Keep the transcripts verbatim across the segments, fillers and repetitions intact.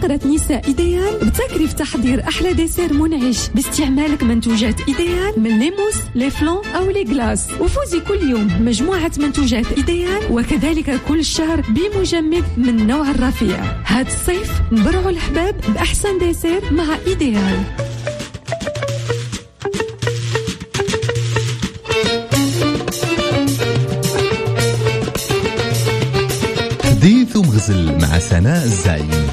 فقرة نساء إيديال بتكرف تحضير أحلى ديسير منعش باستعمالك منتوجات إيديال من ليموس لي فلون أو لي غلاس. وفوزي كل يوم مجموعة منتوجات إيديال وكذلك كل شهر بمجمد من نوع الرفيع. هاد الصيف نبرعوا الحباب بأحسن ديسير مع إيديال. حديث ومغزل مع سناء الزعيم.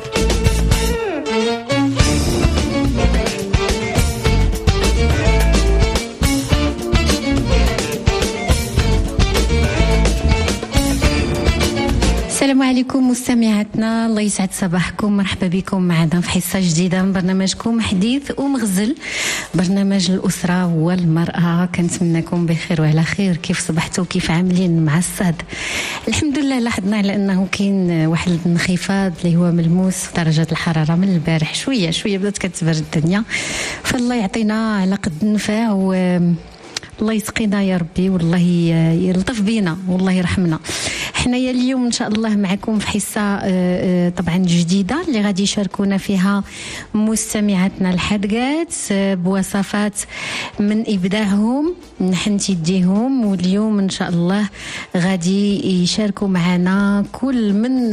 السلام عليكم مستمعاتنا، الله يسعد صباحكم، مرحبا بكم معنا في حصة جديدة من برنامجكم حديث ومغزل، برنامج الأسرة والمرأة. كنتمنىكم بخير وعلى خير. كيف صبحتوا؟ كيف عاملين مع الصهد؟ الحمد لله لاحظنا على أنه كاين واحد الانخفاض اللي هو ملموس في درجة الحرارة من البارح، شوية شوية بدأت كتبرد الدنيا، فالله يعطينا على قد النفع و الله يسقينا يا ربي، والله يلطف بينا والله يرحمنا. حنايا اليوم ان شاء الله معكم في حصه طبعا جديده اللي غادي يشاركونا فيها مستمعاتنا الحلقات بوصفات من ابداعهم نحن تيديهم. واليوم ان شاء الله غادي يشاركوا معنا كل من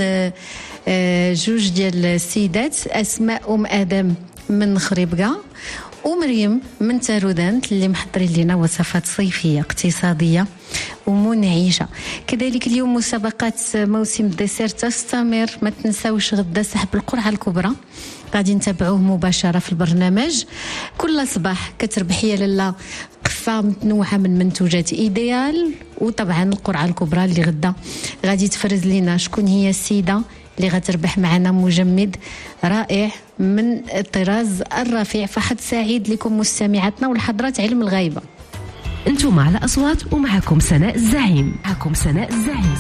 جوج ديال السيدات، اسماء ام ادم من خريبكا ومريم من تارودانت اللي محضرين لنا وصفات صيفيه اقتصاديه ومنعشه. كذلك اليوم مسابقات موسم الديسير تستمر، ما تنساوش غدا سحب القرعه الكبرى غادي نتابعوه مباشره في البرنامج كل صباح. كتربحي لاله قفه متنوعه من منتوجات ايديال، وطبعا القرعه الكبرى اللي غدا غادي تفرز لنا شكون هي السيده اللي غتربح معنا مجمد رائع من الطراز الرفيع. فحد سعيد لكم مستمعاتنا والحضرات علم الغيبة. انتم على أصوات ومعكم سناء الزعيم. معكم سناء الزعيم.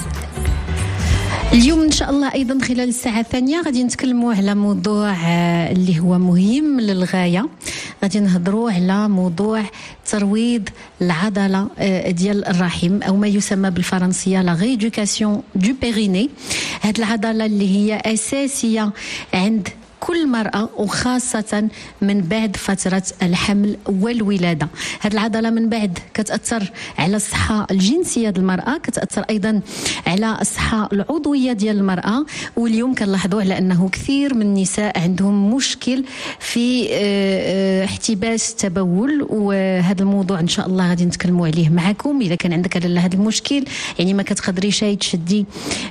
اليوم إن شاء الله أيضا خلال الساعة الثانية غادي نتكلموا على موضوع اللي هو مهم للغاية. غادي نهضروا على موضوع ترويض العضلة ديال الرحم أو ما يسمى بالفرنسية لا ريدوكاسيون دو بيريني. هاد العضلة اللي هي أساسية عند كل مرأة وخاصة من بعد فترة الحمل والولادة. هذه العضلة من بعد كتأثر على الصحة الجنسية ديال المرأة، كتأثر أيضا على الصحة العضوية ديال المرأة. واليوم كنلاحظوا على أنه كثير من النساء عندهم مشكل في احتباس التبول، وهذا الموضوع إن شاء الله غادي نتكلموا عليه معكم. إذا كان عندك هذا المشكل يعني ما كتقدريش تشدي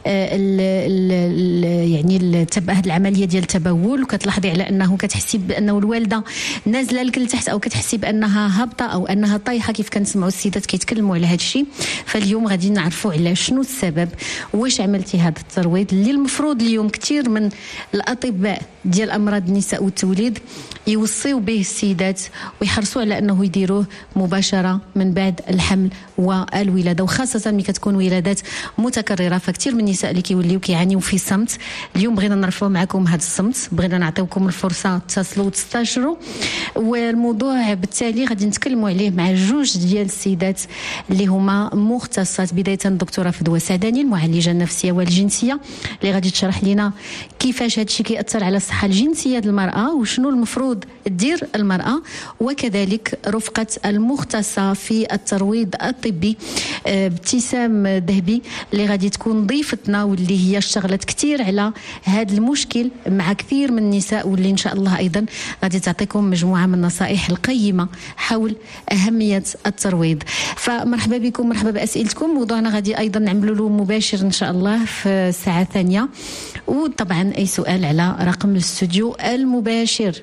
يعني هذه العملية ديال التبول، وكتلاحظي على انه كتحسي بانه الوالده نازله لك لتحت او كتحسي بانها هابطه او انها طايحه، كيف كنسمعوا السيدات كيتكلموا على هذا الشيء. فاليوم غادي نعرفوا على شنو السبب، واش عملتي هذا الترويض اللي المفروض اليوم كثير من الاطباء ديال امراض النساء والتوليد يوصيوا به السيدات ويحرصوا على انه يديروه مباشره من بعد الحمل والولاده، وخاصه ملي كتكون ولادات متكرره. فكثير من النساء اللي كيوليو كيعانيوا في صمت. اليوم بغينا نرفعوا معكم هذا الصمت، بغينا نعطيوكم الفرصه تتصلوا وتستشروا. والموضوع بالتالي غادي نتكلموا عليه مع جوج ديال السيدات اللي هما مختصات. بدايه الدكتوره فدوى سعداني المعالجه النفسيه والجنسيه اللي غادي تشرح لنا كيفاش هذا الشيء كيأثر على الصحه الجنسيه ديال المراه وشنو المفروض دير المراه. وكذلك رفقه المختصه في الترويض الطبي ابتسام ذهبي اللي غادي تكون ضيفتنا، واللي هي اشتغلت كثير على هذا المشكل مع كثير من النساء، واللي إن شاء الله أيضا غادي تعطيكم مجموعة من النصائح القيمة حول أهمية الترويض. فمرحبا بكم، مرحبا بأسئلتكم. موضوعنا غادي أيضا نعملوا له مباشر إن شاء الله في الساعة الثانية، وطبعا أي سؤال على رقم الاستوديو المباشر.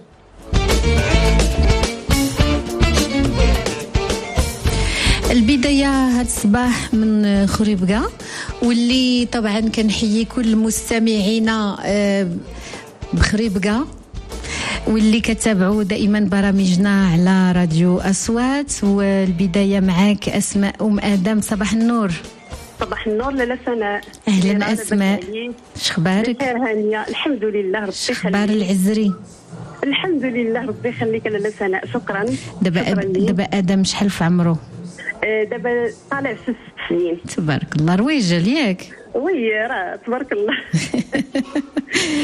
البداية هذا الصباح من خريبكا، واللي طبعا كنحيي كل مستمعينا بخريبكا واللي كتابعوا دائما برامجنا على راديو أصوات. والبداية معك أسماء أم آدم، صباح النور. صباح النور لاله سناء. أهلا أسماء، شخبارك؟ بخير هانية الحمد لله ربي يخليك. شخبار العزري؟ الحمد لله ربي يخليك لاله سناء، شكرا. دابا دابا آدم شحال في عمره؟ دابا طالع في ست سنين. تبارك الله، رويجل ياك؟ وي راه تبارك الله.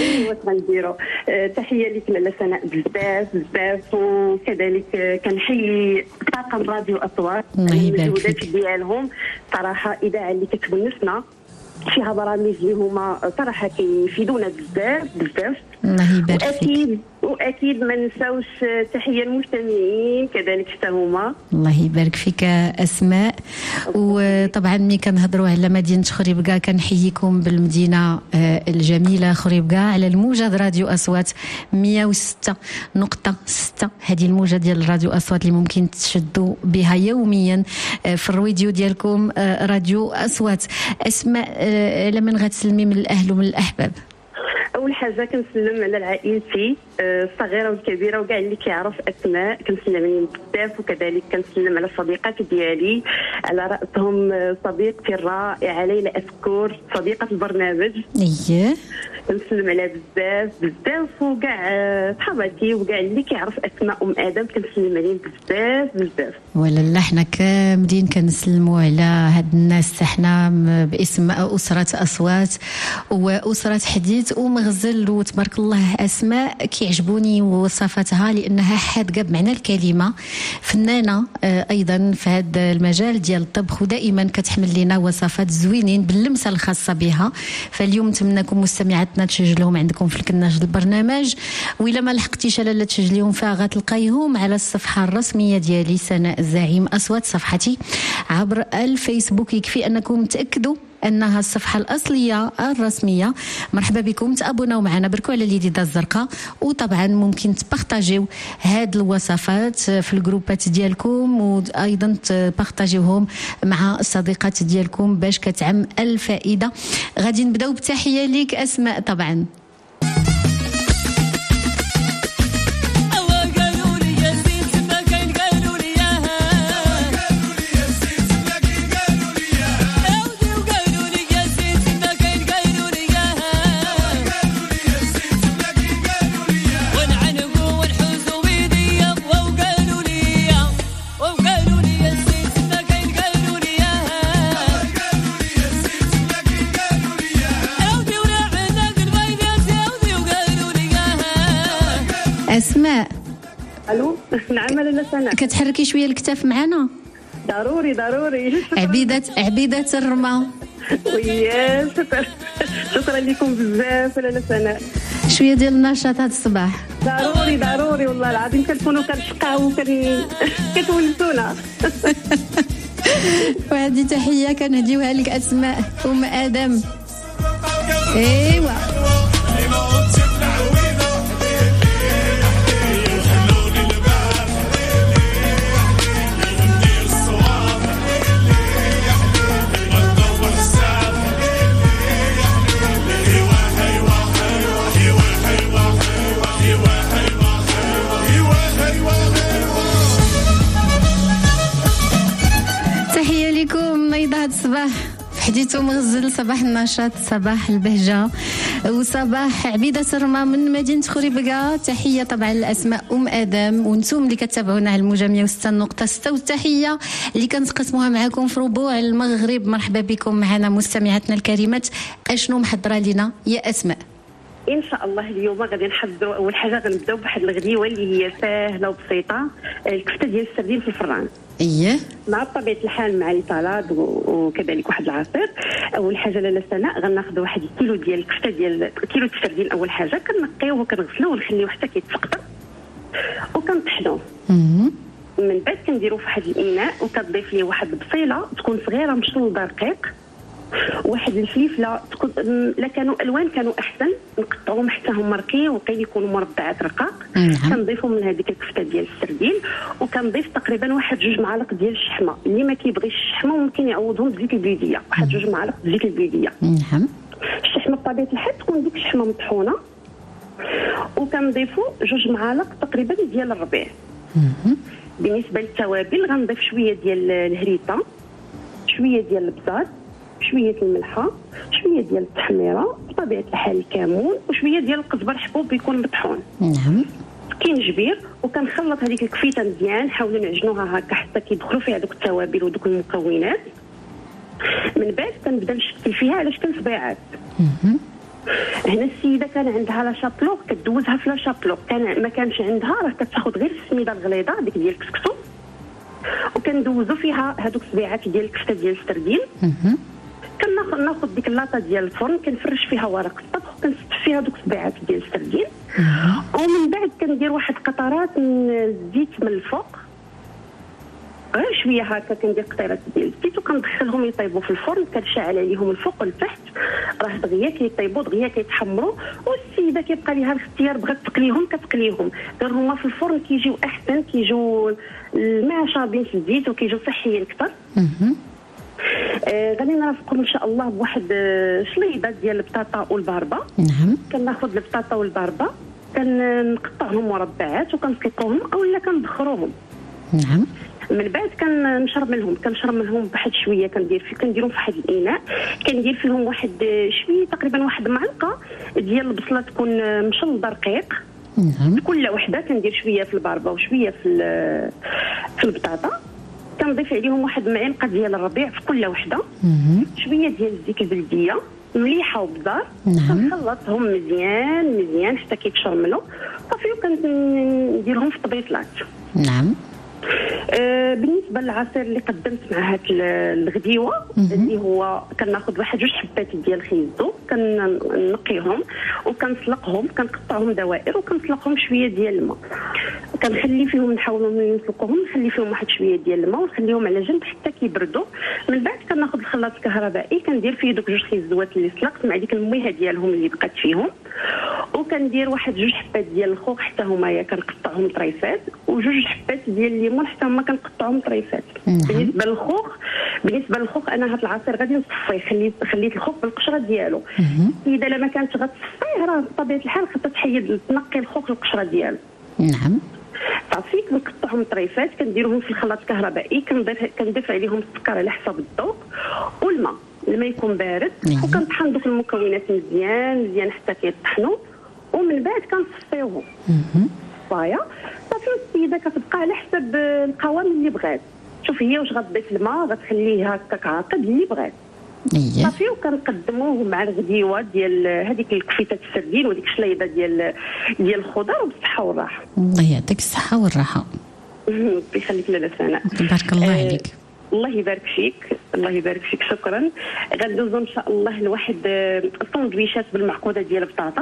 غنديروا. آه تحيه لك لاله سناء بزاف بزاف، وكذلك كنحيي طاقم راديو اصوات المجهودات ديالهم. صراحه اذاعه اللي كتونسنا فيها برامج اللي هما صراحه كيفيدونا بزاف بزاف. الله يبارك فيك. واكيد واكيد ما نساوش تحيه المستمعين كذلك حتى هما. الله يبارك فيك اسماء. وطبعا ملي كنهضروا على مدينه خريبكا كنحييكم بالمدينه الجميله خريبكا على الموجه راديو اصوات مية وستة نقطة ستة. هذه الموجه ديال راديو اصوات اللي ممكن تشدوا بها يوميا في الرويديو ديالكم راديو اصوات. اسماء لمن غتسلمي من الاهل ومن الاحباب؟ اول حاجه كنسلم على عائلتي الصغيره والكبيره وكاع اللي كيعرف اسماء، كنسلم عليهم بزاف. وكذلك كنسلم على الصديقات ديالي على راسهم صديقتي الرائعه ليلى اسكور صديقه البرنامج. اييه كنسلم عليها بزاف بزاف، وكاع صحاباتي وكاع اللي كيعرف اسماء ام ادم كنسلم عليهم بزاف بزاف. ولا لا حنا كاملين كنسلموا على هاد الناس حنا باسم اسره اصوات واسره حديث ومغزل. وتبارك الله اسماء كيعجبوني وصفاتها لانها حاده بمعنى الكلمه، فنانه ايضا في هذا المجال ديال الطبخ، ودائما كتحمل لنا وصفات زوينين باللمسه الخاصه بها. فاليوم نتمنىكم مستمعاتنا تسجلهم عندكم في الكناج البرنامج، وإلا ما لحقتيش لالا تسجليهم فيها غتلقايهم على الصفحه الرسميه ديالي سناء الزعيم اصوات، صفحتي عبر الفيسبوك. يكفي انكم تاكدوا انها الصفحه الاصليه الرسميه. مرحبا بكم، تابوناو معنا، بركوا على اليديده الزرقاء، وطبعا ممكن تبارطاجيو هاد الوصفات في الجروبات ديالكم، وايضا تبارطاجيوهم مع الصديقات ديالكم باش كتعم الفائده. غادي نبداو بتحيه ليك اسماء طبعا. اسماء الو نعم لاله سناء، كتحركي شويه الكتاف معنا؟ ضروري ضروري. عبيده عبيده الرمى. ويا شكرا شكرا لكم بزاف لاله سناء. شويه ديال النشاط هذا الصباح. ضروري ضروري والله العظيم، كنكونوا كنشقاو كتونسونا. وهذه تحيه كنهديوها لك اسماء ام ادم. ايوا الصباح في حديث مغزل، صباح النشاط، صباح البهجة، وصباح عبيدة الرمى من مدينة خريبكا. تحية طبعا لأسماء أم آدم ونتوم اللي كتابعونا على الموجة مية وستة نقطة ستة، والتحية اللي كنتقسموها معكم في ربوع المغرب. مرحبا بكم معنا مستمعاتنا الكريمات. أشنو محضرة لنا يا أسماء؟ ان شاء الله اليوم غادي نحضروا اول حاجه غنبداو بواحد الغديوه اللي هي سهله وبسيطه، الكفته ديال السردين في الفران. اييه مع طبيعه الحال مع لي سالاد وكذلك واحد العصير. اول حاجه لاله سناء غناخذ واحد الكيلو ديال الكفته ديال كيلو السردين. اول حاجه كنقيوه وكنغسلوه ونخليوه حتى كيتسقطر وكنطحنوه. من بعد كنديروه في واحد الاناء وكتضيف ليه واحد البصيله تكون صغيره مشطوطه رقيق، واحد الفليفله تكون لا كانوا الوان كانوا احسن، نقطعوهم حتى هما رقيق وكاين يكونوا مربعات رقاق. كنضيفوا من هذيك الكفته ديال السردين، وكنضيف تقريبا واحد جوج معالق ديال الشحمه. اللي ما كيبغيش الشحمه ممكن يعوضهم بزيت البيديه، واحد جوج معالق زيت البيديه. نعم. الشحمه بطبيعه الحال تكون ديك الشحمه مطحونه، وكنضيفوا جوج معالق تقريبا ديال الربيع. بالنسبه للتوابل غنضيف شويه ديال الهريسه، شويه ديال البزار، شويه الملحه، شويه ديال التحميره بطبيعه الحال الكمون، وشويه ديال القزبر حبوب يكون مطحون. نعم. كينجبير وكنخلط هذيك الكفيته مزيان، نحاولوا نعجنوها هكا حتى كيدخلوا فيها دوك التوابل ودوك المكونات. من بعد كنبدا نشكل فيها على شكل صبيعات. هنا السيده كان عندها لا شابلو كدوزها في لا شابلو، كان ما كانش عندها راه كتاخذ غير السميده الغليظه ديك ديال الكسكسو وكندوزو فيها هذوك السبيعات ديال الكفته ديال السردين. كناخذ ناخذ ديك اللاطه ديال الفرن كنفرش فيها ورق الطبخ وكنسد فيها دوك السبيعات ديال السردين، ومن بعد كندير واحد قطرات من الزيت من الفوق غير شويه هكا، كندير قطيرات ديال الزيت وكندخلهم يطيبوا في الفرن، كنشعل عليهم الفوق والتحت راه دغيا كيطيبوا دغيا كيتحمروا. والسيده كيبقى ليها الاختيار، بغات تقليهم كتقليهم، غير هما في الفرن كيجيو احسن، كيجيو الماء شاربين في الزيت وكيجيو صحيين اكثر. آه غادي نرافقهم ان شاء الله بواحد شليضه ديال البطاطا والباربه. نعم. كناخذ البطاطا والباربه كنقطعهم مربعات وكنسلقوهم اولا كنبخروهم. نعم. من بعد كنشرب منهم كنشرب منهم بواحد شويه، كندير في كنديرهم في واحد الاناء، كندير فيهم واحد شويه تقريبا واحد معلقه ديال البصله تكون مشلضه رقيق. نعم. كل وحده كندير شويه في الباربه وشويه في في البطاطا، كنضيف عليهم واحد المعلقه ديال الربيع في كل وحده، شويه ديال الزيت البلديه مليحه وبزار. نعم. كنخلطهم مزيان مزيان حتى كيتشرملوا صافي، وكنديرهم في طبيصلات. نعم. آه بالنسبه للعصير اللي قدمت مع هاد الغديوه اللي هو كناخذ واحد جوج حبات ديال الخيزو كنقيهم وكنسلقهم، كنقطعهم دوائر وكنسلقهم شويه ديال الماء، كنخلي فيهم نحاولوا ملي نسلقوهم نخلي فيهم واحد شويه ديال الماء ونخليهم على جنب حتى كيبردوا. من بعد كناخذ الخلاط الكهربائي كندير فيه دوك جوج خيزوات اللي سلقت مع ديك المويهه ديالهم اللي بقات فيهم، وكندير واحد جوج حبات ديال الخوخ حتى هما كنقطعهم طريفات، وجوج حبات ديال الليمون حتى هما كنقطعهم طريفات. بالنسبه للخوخ بالنسبه للخوخ انا هذا العصير غادي نصفيه، خليت خليت الخوخ بالقشره ديالو. اذا لما كانت غتصفيه راه بطبيعه الحال خاصها تحيد تنقي الخوخ القشره ديالو. نعم. صافي كنقطعهم طريفات كنديرهم في الخلاط الكهربائي، كنضيف كنضيف عليهم السكر على حسب الذوق والماء، الماء يكون بارد. وكنطحن دوك المكونات مزيان مزيان حتى كيطحنوا، ومن بعد كنصفيوهم صايا. صافي السيده كتبقى على حسب القوام اللي بغات، شوف هي واش غتضيف الماء غتخليه هكاك عاقد اللي بغات. صافي وكنقدموه مع الغديوه ديال هذيك الكفيته السردين وديك الشليضه ديال ديال الخضر وبالصحه والراحه. الله يعطيك الصحه والراحه. الله يخليك لاله سناء. تبارك الله آه عليك. الله يبارك فيك الله يبارك فيك شكرا. غندوزو ان شاء الله لواحد السندويشات بالمعقوده ديال البطاطا.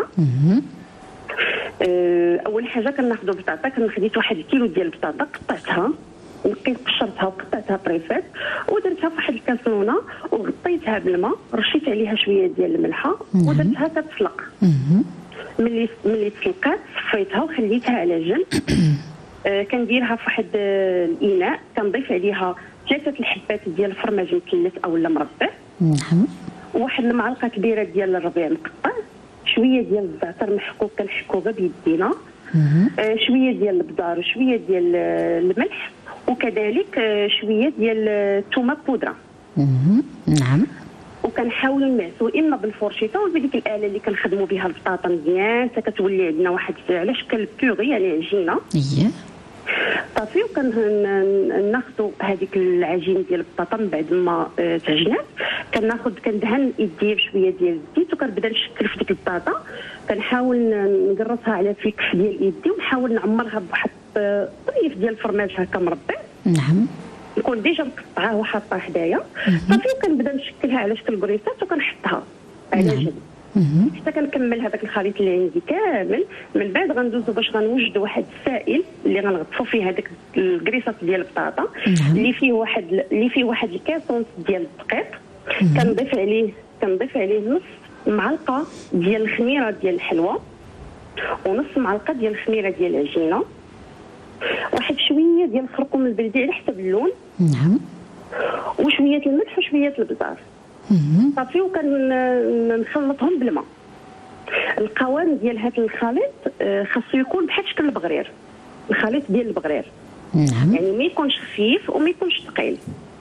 آه اول حاجه كناخذوا بطاطا، كنخديت واحد الكيلو ديال البطاطا قطعتها نقيت قشرتها وقطعتها طريفات ودرتها في واحد الكاسرونه وغطيتها بالماء، رشيت عليها شويه ديال الملحه ودرتها كتسلق. ملي ملي تسلقات صفيتها وخليتها على جنب. آه كنديرها في واحد الاناء، كنضيف عليها ثلاثه الحبات ديال الفرماج مثلث اولا مربع. نعم. وواحد المعلقه كبيره ديال الربيع مقطع، شويه ديال الزعتر محكوك كنحكوها بيدينا، آه شويه ديال البزار وشويه ديال الملح، وكذلك شويه ديال الثومه بودره. نعم. وكنحاولوا نمعسوا اما بالفورشيطه ولا بديك الاله اللي كنخدموا بها البطاطا مزيان حتى كتولي عندنا واحد على شكل بيغي يعني عجينه. اييه. صافي وكناخذوا هذيك العجين ديال البطاطا من بعد ما تعجنات، كناخذ كندهن يدي بشويه ديال الزيت وكنبدا نشكل في ديك البطاطا، كنحاول نقرصها على في كف ديال يدي ونحاول نعمرها بواحد طريف ديال الفرماج هكا مربع. نعم. نكون ديجا مقطعاه وحاطاه حدايا. صافي وكنبدا نشكلها على شكل كريسات وكنحطها على جنب حتى كنكمل هذاك الخليط اللي عندي كامل. من بعد غندوزو باش غنوجدوا واحد السائل اللي غنغطفوا فيه هذاك الكريسات ديال البطاطا اللي فيه واحد اللي فيه واحد الكاسونس ديال الدقيق. كنضيف عليه كنضيف عليه نص معلقه ديال الخميره ديال الحلوى ونص معلقه ديال الخميره ديال العجينه، واحد شويه ديال الخرقوم البلدي على حسب اللون. نعم. وشويه الملح وشويه البزار. صافي وكنخلطهم بالماء. القوام ديال هذا الخليط خاصو يكون بحال شكل البغرير، الخليط ديال البغرير. نعم. يعني ما يكونش خفيف وما يكونش ثقيل.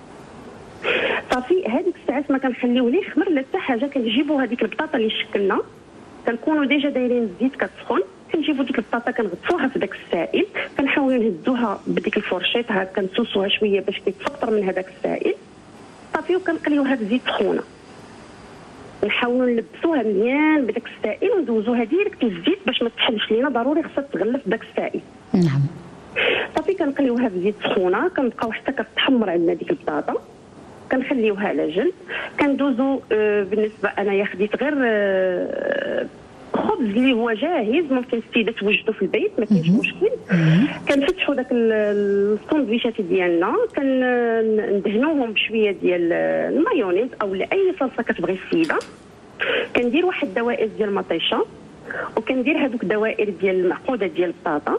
صافي هذيك الساعات ما كنخليوه ليه يخمر لا حتى حاجه، كنجيبوا هذيك البطاطا اللي شكلنا كنكونوا ديجا دايرين الزيت كتسخن، كنجيبوا ديك البطاطا كنغطفوها في داك السائل، كنحاولوا نهزوها بديك الفورشيط هكا كنسوسوها شويه باش كيتفطر من هذاك السائل. صافي وكنقليوها في زيت سخونه. نحاولوا نلبسوها مزيان بداك السائل وندوزوها ديريكت للزيت باش ما تحلش لينا، ضروري خصها تغلف بداك السائل. نعم. صافي كنقليوها في زيت سخونه، كنبقاو حتى كتحمر عندنا ديك البطاطا، كنخليوها على جنب. كندوزو آه بالنسبه انايا خديت غير آه خبز اللي هو جاهز، ممكن السيده توجدو في البيت ما كاينش مشكل. كنفتحوا داك الساندويشات ديالنا، كندهنوهم بشويه ديال المايونيز او اي صلصه كتبغي السيده. كندير واحد الدوائر ديال المطيشه، وكندير هذوك الدوائر ديال المعقوده ديال البطاطا.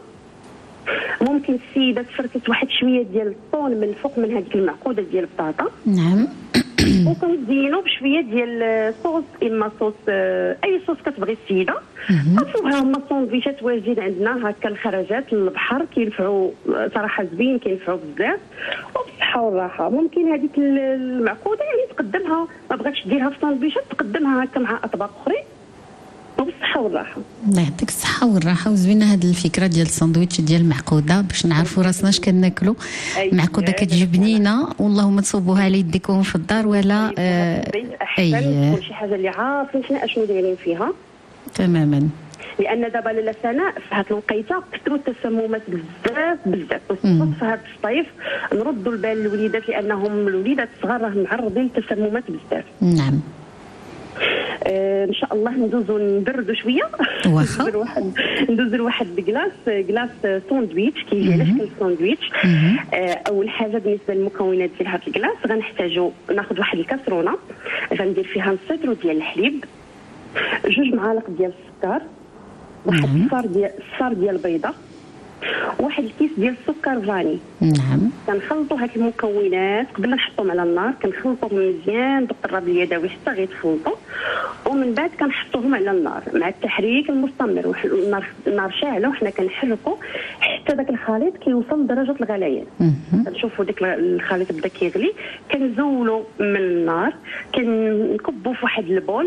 ممكن السيده تفركت واحد شويه ديال الطون من الفوق من هذيك المعقوده ديال البطاطا. نعم. وكنزينو بشويه ديال صوص، اما صوص اي صوص كتبغي السيده. صافوها هما الساندويشات واجدين عندنا هكا، الخرجات البحر كينفعوا صراحه زوين، كينفعوا بزاف وبالصحه والراحه. ممكن هذيك المعقوده يعني تقدمها، ما بغاتش ديرها في ساندويشات تقدمها هكا مع اطباق اخرين وبالصحه والراحه. الله يعطيك الصحه والراحه. وزوينه هذه الفكره ديال الساندويتش ديال المعقوده باش نعرفوا راسنا اش كناكلوا. معقوده كتجي بنينه، واللهم تصوبوها على يديكم في الدار ولا آه احسن تكون شي حاجه اللي عارفين حنا اشنو دايرين فيها تماما. لان دابا لاله سناء في هاد الوقيته كثروا التسممات بزاف بزاف، خصوصا في هاد الصيف نردوا البال للوليدات لانهم الوليدات الصغار راهم معرضين للتسممات بزاف. نعم. آه ان شاء الله ندوزو نبردوا شويه. واخا. ندوزو واحد ندوزو لواحد كلاص كلاص ساندويتش كيجي على شكل ساندويتش. آه اول حاجه بالنسبه للمكونات ديال هذا الكلاص غنحتاجوا ناخذ واحد الكاسرونه غندير فيها نص لتر ديال الحليب، جوج معالق ديال السكر، واحد الصفار ديال الصفار ديال البيضه، واحد الكيس ديال السكر فاني. نعم. كنخلطوا هاد المكونات قبل ما نحطهم على النار، كنخلطوهم مزيان بالقراب اليدوي حتى غيتخلطوا، ومن بعد كنحطوهم على النار مع التحريك المستمر. النار النار شاعله وحنا كنحركوا حتى داك الخليط كيوصل لدرجه الغليان. كنشوفوا داك الخليط بدا كيغلي، كنزولوا من النار، كنكبوا في واحد البول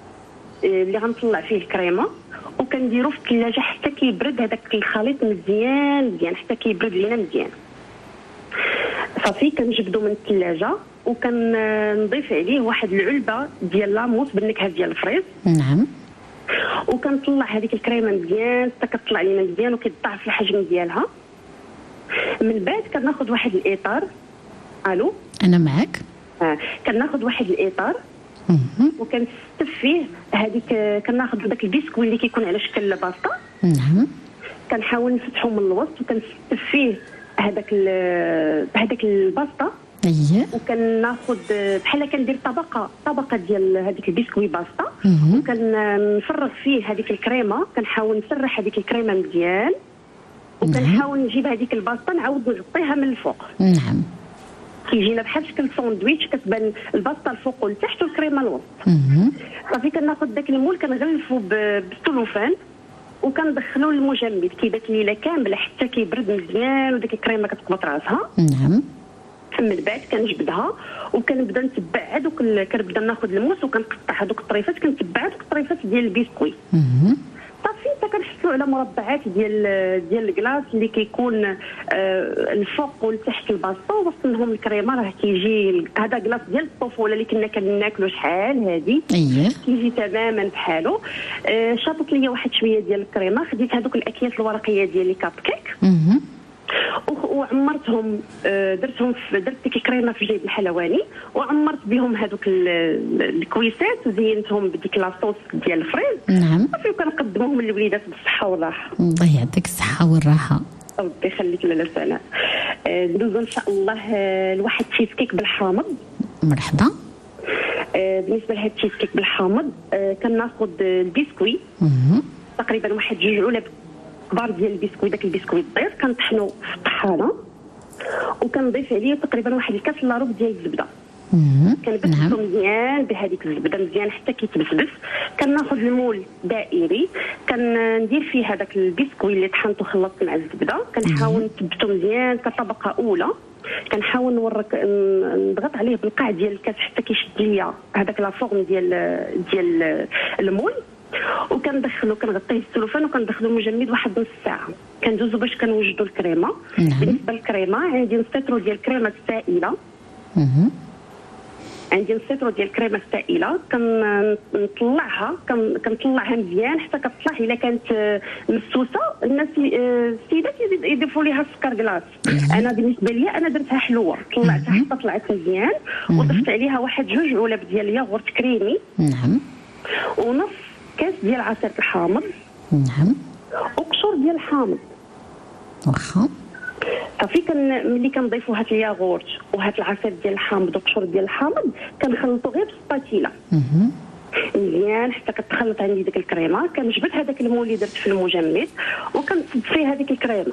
اللي غنطلع فيه الكريمه، وكنديروا في الثلاجه حتى كيبرد هذاك الخليط مزيان مزيان حتى كيبرد لينا مزيان. صافي كنجبدو من الثلاجه وكنضيف عليه واحد العلبه ديال لاموس بالنكهه ديال الفريز. نعم. وكنطلع هذيك الكريمه مزيان حتى كتطلع لينا مزيان وكيتضاعف الحجم ديالها. من بعد كناخذ واحد الاطار. الو انا معك. اه كناخذ واحد الاطار وكنستف فيه هذيك، كناخذ داك البسكوي اللي كيكون على شكل باسطه. نعم. كنحاول نفتحو من الوسط وكنستف فيه هذاك هذاك الباسطه. اييه. وكناخذ بحال كندير طبقه طبقه ديال هذيك البسكوي باسطه، وكنفرغ فيه هذيك الكريمه، كنحاول نسرح هذيك الكريمه مزيان، وكنحاول نجيب هذيك الباسطه نعاود نغطيها من الفوق. نعم. كيجينا بحال شكل ساندويتش، كتبان الباسطه الفوق والتحت والكريمه الوسط. صافي كناخذ داك المول كنغلفو بالسلوفان وكندخلو للمجمد، كيبات ليله كامله حتى كيبرد مزيان وديك الكريمه كتقبط راسها. نعم. من بعد كنجبدها وكنبدا نتبع هذوك، كنبدا ناخذ الموس وكنقطع هذوك الطريفات، كنتبع هذوك الطريفات ديال البسكوي. صافي حتى كنحصلوا على مربعات ديال ديال الكلاص اللي كيكون آه الفوق والتحت الباسطه ووسط منهم الكريمه. راه كيجي هذا كلاص ديال الطفوله اللي كنا كناكلوا شحال هذه. اييه. كيجي تماما بحالو. آه شاطت ليا واحد شويه ديال الكريمه، خديت هذوك الاكياس الورقيه ديال لي كاب كيك وعمرتهم، درتهم في درت ديك الكريمه في جيب الحلواني وعمرت بهم هذوك الكويسات وزينتهم بديك لاصوص ديال الفريز. نعم. صافي وكنقدموهم للوليدات بالصحه والراحه. الله يعطيك الصحه والراحه. ربي يخليك لاله سناء. ندوزو ان شاء الله لواحد تشيز كيك بالحامض. مرحبا. بالنسبه لهاد التشيز كيك بالحامض كناخذ البسكوي تقريبا واحد جوج علب كبار ديال البسكوي، داك البسكوي الضير كنطحنو في الطحانه وكنضيف عليه تقريبا واحد الكاس الا ربع ديال الزبده. كنبسطو مزيان بهذيك الزبده مزيان حتى كيتبسبس. كناخذ المول دائري كندير فيه هذاك البسكوي اللي طحنته خلطت مع الزبده، كنحاول نثبتو مزيان كطبقه اولى، كنحاول نورك نضغط عليه بالقاع ديال الكاس حتى كيشد ليا هذاك لا فورم ديال ديال المول، وكندخلو كنغطيه السلوفان وكندخلو المجمد واحد نص ساعه. كندوزو باش كنوجدوا الكريمه. بالنسبه للكريمه عندي نص لتر ديال الكريمه السائله. عندي السيترو ديال الكريمه السائله كنطلعها كنطلعها مزيان حتى كتطلع. الا كانت مسوسه الناس السيدات يضيفوا ليها السكر كلاص. انا بالنسبه لي انا درتها حلوه، طلعتها حتى طلعت مزيان وضفت عليها واحد جوج علب ديال الياغورت كريمي. نعم. ونص كاس ديال عصير الحامض. نعم. وقشور ديال الحامض. واخا. صافي كان ملي كنضيفوا هاد الياغورت وهاد العصير ديال الحامض وقشور ديال الحامض كنخلطوا غير بالسباتيلا مزيان حتى كتخلط عندي ديك الكريمه. كنجبد هذاك المول اللي درت في المجمد وكنصب فيه هذيك الكريمه.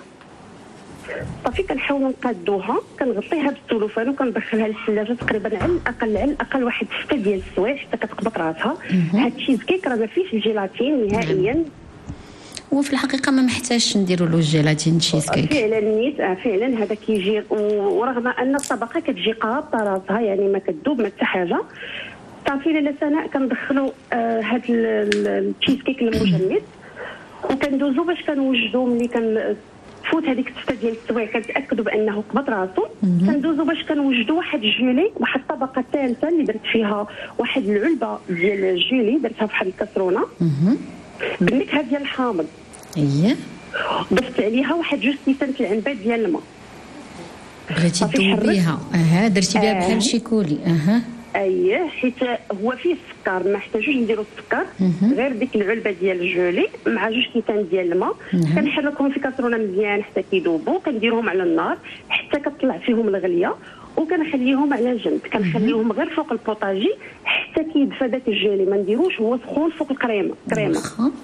صافي كنحاولوا نقادوها، كنغطيها بالسلوفان وكندخلها للثلاجه تقريبا على الاقل على الاقل واحد ستة ديال السوايع حتى كتقبط راسها. هاد التشيز كيك راه ما فيهش الجيلاتين نهائيا. وفي الحقيقه ما محتاجش نديروا له الجيلاتين تشيز كيك فعلا نيت. آه فعلا هذا كيجي، ورغم ان الطبقه كتجي قابطه راسها يعني ما كتذوب ما حتى حاجه. صافي لاله سناء كندخلوا آه هاد التشيز كيك المجمد وكندوزو باش كنوجدو. ملي كن فوت هذيك ستة ديال السوايع كنتاكدوا بانه قبض راسو. كندوزو باش كنوجدوا واحد الجيلي، واحد الطبقه ثالثه اللي درت فيها واحد العلبه ديال الجيلي درتها في واحد الكاسرونه بالنكهه ديال الحامض. اييه. ضفت عليها واحد جوج كيسانت العنبه ديال الماء. بغيتي تذوبيها. اها درتي بها بحال آه. شيكولي. اها اييه، حيت هو فيه السكر ما احتاجوش نديروا السكر، غير ديك العلبه ديال الجولي مع جوج كيسان ديال الماء. كنحركهم في كاسرونه مزيان حتى كيذوبوا. كنديرهم على النار حتى كتطلع فيهم الغليه وكنخليهم على جنب. كنخليهم غير فوق البوطاجي حتى كيدفى داك الجيلي. ما نديروش هو سخون فوق الكريمه كريمه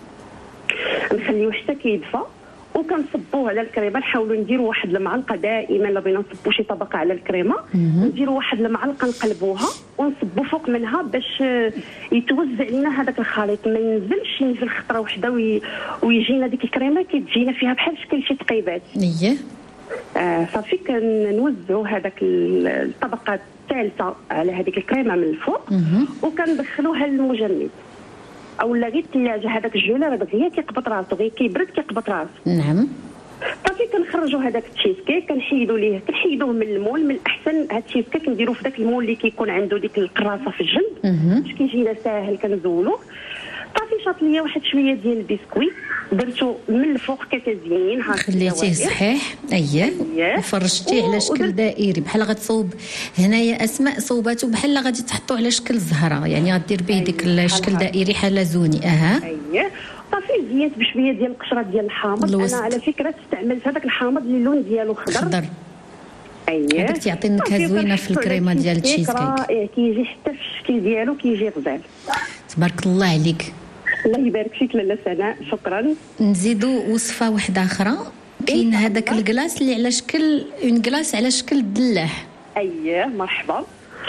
نخليوه حتى كيدفى وكنصبوه على الكريمه. نحاولوا نديروا واحد المعلقه دائما، لا بغينا نصبوا شي طبقه على الكريمه نديروا واحد المعلقه نقلبوها ونصبوا فوق منها باش يتوزع لنا هذاك الخليط، ما ينزلش ينزل خطره وحده وي... ويجينا ديك الكريمه كتجينا فيها بحال شكل شي تقيبات. اييه. آه صافي كنوزعوا هذاك الطبقه الثالثه على هذيك الكريمه من الفوق وكندخلوها للمجمد او لا غير الثلاجه. هذاك الجوله راه غير كيقبط راسو، غير كيبرد كيقبط راسو. نعم. صافي كنخرجوا هذاك التشيز كيك كنحيدوا ليه كنحيدوه من المول. من الاحسن هاد التشيز كيك نديروه في داك المول اللي كيكون عنده ديك القراصه في الجنب باش كيجينا ساهل كنزولوه. صافي شاط ليا واحد شويه ديال البسكويت درتو من الفوق كتزيين. ها خليتيه صحيح. اييه. وفرشتيه على شكل دائري بحال غتصوب هنايا اسماء صوباتو بحال غادي تحطو على شكل زهره، يعني غدير به ديك الشكل دائري حلزوني. اها. اييه. صافي زينت بشويه ديال القشره ديال الحامض. انا على فكره استعملت هذاك الحامض اللي اللون ديالو خضر. خضر. اييه. هذاك تيعطي نكهه زوينه في الكريمه ديال التشيز كيك. رائع كيجي حتى في الشكل ديالو كيجي غزال. تبارك الله عليك. الله يبارك فيك لاله سناء، شكرا. نزيدوا وصفه واحده اخرى. كاين هذاك الكلاص اللي على شكل اون كلاص على شكل دلاح. اييه مرحبا.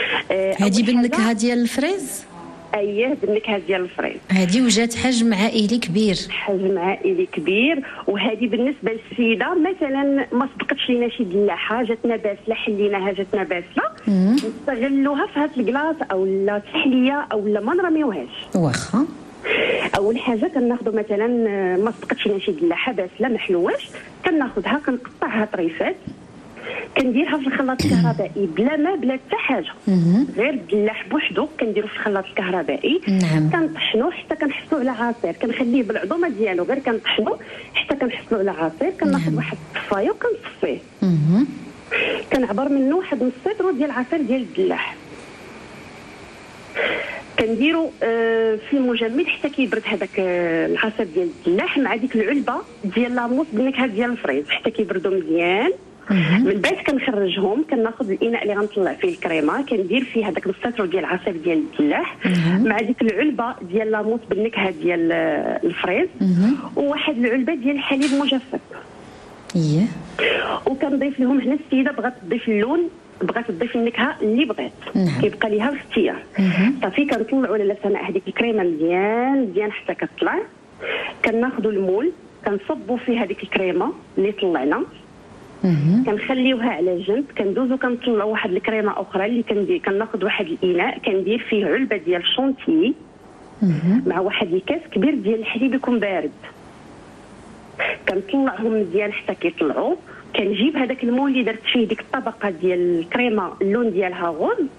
هذه بالنكهه ديال الفريز. اييه بالنكهه ديال الفريز. هذه وجات حجم عائلي كبير. حجم عائلي كبير. وهذه بالنسبه للسيده مثلا ما سبقتش لينا شي دلاحه جاتنا باسله حليناها جاتنا باسله نستغلوها في هذا الكلاص او لا تحليه او لا ما نرميوهاش. واخا. اول حاجه كناخذوا مثلا ما سبقتش لنا شي دلاحه باسله ما حلوهاش كناخذها كنقطعها طريفات كنديرها في الخلاط الكهربائي بلا ما بلا حتى حاجه، غير الدلاح بوحدو كنديرو في الخلاط الكهربائي. نعم. كنطحنوه حتى كنحصلوا على عصير، كنخليه بالعظومه ديالو غير كنطحنوه حتى كنحصلوا على عصير. كناخذ واحد الصفايه وكنصفيه، كنعبر منه واحد نص لتر ديال العصير ديال الدلاح، كنديرو آه في المجمد حتى كيبرد هذاك آه العصير ديال الدلاح مع ديك العلبه ديال لاموس بالنكهه ديال الفريز حتى كيبردوا مزيان. من بعد كنخرجهم كناخذ الاناء اللي غنطلع فيه الكريمه كندير فيه هذاك نص لتر ديال العصير ديال الدلاح مع ديك العلبه ديال لاموس بالنكهه ديال الفريز وواحد العلبه ديال الحليب مجفف. اييه. وكنضيف لهم هنا السيده بغات تضيف اللون بغات تضيف النكهه اللي بغات. نعم. كيبقى ليها الاختيار. صافي كنطلعوا لاله سناء هذيك الكريمه مزيان مزيان حتى كتطلع. كناخذوا المول كنصبوا فيه هذيك الكريمه اللي طلعنا كنخليوها على جنب. كندوزو كنطلعوا واحد الكريمه اخرى اللي كندير كناخذ واحد الاناء كندير فيه علبه ديال الشونتي مع واحد الكاس كبير ديال الحليب يكون بارد. كنطلعهم مزيان حتى كيطلعوا. كنجيب هذاك المول اللي درت فيه ديك الطبقه ديال الكريمه اللون ديالها غوز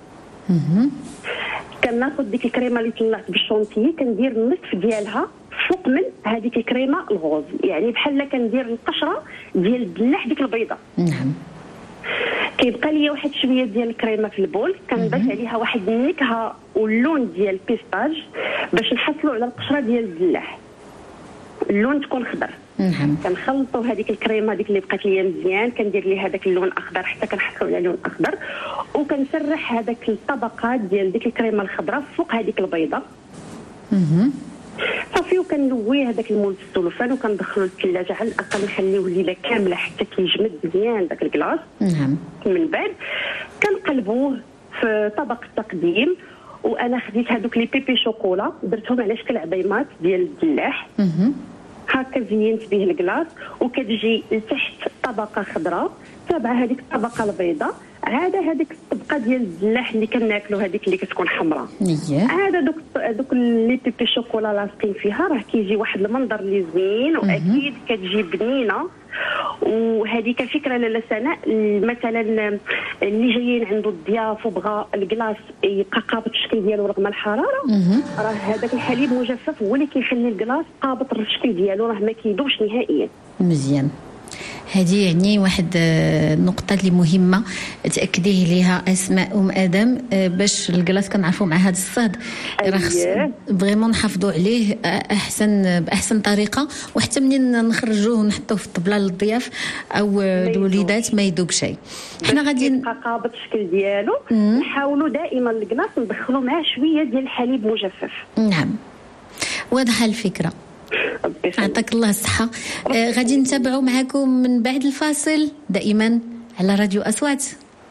كناخذ ديك الكريمه اللي طلعت بالشونتيي كندير النصف ديالها فوق من هذيك الكريمه الغوز، يعني بحال كندير القشره ديال الدلاح ديك البيضه. نعم. كيبقى لي واحد شويه ديال الكريمه في البول، كنضيف عليها واحد النكهه واللون ديال البيستاج باش نحصلوا على القشره ديال الدلاح، اللون تكون خضر. نعم. كنخلطوا هذيك الكريمه ديك اللي بقات لي مزيان، كندير ليه هذاك اللون اخضر حتى كنحصلوا على لون اخضر، وكنسرح هذاك الطبقات ديال ديك الكريمه الخضراء فوق هذيك البيضه. اها صافي، وكنلوي هذاك المول في السلوفان وكندخلوا للثلاجه على الاقل نخليوه ليله كامله حتى كيجمد مزيان داك الكلاص. نعم. من بعد كنقلبوه في طبق التقديم، وانا خديت هذوك لي بيبي شوكولا درتهم على شكل عظيمات ديال الدلاح. اها هكا زينت به الكلاص، وكتجي لتحت طبقه خضراء تابعه هذيك الطبقه البيضاء، عاد هذيك الطبقه ديال الدلاح اللي كناكلوا هذيك اللي كتكون حمراء. عاد دوك دوك لي بيبي شوكولا لاصقين فيها، راه كيجي واحد المنظر اللي زوين، واكيد كتجي بنينه. وهذيك فكره لاله سناء، مثلا اللي جايين عنده الضياف وبغى الكلاص يبقى قابض الشكل ديالو رغم الحراره، راه هذاك الحليب مجفف هو اللي كيخلي الكلاص قابض الشكل ديالو، راه ما كيذوبش نهائيا. مزيان. هذه يعني واحد النقطة اللي مهمة تأكديه ليها أسماء أم آدم، باش الكلاص كنعرفوا مع هذا الصهد راه خص فريمون نحافظوا عليه أحسن بأحسن طريقة، وحتى منين نخرجوه ونحطوه في الطبلة للضياف أو الوليدات ما يذوب شيء. حنا غادي يبقى قابض الشكل ديالو. نحاولوا دائما الكلاص ندخلوا معاه شوية ديال الحليب مجفف. نعم، واضحة الفكرة. عطاك الله الصحة. آه غادي نتابعوا معكم من بعد الفاصل دائما على راديو أصوات.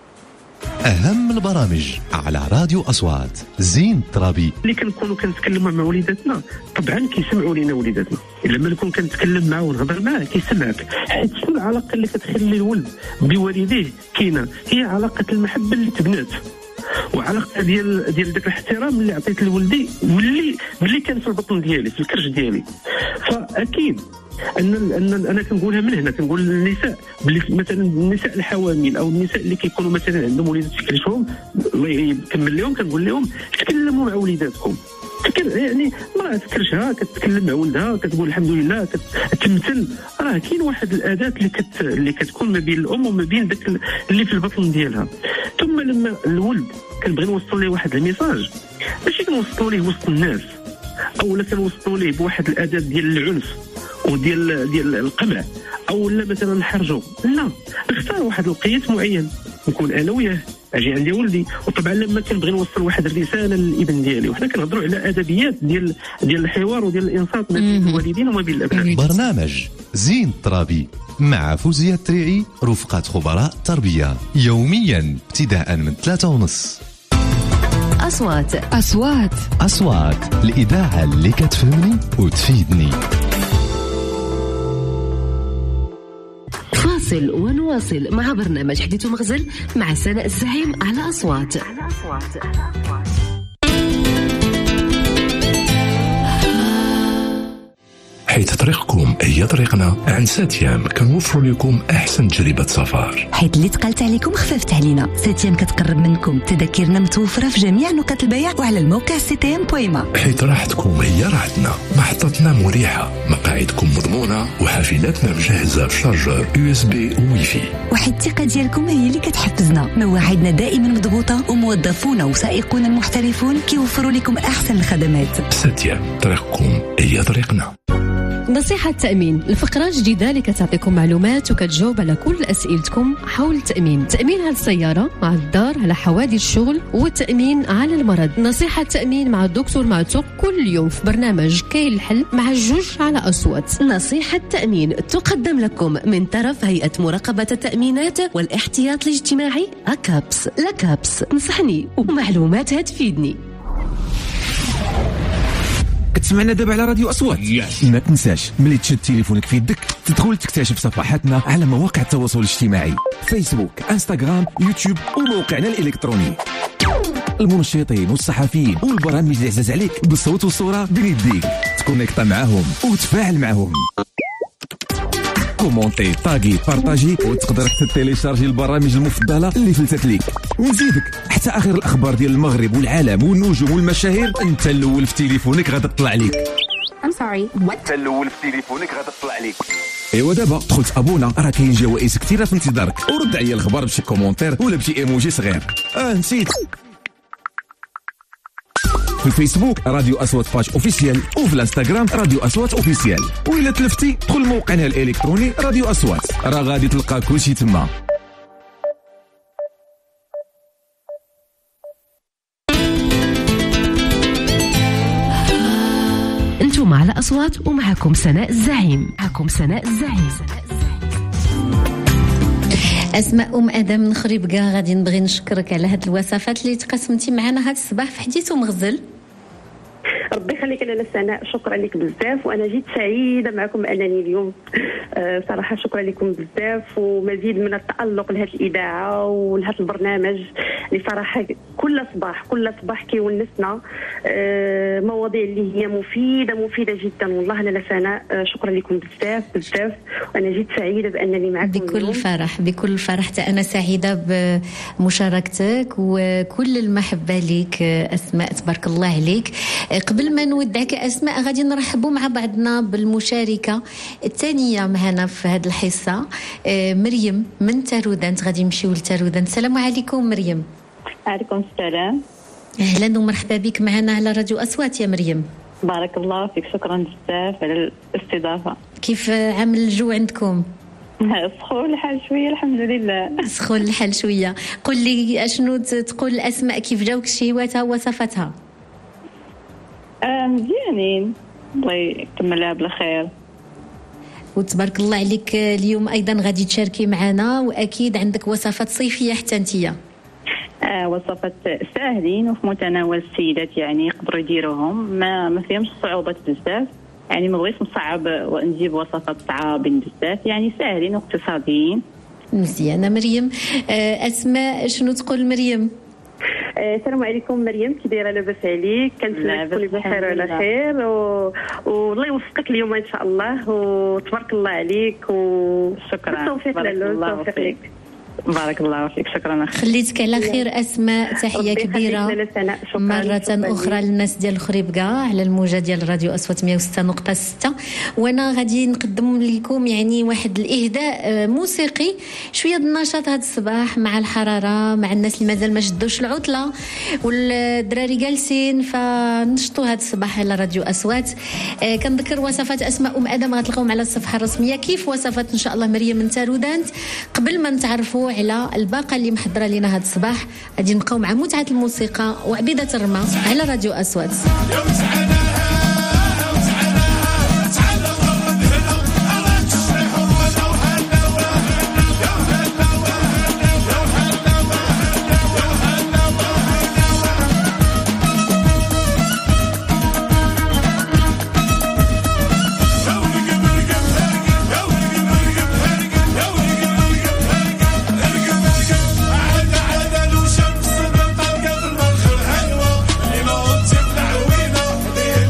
أهم البرامج على راديو أصوات. زين الترابي. اللي كنكونوا كنتكلموا مع وليداتنا طبعا كيسمعوا لينا وليداتنا، لما نكون كنتكلم معاه ونهضر معاه كيسمعك، حيت شنو العلاقة اللي كتخلي الولد بوالديه كاينة، هي علاقة المحبة اللي تبنات، وعلاقه ديال ديال داك الاحترام اللي عطيت لولدي واللي ملي كان في البطن ديالي في الكرش ديالي. فاكيد ان ان انا كنقولها من هنا، كنقول للنساء باللي مثلا النساء الحوامل او النساء اللي كيكونوا مثلا عندهم وليدات في كرشهم، الله يكمل لهم، كنقول لهم تكلموا مع وليداتكم. يعني مرأة كرشها كتكلم مع ولدها كتقول الحمد لله، كتمثل، راه كاين واحد الاداه اللي كت اللي كتكون ما بين الام وما بين داك اللي في البطن ديالها. ثم لما الولد كنبغي نوصل ليه واحد الميساج، ماشي كنوصلوا ليه وسط الناس او لا كنوصلوا ليه بواحد الاداه ديال العنف وديال ديال القمع او لا مثلا نحرجوا، لا، نختار واحد القياس معين نكون انا وياه، اجي عندي ولدي. وطبعا لما كنبغي نوصل واحد الرساله للابن ديالي، وحنا كنهضروا على ادبيات ديال ديال الحوار وديال الانصات ما بين الوالدين وما بين الابناء. برنامج زين الترابي مع فوزية التريعي رفقة خبراء التربية، يوميا ابتداء من ثلاثة ونص. أصوات أصوات أصوات الإذاعة اللي كتفهمني وتفيدني. فاصل ونواصل مع برنامج حديث ومغزل مع سناء الزعيم على أصوات. حيث طريقكم هي طريقنا، عند ساتيام كنوفروا لكم احسن تجربه سفر. حيث اللي تقلت عليكم خففت علينا. ساتيام كتقرب منكم، تذاكرنا متوفره في جميع نقاط البيع وعلى الموقع سيتيام بويما. حيث راحتكم هي راحتنا، محطتنا مريحه، مقاعدكم مضمونه، وحافلاتنا مجهزه بشارجر يو اس بي وويفي. وحيث الثقه ديالكم هي اللي كتحفزنا، مواعيدنا دائما مضبوطه، وموظفونا وسائقونا المحترفون كيوفروا لكم احسن الخدمات. ساتيام طريقكم هي طريقنا. نصيحة تأمين، الفقرة جديدة اللي كتعطيكم معلومات وكتجاوب على كل أسئلتكم حول التأمين. تأمين على السيارة، مع الدار، على حوادث الشغل، والتأمين على المرض. نصيحة تأمين مع الدكتور معتوق كل يوم في برنامج كاين الحل مع الجوج على أصوات. نصيحة تأمين تقدم لكم من طرف هيئة مراقبة التأمينات والاحتياط الاجتماعي أكابس. لكابس نصحني ومعلوماتها تفيدني. كتسمعنا دابا على راديو أصوات. yes. ما تنساش ملي تشد تليفونك في يدك تدخل تكتشف صفحاتنا على مواقع التواصل الاجتماعي، فيسبوك، انستغرام، يوتيوب، وموقعنا الإلكتروني. المنشطين والصحفيين والبرامج اللي عزاز عليك بالصوت والصورة بين يديك، تكونيكطا معاهم وتفاعل معاهم. كومونتي، طاغي، بارطاجي، وتقدر تيليشارجي البرامج المفضلة اللي فلتت ليك. ونزيدك حتى اخر الاخبار ديال المغرب والعالم والنجوم والمشاهير انت الاول في تليفونك غادا تطلع ليك. I'm sorry what؟ انت الاول في تليفونك غادا تطلع ليك. ايوا دابا دخلت ابونا راه كاين جوائز كثيره في انتظارك، ورد عليا الخبر بشي كومونتير ولا بشي ايموجي صغير. اه نسيت، في الفيسبوك راديو اصوات باج اوفيسيال، وفي الانستغرام راديو اصوات اوفيسيال، وإلا تلفتي دخل موقعنا الالكتروني راديو اصوات، راه غادي تلقى كلشي تما. انتم على اصوات ومعكم سناء الزعيم. معكم سناء الزعيم. اسماء ام ادم من خريبكا، غادي نبغي نشكرك على هاد الوصفات اللي تقسمتي معنا هاد الصباح في حديث ومغزل. ربي يخليك لاله سناء، شكرا لك بزاف، وانا جيت سعيده معكم انني اليوم. أه صراحه شكرا لكم بزاف، ومزيد من التالق لهذه الاذاعه ولهذا البرنامج اللي صراحه كل صباح كل صباح كيونسنا. أه مواضيع اللي هي مفيده مفيده جدا والله لاله سناء. أه شكرا لكم بزاف بزاف، وانا جيت سعيده بانني معكم بكل اليوم. فرح بكل فرح. انا سعيده بمشاركتك وكل المحبه لك اسماء، تبارك الله عليك. قبل ما نودعك اسماء غادي نرحبوا مع بعضنا بالمشاركه الثانيه معنا في هذه الحصه، مريم من تارودانت. غادي نمشيو لتارودانت. السلام عليكم مريم. وعليكم السلام. اهلا ومرحبا بك معنا على راديو اصوات يا مريم. بارك الله فيك، شكرا بزاف على الاستضافه. كيف عامل الجو عندكم؟ سخون الحال شويه الحمد لله. سخون الحال شويه. قل لي اشنو تقول الاسماء، كيف جاوك الشهوات وصفتها؟ مزيانين الله يكملها بالخير. وتبارك الله عليك اليوم ايضا غادي تشاركي معنا، واكيد عندك وصفات صيفيه حتى انتيا. آه وصفات ساهلين وفي متناول السيدات، يعني يقدروا يديروهم، ما ما فيهمش صعوبات بزاف، يعني ما بغيتش نصعب ونجيب وصفات صعابين بزاف، يعني ساهلين واقتصاديين. مزيانه مريم. آه اسماء شنو تقول مريم؟ السلام عليكم مريم، كي دايره؟ لاباس عليك؟ كنتمنى تكوني بخير وعلى خير، و... والله يوفقك اليوم ان شاء الله، وتبارك الله عليك. وشكرا. التوفيق لك. بارك الله فيك، شكرا. خليتك على خير اسماء، تحيه كبيره مره اخرى للناس ديال الخريبكا على الموجه ديال راديو اصوات مية وستة نقطة ستة. وانا غادي نقدم لكم يعني واحد الاهداء موسيقي، شويه النشاط هذا الصباح مع الحراره، مع الناس اللي مازال ما شدوش العطله والدراري جالسين، فنشطوا هذا الصباح على راديو اصوات. آه كنذكر وصفات اسماء ام ادم غتلقاوهم على الصفحه الرسميه، كيف وصفات ان شاء الله مريم من تارودانت. قبل ما نتعرفوا على الباقه اللي محضره لنا هذا الصباح، غادي نبقاو مع متعه الموسيقى وعبيده الرمى على راديو اصوات. Yeah.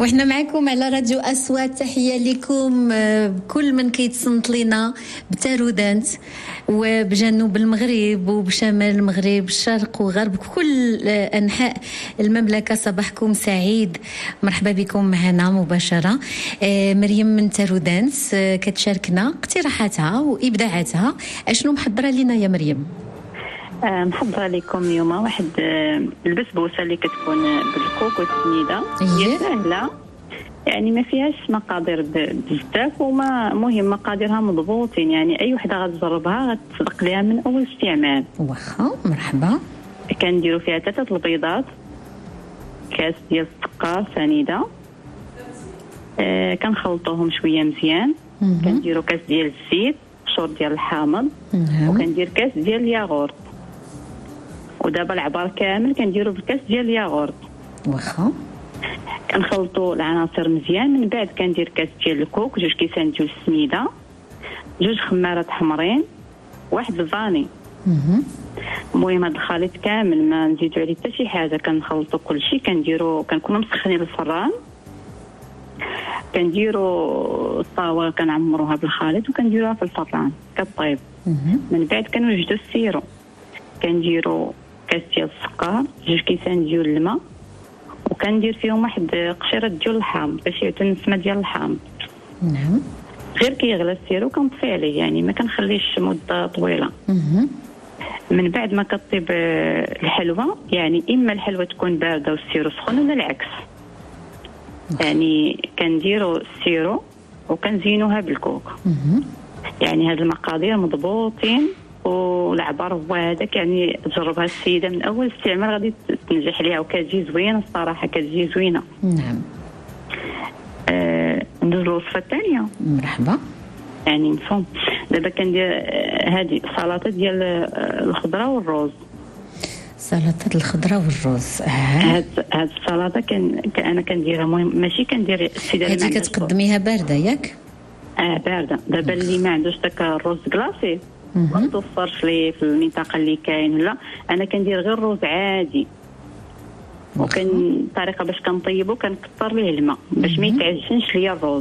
وإحنا معكم على راديو أصوات. تحية لكم كل من كيتصنت لنا بتارودانت وبجنوب المغرب وبشمال المغرب، الشرق وغرب، كل أنحاء المملكة. صباحكم سعيد، مرحبا بكم معنا مباشرة. مريم من تارودانت كتشاركنا اقتراحاتها وإبداعاتها. أشنو محضرة لنا يا مريم؟ محضرة لكم اليوم واحد البسبوسة اللي كتكون بالكوكو والسنيدة. هي سهلة يعني ما فيهاش مقادير بزاف، وما مهم مقاديرها مضبوطين، يعني أي وحدة غتجربها غتصدق ليها من أول استعمال. واخا مرحبا. كنديروا فيها ثلاثة البيضات، كاس ديال السكر سنيدة، آه كنخلطوهم شوية مزيان. كنديروا كاس ديال الزيت، شور ديال الحامض، وكندير كاس ديال الياغورت. ودابا العبار كامل كنديروا بالكاس ديال الياغورت. واخا كنخلطوا العناصر مزيان. من بعد كندير كاس ديال الكوك، جوج كيسان ديال السميده، جوج خمارات حمرين، واحد الفاني. المهم هذا الخليط كامل ما نزيدو عليه حتى شي حاجه. كنخلطوا كلشي، كنديروا كنكونوا مسخنين الفران، كنديروا الطاوه كنعمروها بالخليط وكنديروها في الفران كطيب. من بعد كنوجدوا السيرو، كنديروا كاس ديال السكر، جوج كيسان ديال الماء، وكندير فيهم واحد قشيره ديال الحامض باش يعطي النسمه ديال الحامض. نعم. غير كيغلى السيرو كنطفي عليه، يعني ما كنخليش مده طويله. من بعد ما كطيب الحلوى، يعني اما الحلوى تكون بارده والسيرو سخون ولا العكس. يعني كنديروا السيرو وكنزينوها بالكوك. يعني هاد المقادير مضبوطين، والعبار هو هذاك. يعني تجربها السيده من اول استعمال غادي تنجح ليها، وكتجي زوينه الصراحه، كتجي زوينه. نعم. آه ندوز للوصفه الثانيه. مرحبا. يعني مفهوم. دابا كندير هذه سلطه ديال الخضره والروز. سلطه الخضره والروز. هاد هاد السلطه كان انا كنديرها، مهم ماشي كندير السيده هذه كتقدميها بارده ياك؟ اه بارده. دابا اللي ما عندوش داك الروز كلاصي ما توفرش ليه في المنطقه اللي كاين، ولا انا كندير غير الروز عادي. وكان الطريقه باش كنطيبو كنكثر ليه الماء باش ما يتعجنش ليا الروز.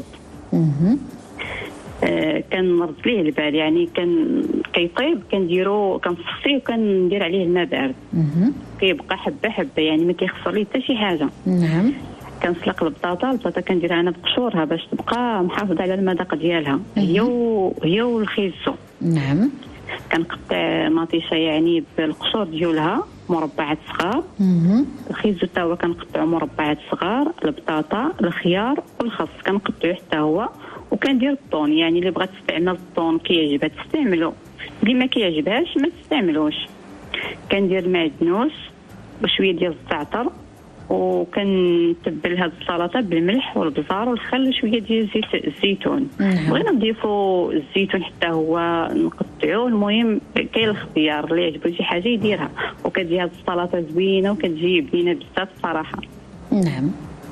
آه كنرد ليه البال، يعني كان كيطيب كنديرو كنصفيه وكندير عليه الماء بارد. كيبقى حبه حبه، يعني ما كيخسر ليه حتى شي حاجه. نعم. كنسلق البطاطا، البطاطا كنديرها انا بقشورها باش تبقى محافظه على المذاق ديالها، هي و... هي والخيزو. نعم. كنقطع مطيشه يعني بالقشور ديالها مربعات صغار. الخيزو حتى هو كنقطعو مربعات صغار. البطاطا، الخيار والخس كنقطعو حتى هو. وكندير الطون، يعني اللي بغات تستعمل الطون كيعجبها تستعملو، اللي ما كيعجبهاش ما تستعملوش. كندير المعدنوس وشويه ديال الزعتر، وكنتبل هاد السلطه بالملح والبزار والخل وشويه ديال زيت الزيتون. بغينا نضيفوا الزيتون حتى هو نقطعوه. المهم كاين الاختيار، اللي يعجبو شي حاجه يديرها. وكتجي هاد السلطه زوينه وكتجي بنينه بزاف الصراحه. نعم.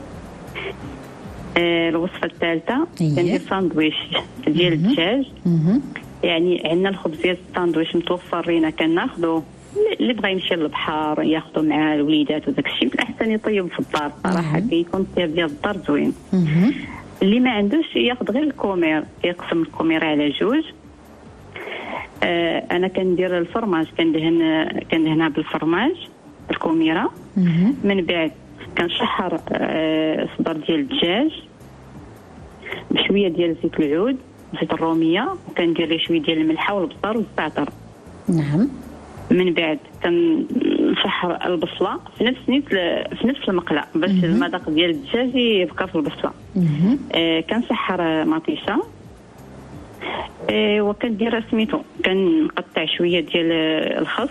آه الوصفه الثالثه كندير ساندويش ديال الدجاج. يعني عندنا الخبز ديال الساندويش متوفر لينا، كناخذوه. اللي بغى يمشي للبحر ياخذوا مع الوليدات وداك الشيء، من الاحسن يطيب في الدار صراحه. كيكون الطياب ديال الدار زوين. اللي ما عندوش ياخذ غير الكومير، يقسم الكومير على جوج. آه انا كندير الفرماج، كندهن كندهنها بالفرماج الكوميره. من بعد كنشحر آه صدر ديال الدجاج بشويه ديال زيت العود، زيت الروميه، وكندير ليه شويه ديال الملحه والبصل والزعتر. نعم. من بعد كنشحر البصله في نفس نيت في نفس المقله باش المذاق ديال الدجاج يبقى في البصله. آه كنسحر مطيشه. آه وكندير سميتو، كنقطع شويه ديال الخس،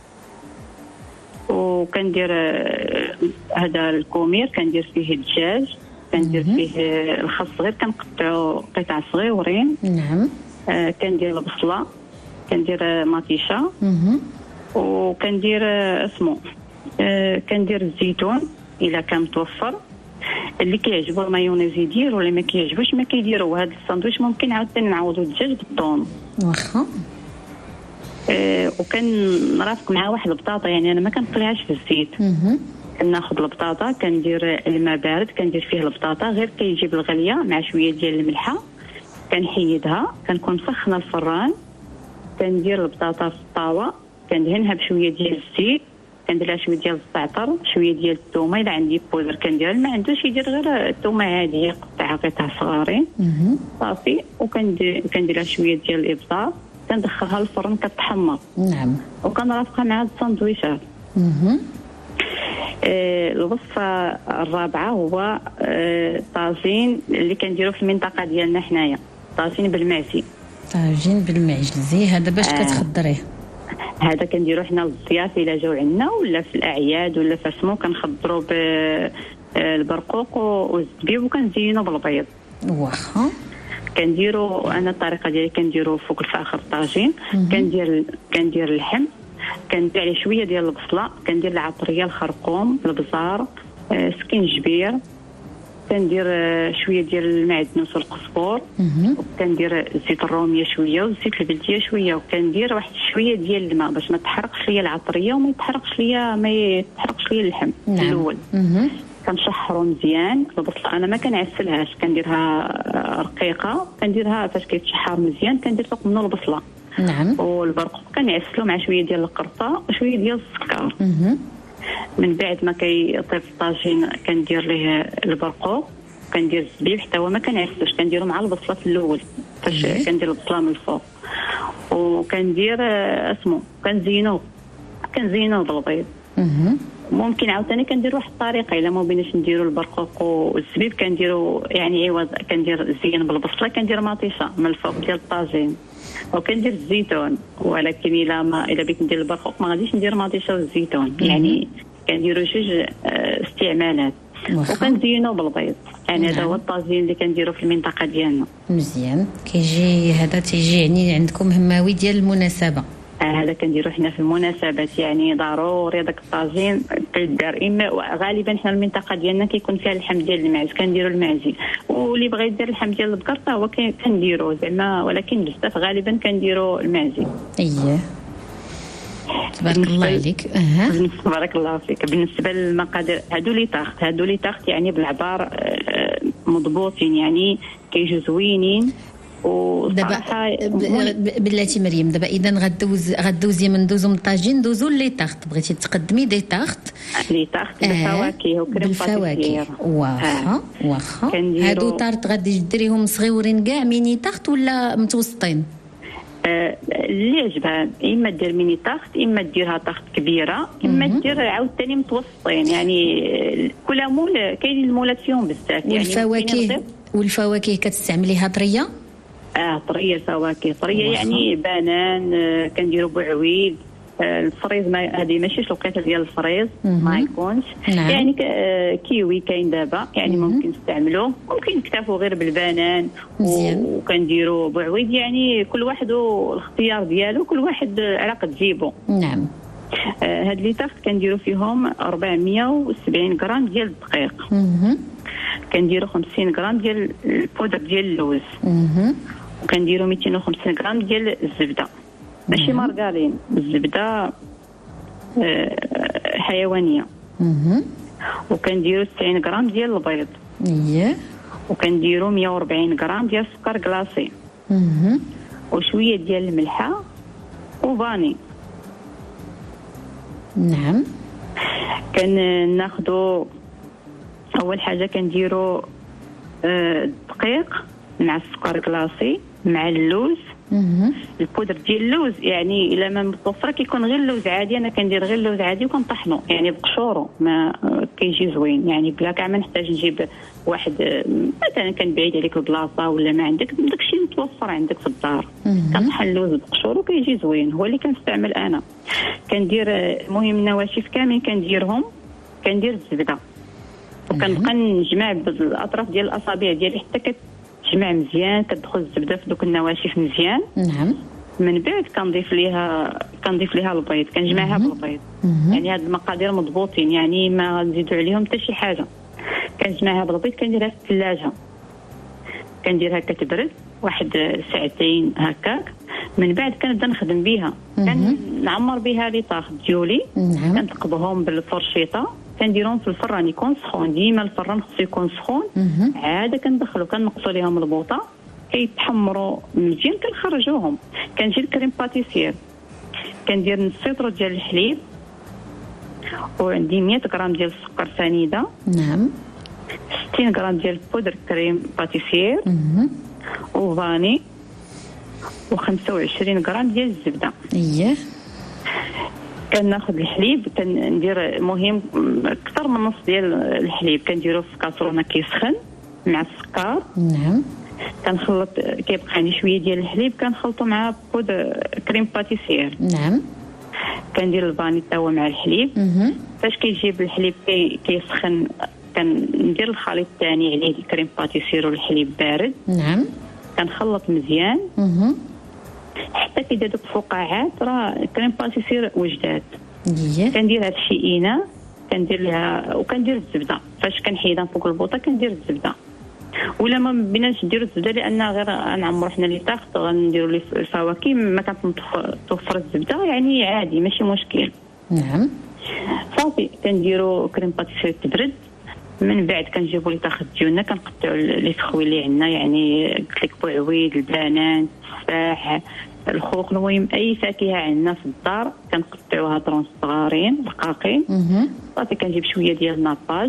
وكندير هذا الكومير كندير فيه الدجاج، كندير فيه الخس صغير كنقطعو قطع صغيورين. نعم. آه كندير البصله، كندير مطيشه، وكندير اسمو آه كندير الزيتون الا كان متوفر. اللي كيعجبو المايونيز يدير، واللي ما كيعجبوش ما كيديروا. هذا الساندويش ممكن عاوتاني نعوضو الدجاج بالطون. واخا. آه وكنرافق معاه واحد البطاطا، يعني انا ما كنطلعهاش في الزيت. كناخذ البطاطا كندير الماء بارد كندير فيه البطاطا غير كيجيب الغليه مع شويه ديال الملحه كنحيدها كنكون مسخنه الفران كندير البطاطا في الطاوه كندهنها بشويه ديال الزيت كندير لها شويه ديال الزعتر شويه ديال الثومه الا عندي بودر كندير ما عندوش يدير غير الثومه عاديه يقطعها قطع صغارين صافي وكندير كندير لها شويه ديال الابزار كندخلها للفرن كتحمر نعم وكنرافقها مع الساندويشات. اها آه الوصفه الرابعه هو آه طاجين اللي كنديروا في المنطقه ديالنا حنايا طاجين بالمعزي. طاجين بالمعزي هذا باش آه. كتخضريه؟ هذا كنديروا حنا للضياف الى جاو عندنا ولا في الاعياد ولا في اسمو كنخضروا بالبرقوق والزبيب وكنزينوا بالبيض. واخا كنديروا انا الطريقه ديالي كنديروا فوق الفاخر الطاجين كندير كندير اللحم كندير عليه شويه ديال البصله كندير العطريه الخرقوم البزار آه، سكينجبير كندير آه، شويه ديال المعدنوس والقزبور وكندير زيت الروميه شويه وزيت البلديه شويه وكندير واحد شويه ديال الماء باش ما تحرقش ليا العطريه وما يتحرقش ليا ما يتحرقش ليا اللحم. نعم. الاول كنشحروا مزيان البصله انا ما كنعسلهاش كنديرها رقيقه كنديرها فاش كيتشحر مزيان كندير فوق منه البصله. نعم. والبرقوق كنعسلو مع شويه ديال القرفه وشويه ديال السكر. من بعد ما كيطيب الطاجين كندير ليه البرقوق كندير الزبيب حتى هو ما كنعسلوش كنديرو مع البصله في الاول فاش كندير البصله من الفوق وكندير اسمو كنزينو كنزينو بالبيض. ممكن عاوتاني كندير واحد الطريقه الا ما بيناش نديروا البرقوق والزبيب كنديروا يعني عوض كندير الزين بالبصله كندير مطيشه من الفوق ديال الطاجين وكندير الزيتون ولكن الا ما الا بغيت ندير البرقوق ما غاديش ندير مطيشه والزيتون يعني كنديروا جوج استعمالات وكنزينوا بالبيض يعني هذا هو الطاجين اللي كنديروا في المنطقه ديالنا. مزيان كيجي هذا تيجي يعني عندكم هماوي ديال المناسبه. هذا كنديروا حنا في المناسبات يعني ضروري داك الطاجين كيدار اما غالبا حنا المنطقه ديالنا كيكون فيها اللحم ديال الماعز كنديروا المعزي واللي بغى يدير اللحم ديال البقر حتى هو كنديروا زعما ولكن بزاف غالبا كنديروا المعزي. اييه تبارك الله عليك. اها تبارك الله فيك. بالنسبه للمقادير هادو لي طاخت هادو لي طاخت يعني بالعبار مضبوطين يعني كيجوا زوينين دابا بلاتي مريم دابا اذا غدوز غدوزي من دوزو من الطاجين ندوزو لي طاخت بغيتي تقدمي دي طاخت لي طاخت بالفواكه وكريم بالفواكه واخا واخا هادو طارت غادي ديريهم صغيورين كاع ميني طاخت ولا متوسطين؟ آه اللي عجبها اما دير ميني طاخت اما ديرها طاخت كبيره اما دير عاوتاني متوسطين يعني كل مول كاين المولات فيهم بزاف يعني. والفواكه والفواكه كتستعمليها طريه؟ اه طريه فواكه طريه يعني بنان آه كنديروا بعويد آه الفريز ما هذه ماشي شوكولاته ديال الفريز ما يكونش. نعم. يعني آه كيوي كاين دابا يعني مم. ممكن نستعملوه ممكن نكتفوا غير بالبنان وكنديروا بعويد يعني كل واحد والاختيار ديالو كل واحد على قد جيبو. نعم. آه هاد لي طاخت كنديروا فيهم أربعمية وسبعين غرام ديال الدقيق. كنديروا خمسين غرام ديال البودر ديال اللوز. وكنديروا مئتين وخمسين غرام ديال الزبده ماشي مارغرين الزبده آه حيوانيه. وكنديروا تسعين غرام ديال البيض. اييه. وكنديروا مئة وأربعين غرام ديال السكر كلاصي. وشويه ديال الملحه وفاني. نعم. كناخذوا اول حاجه كنديروا الدقيق مع السكر كلاصي مع اللوز. البودر ديال اللوز يعني الا ما متوفره كيكون غير اللوز عادي انا كندير غير اللوز عادي وكنطحنو يعني بقشورو ما كيجي زوين يعني بلا كاع ما نحتاج نجيب واحد مثلا كان بعيد عليك البلاصه ولا ما عندك داكشي متوفر عندك في الدار كنطحن اللوز بقشورو كيجي زوين هو اللي كنستعمل انا. كندير المهم النواشف كاملين كنديرهم كندير الزبده وكنبقى نجمع بالاطراف ديال الاصابع ديالي حتى كتجمع مزيان كتدخل الزبده في دوك النواشف مزيان. نعم. من بعد كنضيف ليها كنضيف ليها البيض كنجمعها بالبيض يعني هاد المقادير مضبوطين يعني ما نزيدوا عليهم حتى شي حاجه. كنجمعها بالبيض كنديرها في الثلاجه كنديرها كتبرد واحد ساعتين هكاك من بعد كنبدا نخدم بها كنعمر بها لي طاخ ديولي كنتقبهم بالفرشيطه كنديرهم في الفران يكون سخون. ديما الفران خصو يكون سخون. عاده كندخلو كنقصوا ليهم البوطه كيتحمروا مزيان كنخرجوهم. كنجي الكريم باتيسير كندير نص لتر ديال الحليب وعندي مية غرام ديال السكر سنيده. نعم. ستين غرام ديال بودر كريم باتيسير وفاني وخمسة وعشرين غرام ديال الزبده. اييه. كناخذ الحليب كندير مهم اكثر من نص ديال الحليب كنديرو في كاسرونه كيسخن مع السكر. نعم. كنخلط كيبقى عندي شويه ديال الحليب كنخلطو مع بود كريم باتيسير. نعم. كندير الفاني حتى هو مع الحليب. فاش كيجيب الحليب كي كيسخن كندير الخليط الثاني عليه الكريم باتيسير والحليب بارد. نعم. كنخلط مزيان حتى كيدير دوك الفقاعات راه كريم باتيسير وجدات. كندير هذا الشيء إنا كندير لها وكندير الزبده. فاش كنحيدها فوق البوطه كندير الزبده ولا ما بيناش نديرو الزبده لان غير نعمرو حنا لي طاخط غنديرو لي الفواكه ما كتوفر الزبده يعني عادي ماشي مشكل. نعم. صافي كنديرو كريم باتيسير تبرد من بعد كنجيبو لي طاخط ديالنا كنقطعوا لي تخوي اللي عندنا يعني قلت لك بوعويد البنان التفاح الخوخ المهم اي فاكهه عندنا في الدار كنقطعوها طرونس صغارين رقاقين. صافي كنجيب شويه ديال الناباج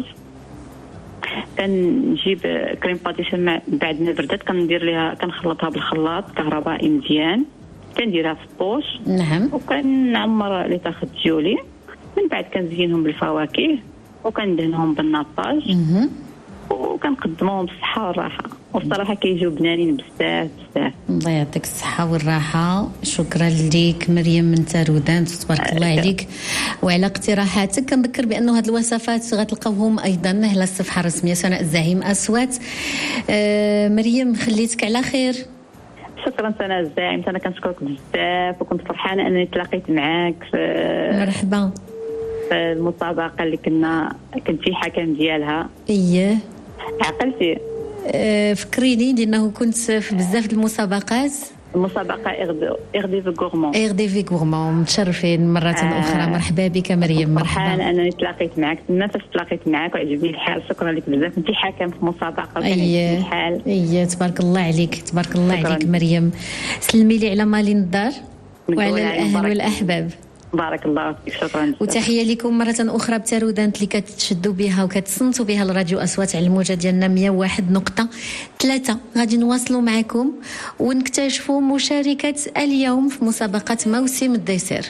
كنجيب كريم باتيسير بعد ما بردت كندير ليها كنخلطها بالخلاط كهربائي مزيان كنديرها في الطوش. نعم. وكنعمر لي طاخط ديالي من بعد كنزينهم بالفواكه وكندهنهم بالناباج وكنقدموهم بالصحه والراحه والصراحه كيجيو بنانين بزاف بزاف. الله يعطيك الصحه والراحه. شكرا ليك مريم من تارودان تبارك الله عليك وعلى اقتراحاتك. كنذكر بانه هذه الوصفات غتلقاوهم ايضا على الصفحه الرسميه سناء الزعيم اصوات. آه مريم خليتك على خير. شكرا سناء الزعيم. انا كنشكرك بزاف وكنت فرحانه انني تلاقيت معاك في مرحبا في المسابقه اللي كنا كنتي حكم ديالها. اييه عقلتي. أه فكريني لانه كنت في بزاف المسابقات. المسابقه اغدي في غورمون اغدي في غورمون. متشرفين مره آه. اخرى. مرحبا بك مريم. مرحبا. فرحانه انني تلاقيت معك تما فاش تلاقيت معك وعجبني الحال. شكرا لك بزاف. انت حكم في مسابقه اييه الحال. اييه تبارك الله عليك تبارك الله شكرا. عليك مريم. سلمي لي على مالين الدار وعلى الاهل والاحباب. بارك الله فيك. شكرا. وتحيه لكم مره اخرى بتارودانت اللي كتشدوا بها وكتصنتوا بها الراديو اصوات على الموجه ديالنا مية وواحد نقطة ثلاثة. غادي نواصلوا معكم ونكتشفوا مشاركه اليوم في مسابقه موسم الديسير.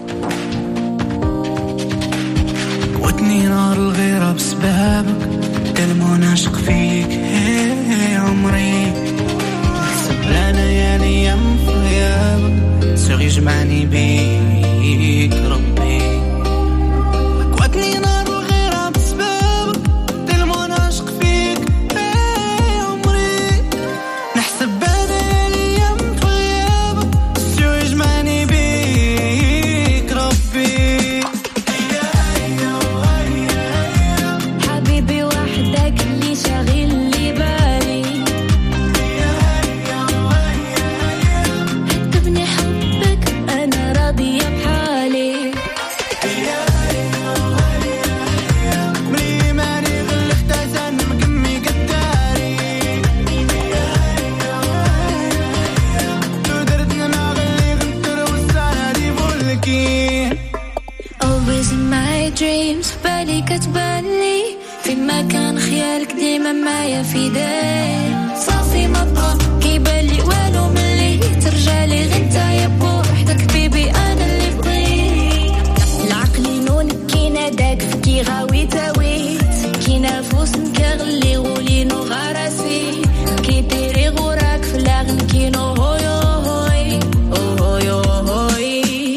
ودني نار الغيره بسبابك كلمه ناشق فيك هي عمري نحسب لنا يا الايام في غيابك سير يجمعني بيك ربي. قوتني نار الغيرة بسبابك كلمة ناشق فيك ايه عمري نحسب بنا الايام في غيابك سير يجمعني بيك ربي. حبيبي وحدك اللي شاغل لي بالي تبني حبك انا راضيه بحالي. ماني غلفت ازن مقمي قداري تدردنا ما غلي غنتر والسنة دي بولكي. Always in my dreams بالي كتبالي في مكان خيالك ديما معايا في داي. صافي ما بقى كيبالي والو ملي ترجعلي غنتا يا بوحدك بيبي انا اللي بغيت. العقل نونك كي ناداك كي غاوي تاويت كي نافوس نكغلي غولينو غراسي كي ديري غوراك في لاغن كينو هوي هوي هوي هوي.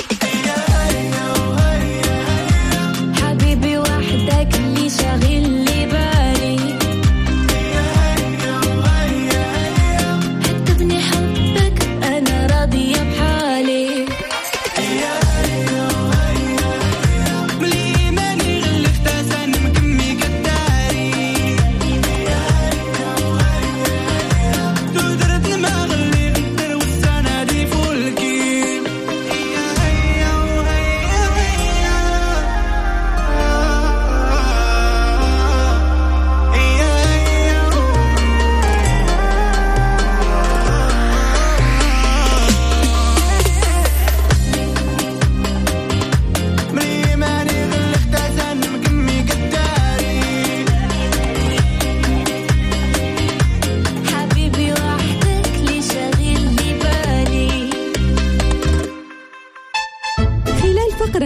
حبيبي وحدك اللي شاغل لي بالي حتى بني حبك انا راضيه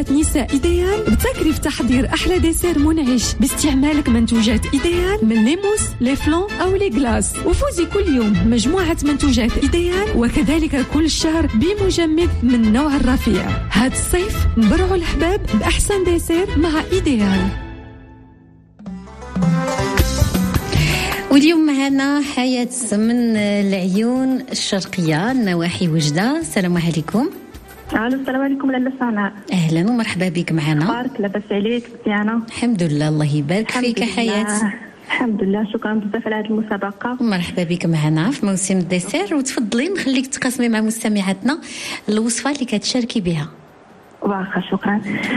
منتوجات نساء إيديال بتكريف تحضير أحلى ديسير منعش باستعمالك منتوجات إيديال من لي موس لي فلون أو لي غلاس. وفوزي كل يوم مجموعة منتوجات إيديال وكذلك كل شهر بمجمد من نوع الرفيع. هاد الصيف نبرعوا الحباب بأحسن ديسير مع إيديال. واليوم معنا حياة من العيون الشرقية نواحي وجدة. السلام عليكم. الو السلام عليكم لاله سناء. اهلا ومرحبا بك معنا. بارك لاباس عليك مزيانه؟ الحمد لله الله يبارك فيك حياة. الحمد لله شكرا بزاف على هذه المسابقه. مرحبا بك معنا في موسم الديسير وتفضلي نخليك تقاسمي مع مستمعاتنا الوصفه اللي كتشاركي بها. واخا شكرا.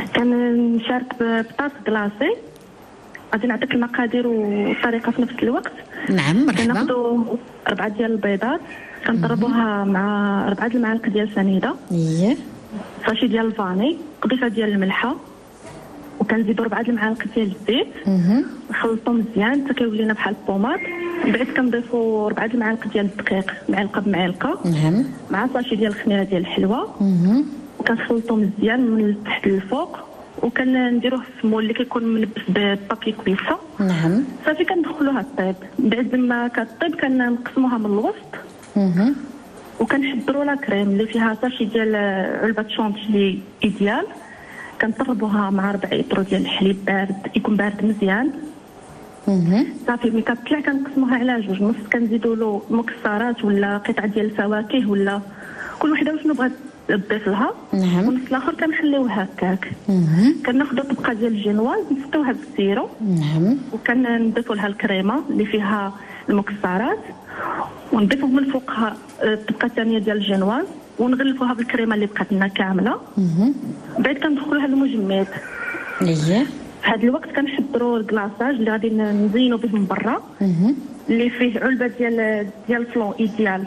كنشارك بطاط كلاصي. غادي نعطيك المقادير والطريقه في نفس الوقت. نعم مرحبا. كناخذوا أربعة ديال البيضات كنضربوها مع أربعة المعالق ديال سنيده. اييه. ساشي ديال الفاني، قطيفه ديال الملحه، وكنزيدوا أربعة المعالق ديال الزيت. اها. نخلطو مزيان حتى كيولي لنا بحال البوماط. من بعد كنضيفوا أربعة المعالق ديال الدقيق معلقه بمعلقه. نعم. مع ساشي ديال الخميره ديال الحلوه. اها. وكنخلطو مزيان من التحت للفوق وكنديروه في مول اللي كيكون ملبس بالبابي كويسه. نعم. صافي كندخلوها الطيب. بعد ما كطيب كنقسموها من الوسط. اها. وكنحضروا لا كريم اللي فيها ساشي ديال علبه شونتلي ايديال. كنطربوها مع ربع لتر ديال الحليب بارد يكون بارد مزيان. اها. صافي ملي كتطلع كنقسموها على جوج، نص كنزيدوا له مكسرات ولا قطع ديال الفواكه ولا كل وحده وشنو بغات تضيف لها. نعم. والنص الاخر كنخليوه هكاك. اها. كناخذوا طبقه ديال الجينواز نسقيوها بالسيرو. نعم. وكنضيفوا لها الكريمه اللي فيها المكسرات ونضيفوا من فوقها الطبقه الثانيه ديال الجينواز ونغلفوها بالكريمه اللي بقات لنا كامله. اها. بعد كندخلوها للمجمد. اييه. في هذا الوقت كنحضروا الكلاصاج اللي غادي نزينوا به من برا. اها. اللي فيه علبه ديال ديال الفلون ايديال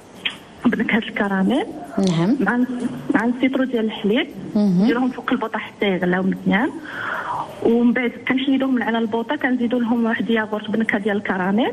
بنكهه الكراميل. نعم. مع مع السيترو ديال الحليب. نديروهم فوق البوطه حتى يغلاو مزيان. ومن بعد كنشيدوهم من على البوطه كنزيدوا لهم واحد ياغورت بنكهه ديال الكراميل.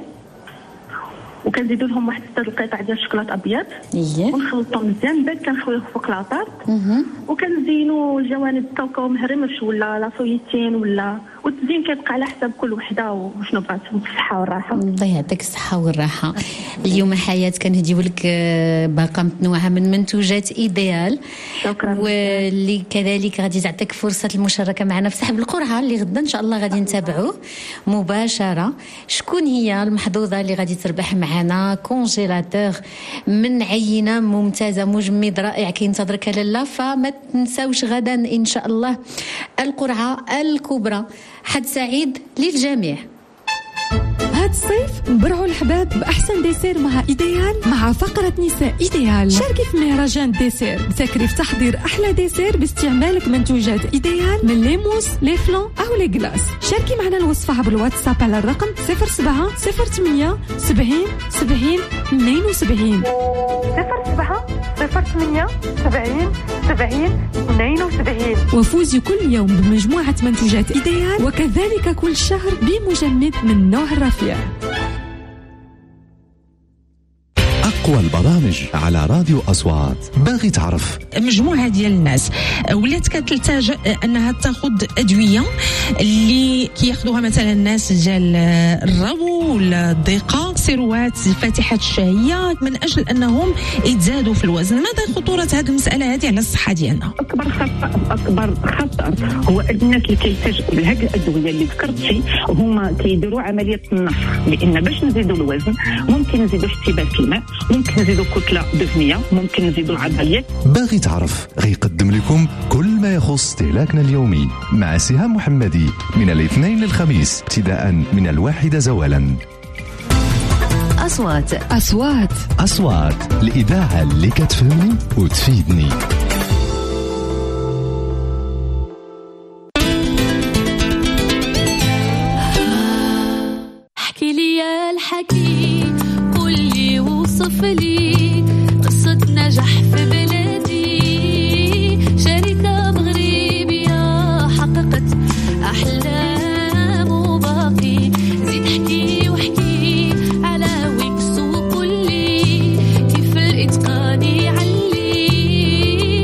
وكنزيدوا لهم واحد ستة القطع ديال الشوكولات ابيض. اييه. ونخلطوا مزيان. بعد كنخويوه فوق لاطارت. اها. وكنزينوا الجوانب كاوكاو مهرمش ولا لاصويتين ولا والتزيين كيبقى على حساب كل وحده وشنو بغات بالصحه والراحه. الله يعطيك الصحه والراحه. اليوم حياة كنهديو لك باقه متنوعه من منتوجات ايديال. شكرا. واللي كذلك غادي تعطيك فرصه المشاركه معنا في سحب القرعه اللي غدا ان شاء الله غادي نتابعوه مباشره. شكون هي المحظوظه اللي غادي تربح معنا كونجيلاتور من عينه ممتازه مجمد رائع كينتظرك لاله. فما تنساوش غدا ان شاء الله القرعه الكبرى. حد سعيد للجميع. هاد الصيف نبرعوا الحباب بأحسن ديسير مع إيديال مع فقرة نساء إيديال. شاركي في مهرجان ديسير بتكريف تحضير أحلى ديسير باستعمالك منتوجات إيديال من لي موس لي فلون أو لي غلاس. شاركي معنا الوصفة عبر الواتساب على الرقم صفر سبعة صفر ثمانية سبعين سبعين اثنين وسبعين صفر سبعة صفر ثمانية سبعين سبعين اثنين وسبعين. وفوزي كل يوم بمجموعة منتوجات إيديال وكذلك كل شهر بمجمد من نوع الرفيع. أقوى البرامج على راديو أصوات. باغي تعرف مجموعة ديال الناس ولات كتلتجأ أنها تاخذ أدوية اللي كياخذوها مثلا الناس ديال الربو ولا الضيقة سيروات فاتحة الشهية من أجل أنهم يتزادوا في الوزن. ماذا خطورة هذه المسألة هذه على الصحة ديالنا؟ أكبر خطأ أكبر خطر هو الناس اللي كيلتجئوا لهذه الأدوية اللي ذكرتي هما كيديروا عملية النفخ، لأن باش نزيدوا الوزن ممكن نزيدوا احتباس الماء، ممكن نزيدوا كتلة دهنية، ممكن نزيدوا العضليات. باغي تعرف غيقدم لكم كل ما يخص استهلاكنا اليومي مع سهام محمدي من الاثنين للخميس ابتداء من الواحدة زوالا. أصوات أصوات أصوات الإذاعة اللي كتفهمني وتفيدني. احكي لي يا الحكي قول لي وصف لي قصة نجاح في بلادي، شركة مغربية حققت أحلام وباقي. زيد احكي واحكي على ويكس وقولي كيف الإتقان يعلي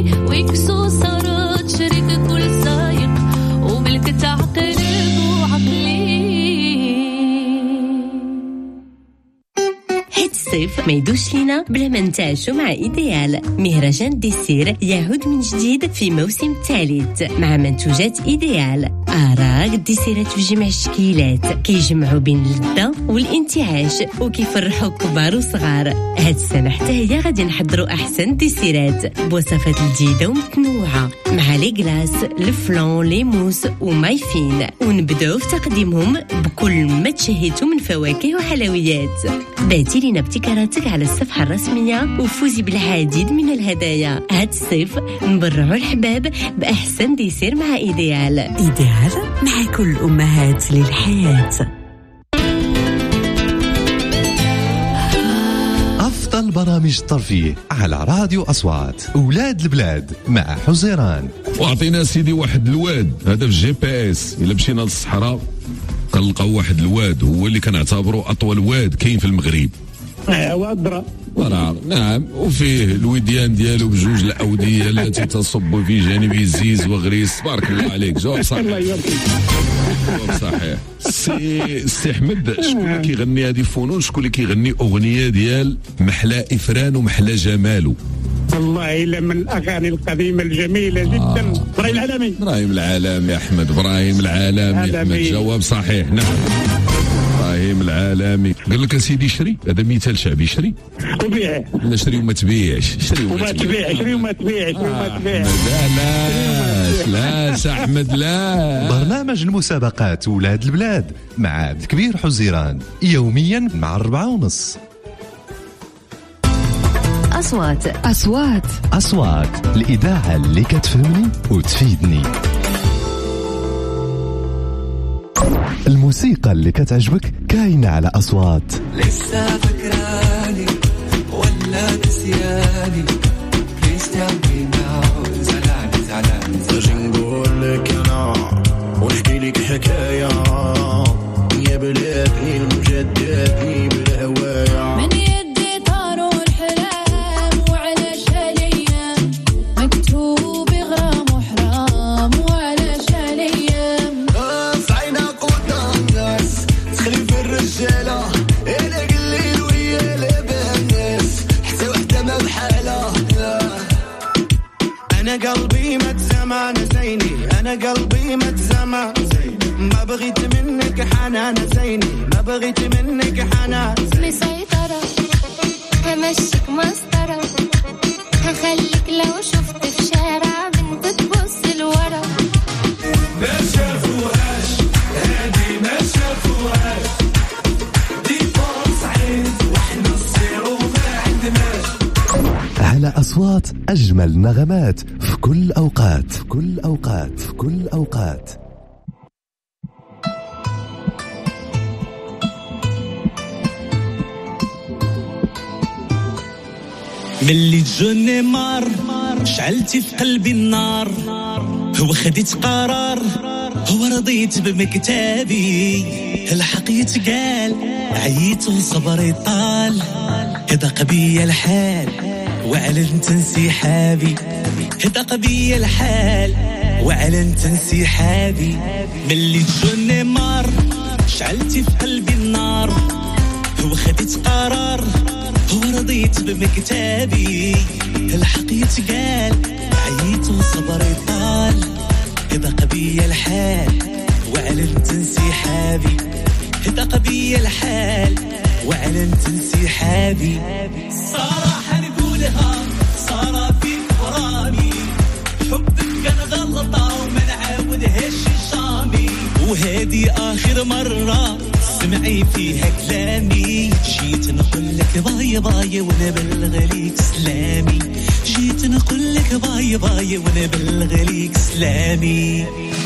الصيف ما يدوش لينا بلا ما نتعشوا مع إيديال. مهرجان الديسير يعود من جديد في موسم الثالث مع منتوجات إيديال. أراك الديسيرات في جميع الشكيلات كيجمعوا بين اللذة والانتعاش وكيفرحوا كبار وصغار. هاد السنة حتى هي غادي نحضروا أحسن ديسيرات بوصفات جديدة ومتنوعة مع لي غلاس، الفلون، لي موس ومايفين، ونبداو في تقديمهم بكل ما تشهيتوا من فواكه وحلويات. باتي لنا ابتكاراتك على الصفحة الرسمية وفوزي بالعديد من الهدايا. هاد الصيف نبرعوا الحباب بأحسن ديسير مع إيديال. إيديال مع كل أمهات للحياة. أفضل برامج الترفيه على راديو أصوات. أولاد البلاد مع حزيران. واعطينا سيدي واحد الواد هذا في الجي بي اس. إلا مشينا للصحراء كنلقاو واحد الواد هو اللي كنعتبره أطول واد كاين في المغرب. واد درا وراه نعم، وفيه الوديان ديالو بجوج الأودية التي تصب في جانبه الزيز وغريس. بارك الله عليك، جواب صحيح. الله يرضيك، جواب صحيح. سي سي احمد، شكون اللي كيغني هذه فنون؟ شكون اللي كيغني اغنيه ديال محلى افران ومحلى جمالو؟ والله الا من الاغاني القديمه الجميله جدا. ابراهيم العالمي. ابراهيم العالمي يا احمد، ابراهيم العالمي يا احمد، جواب صحيح. نعم ابراهيم العالمي. قال لك سيدي شري، هذا مثال شعبي، شري وبيع. لا شري وما تبيعش، شري وما تبيع، شري وما تبيع، شري وما تبيع. لا لا لا احمد لا. برنامج المسابقات ولاد البلاد مع عبد الكبير حزيران يوميا مع الربعة ونص. أصوات أصوات أصوات الإذاعة اللي كتفهمني وتفيدني. الموسيقى اللي كتعجبك كاينة على أصوات. لسه فكراني ولا نسياني؟ Please tell me now. زعلان زعلان زعلان نقول لك أنا ونحكي لك حكاية يا بلادي المجددني بالهواية. من يدي طاروا الحلام وعلى شاليام مكتوب غرام وحرام وعلى شاليام. صعينا قدام الناس تخلف الرجالة إلى قليل ويا لبناس حتى وحدة ما بحالة. أنا قلبي متزمان زيني، أنا قلبي متزمان زيني، ما بغيت منك حنان زيني، ما بغيت منك حنان. مسيطرة همشيك مسطرة، هخليك لو شفت في شارع بنت تبص لورا. ما شافوهاش هادي، ما شافوهاش دي فرص عين واحنا نصيرو ما عندناش. على أصوات أجمل نغمات في كل أوقات، في كل أوقات، في كل أوقات. ملي تجوني مار شعلتي في قلبي النار، هو خديت قرار، هو رضيت بمكتابي، الحق يتقال عييت وصبري طال، هدق بيا الحال وعلنت انسحابي، هدق بيا الحال وعلنت انسحابي. ملي تجوني مار شعلتي في قلبي النار، هو خديت قرار، هو رضيت بمكتابي، الحق يتقال عييت وصبري طال، هدق بيا الحال وعلنت انسحابي، هدق بيا الحال وعلنت انسحابي. صراحة نقولها صار في غرامي، حبك كان غلطة وما نعاودهاش شامي، وهذه آخر مرة سمعي فيها كلامي. جيت نقول لك باي باي وانا بلغ ليك سلامي، جيت نقول لك باي باي وانا بلغ ليك سلامي.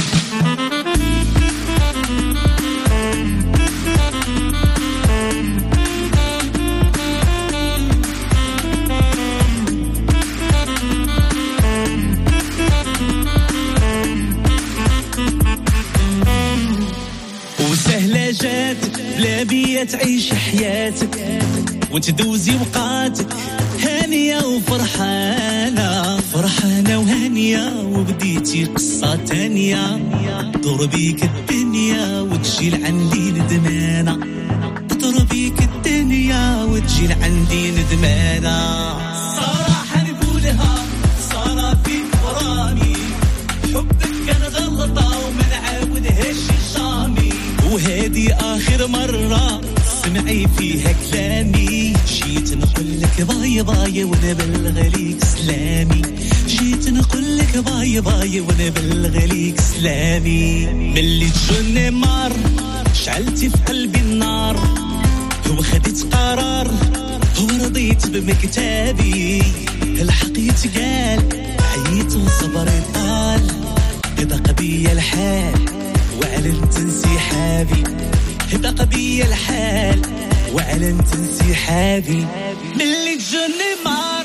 وسهلة جات بلا بيا تعيش حياتك وتدوزي وقاتك هانية وفرحانة، فرحانة وهانية وبديتي قصة تانية، دور بيك الدنيا وتشيل عن لي ندمانة، دور بيك الدنيا وتجي لعندي ندمانة صراحة نقولها صار في غرامي حبك كان غلطة وما نعاودهاش شامي وهادي آخر مرة سمعي فيها كلامي جيت نقول لك باي باي وانا بلغ ليك سلامي جيت نقول لك باي باي وانا بلغ ليك سلامي ملي تجوني مار شعلتي في قلبي النار وخديت قرار ورضيت بمكتابي الحقيت قال عييت وصبري طال ضاق بيا الحال وعلنت انسحابي ضاق بيا الحال وعلنت انسحابي ملي تجوني مار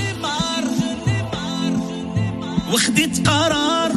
وخديت قرار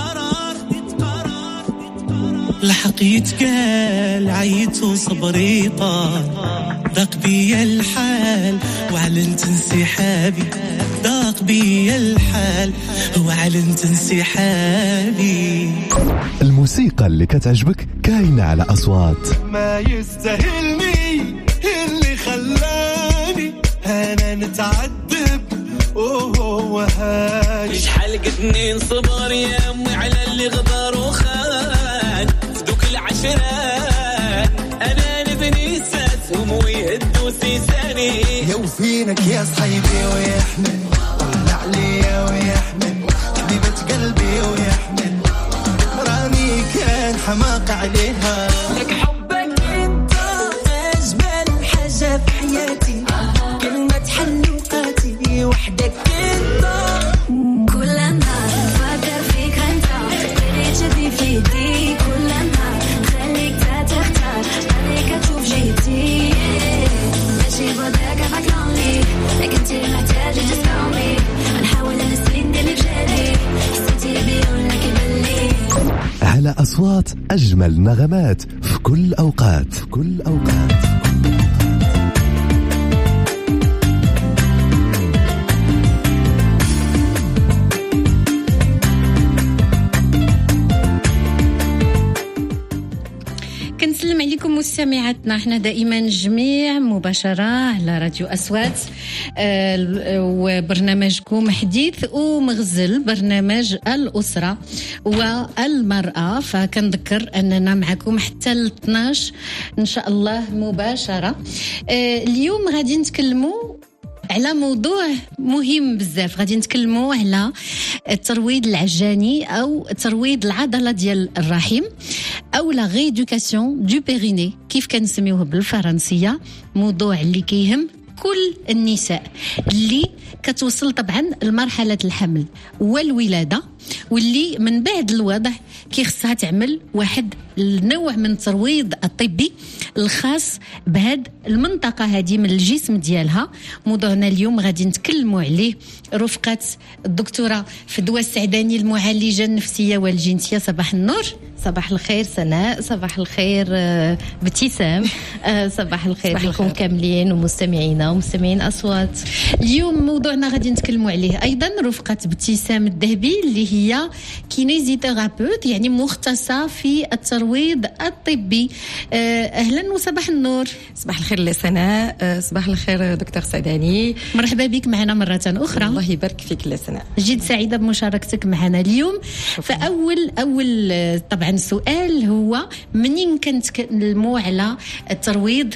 لحقيت قال عيت وصبري طال ضاق بيا الحال وعلنت انسحابي ضاق بيا الحال وعلنت انسحابي. الموسيقى اللي كتعجبك كاينة على أصوات ما يستاهلني اللي خلاني أنا نتعذب وهو هاني شحال قدني نصبر يا أمي على اللي غدر وخان فدوك العشرات أنا نبني ساسهم ويهدوا سيساني يوفينك يا صحيبي ويحمل طلع عليا ويحمل حبيبة قلبي ويحمل راني كان حماق عليها لك حبك انت أجمل حاجة في حياتي كلمة حلوقاتي وحدك انت كل نهار فكر فيك انت تقدري تشدي في يدي كل نهار خليك تختار خليك تشوف جيتي ماشي بوداك فاكروني لكن انتي محتاجة تسمعوني نحاول نسلي ندير بجالي حسيتي بيقول لك يبلي على أصوات أجمل نغمات في كل أوقات في كل أوقات كنسلم عليكم مستمعاتنا. احنا دائما جميع مباشرة على راديو أصوات آه وبرنامجكم حديث ومغزل برنامج الأسرة والمرأة. فكنذكر أننا معكم حتى ل اثناش إن شاء الله مباشرة. آه اليوم غادي نتكلموا على موضوع مهم بزاف. غادي نتكلموا على الترويض العجاني او ترويض العضله ديال الرحم او لا ريدوكاسيون دو بيريني كيف كنسميوه بالفرنسيه. موضوع اللي كيهم كل النساء اللي كتوصل طبعا لمرحله الحمل والولاده واللي من بعد الوضع كيخصها تعمل واحد النوع من الترويض الطبي الخاص بهاد المنطقه هذه من الجسم ديالها. موضوعنا اليوم غادي نتكلموا عليه رفقه الدكتوره فدوى السعداني المعالجه النفسيه والجنسيه. صباح النور. صباح الخير سناء. صباح الخير ابتسام. صباح الخير لكم كاملين ومستمعينا ومستمعين أصوات. اليوم موضوعنا غادي نتكلموا عليه أيضا رفقة ابتسام الذهبي اللي هي كينيزيثيرابيوت يعني مختصة في الترويض الطبي. أهلا وصباح النور. صباح الخير لسناء. صباح الخير دكتور سعداني. مرحبا بك معنا مرة أخرى. الله يبارك فيك لسناء. جد سعيدة بمشاركتك معنا اليوم. فأول أول طبعا السؤال هو منين كنتكلموا على الترويض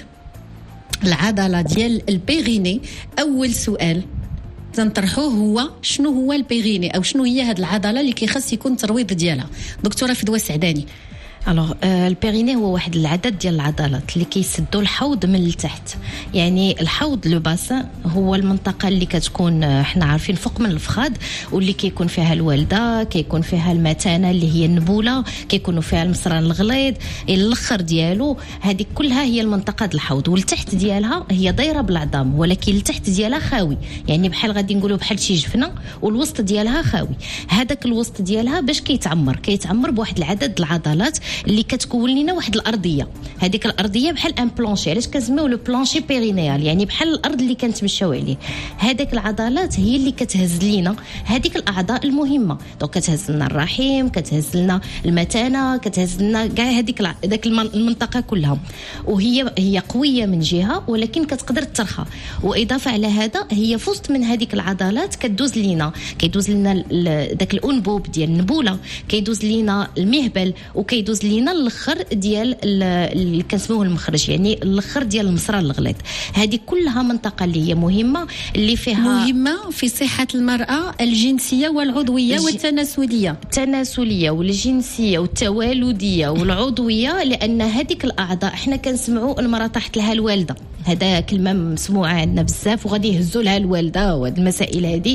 العضله ديال البيريني. اول سؤال تنطرحوه هو شنو هو البيريني او شنو هي هذه العضله اللي كيخص يكون الترويض ديالها. دكتوره فدوى السعداني. الوغ البيريني هو واحد العدد ديال العضلات اللي كيسدوا الحوض من التحت. يعني الحوض لو باسان هو المنطقه اللي كتكون احنا عارفين فوق من الفخذ واللي كيكون فيها الوالده كيكون فيها المثانه اللي هي النبوله كيكونوا فيها المصران الغليظ الاخر ديالو. هذه كلها هي المنطقه ديال الحوض والتحت ديالها هي دايره بالعظام ولكن التحت ديالها خاوي. يعني بحال غادي نقولوا بحال شي جفنه والوسط ديالها خاوي. هذاك الوسط ديالها باش كيتعمر كيتعمر بواحد العدد العضلات اللي كتكون لنا واحد الارضيه. هذيك الارضيه بحال ان بلانشي، علاش كنسميو لو بلانشي بيرينيال، يعني بحال الارض اللي كنتمشاو عليه. هذاك العضلات هي اللي كتهز لينا هذيك الاعضاء المهمه. دونك كتهز لنا الرحم، كتهز لنا المثانه، كتهز لنا كاع هذيك داك المنطقه كلها. وهي هي قويه من جهه ولكن كتقدر ترخى. واضافه على هذا هي في وسط من هذيك العضلات كدوز لينا كيدوز لينا داك الانبوب ديال النبوله، كيدوز لينا المهبل، وكيدوز لينا الاخر ديال اللي كنسموه المخرج، يعني الاخر ديال المصرى الغليظ. هذه كلها منطقه اللي هي مهمه، اللي فيها مهمه في صحه المراه الجنسيه والعضويه الج... والتناسليه التناسليه والجنسيه والتوالديه والعضويه. لان هذيك الاعضاء حنا كنسمعوا المراه طاحت لها الوالده، هذا كلمه مسموعه عندنا بزاف وغادي يهزوا لها الوالده وهاد المسائل هذه.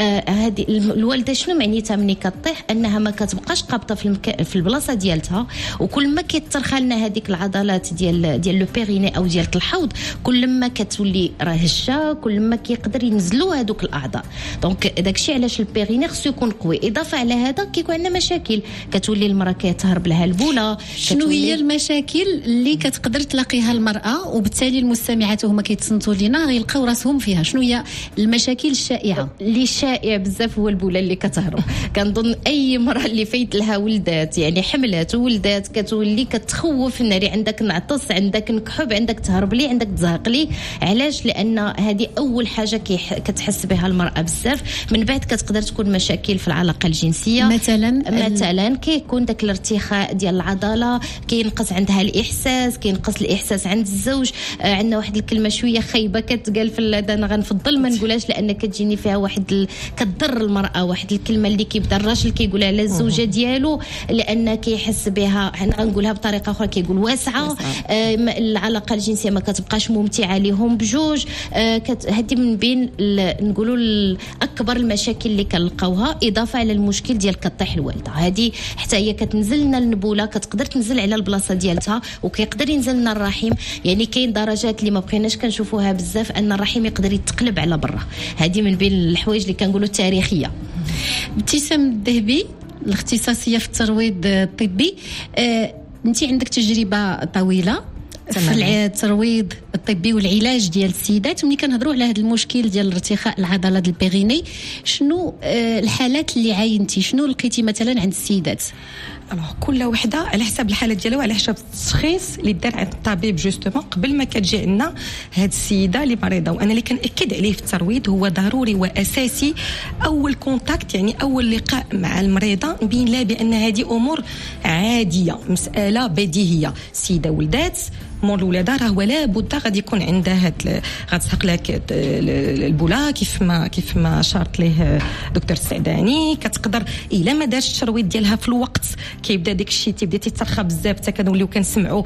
هذه آه الوالده شنو معنيتها ملي كطيح؟ انها ما كتبقاش قابطه في المك... في البلاصه ديالتها، وكل ما كيترخى لنا هذيك العضلات ديال ديال لو بيريني او ديال الحوض كل ما كتولي راه هشه، كل ما كيقدر ينزلوا هذوك الاعضاء. دونك داكشي علاش البيريني خصو يكون قوي. اضافه على هذا كيكون عندنا مشاكل، كتولي المراه كتهرب لها البوله. شنو هي المشاكل اللي كتقدر تلاقيها المراه وبالتالي المستمعات هما كيتصنتوا لينا غيلقاو راسهم فيها؟ شنو هي المشاكل الشائعه؟ اللي شائع بزاف هو البوله اللي كتهرب. كنظن اي مراه اللي فايت لها ولدات، يعني حملات وولدات، كتولي كتخوف ناري عندك نعطس، عندك نكحب، عندك تهرب لي، عندك تزهق لي. علاش؟ لان هذه اول حاجه كتحس بها المراه بزاف. من بعد كتقدر تكون مشاكل في العلاقه الجنسيه، مثلا مثلا كيكون داك الارتخاء ديال العضله، كينقص عندها الاحساس، كينقص الاحساس عند الزوج. آه عندنا واحد الكلمه شويه خايبه كتقال في هذا، انا غنفضل ما نقولهاش لان كتجيني فيها واحد ال... كتضر المراه. واحد الكلمه اللي كيبدا الراجل كيقولها على الزوجه ديالو لان كيحس بها، انا غنقولها بطريقه اخرى، كيقول واسعه. آه العلاقه الجنسيه ما كتبقاش ممتعه ليهم بجوج. آه كت... هذه من بين ال... نقولوا اكبر المشاكل اللي كنلقاوها. اضافه على المشكل ديال كطيح الوالده، هذه حتى هي كتنزل لنا النبوله، كتقدر تنزل على البلاصه ديالتها وكيقدر ينزل لنا الرحم. يعني كاين درجات اللي ما بقيناش كنشوفوها بزاف، ان الرحم يقدر يتقلب على برا. هذه من بين الحوايج اللي كنقولوا التاريخيه. ابتسام الذهبي، الاختصاصيه في الترويض الطبي، آه، انت عندك تجربه طويله في الترويض الطبي والعلاج ديال السيدات. وملي كنهضروا على هذا المشكل ديال ارتخاء العضلات البيريني، شنو آه الحالات اللي عاينتي؟ شنو لقيتي مثلا عند السيدات؟ الوغ كل وحده على حساب الحاله ديالها وعلى حساب التشخيص اللي دار عند الطبيب. جوستومون قبل ما كتجي عندنا هاد السيده اللي مريضه، وانا اللي كنأكد عليه في الترويض هو ضروري واساسي اول كونتاكت، يعني اول لقاء مع المريضه نبين لها بان هذه امور عاديه، مساله بديهيه. السيده ولدات مور الولاده راه ولا بد غادي يكون عندها هاد غتسحق لك البوله كيف ما كيف ما شارط ليه دكتور السعداني. كتقدر الا ما دارش الترويض ديالها في الوقت كيبدا داك الشيء تيبدا تيترخى بزاف، حتى كنوليو كنسمعوا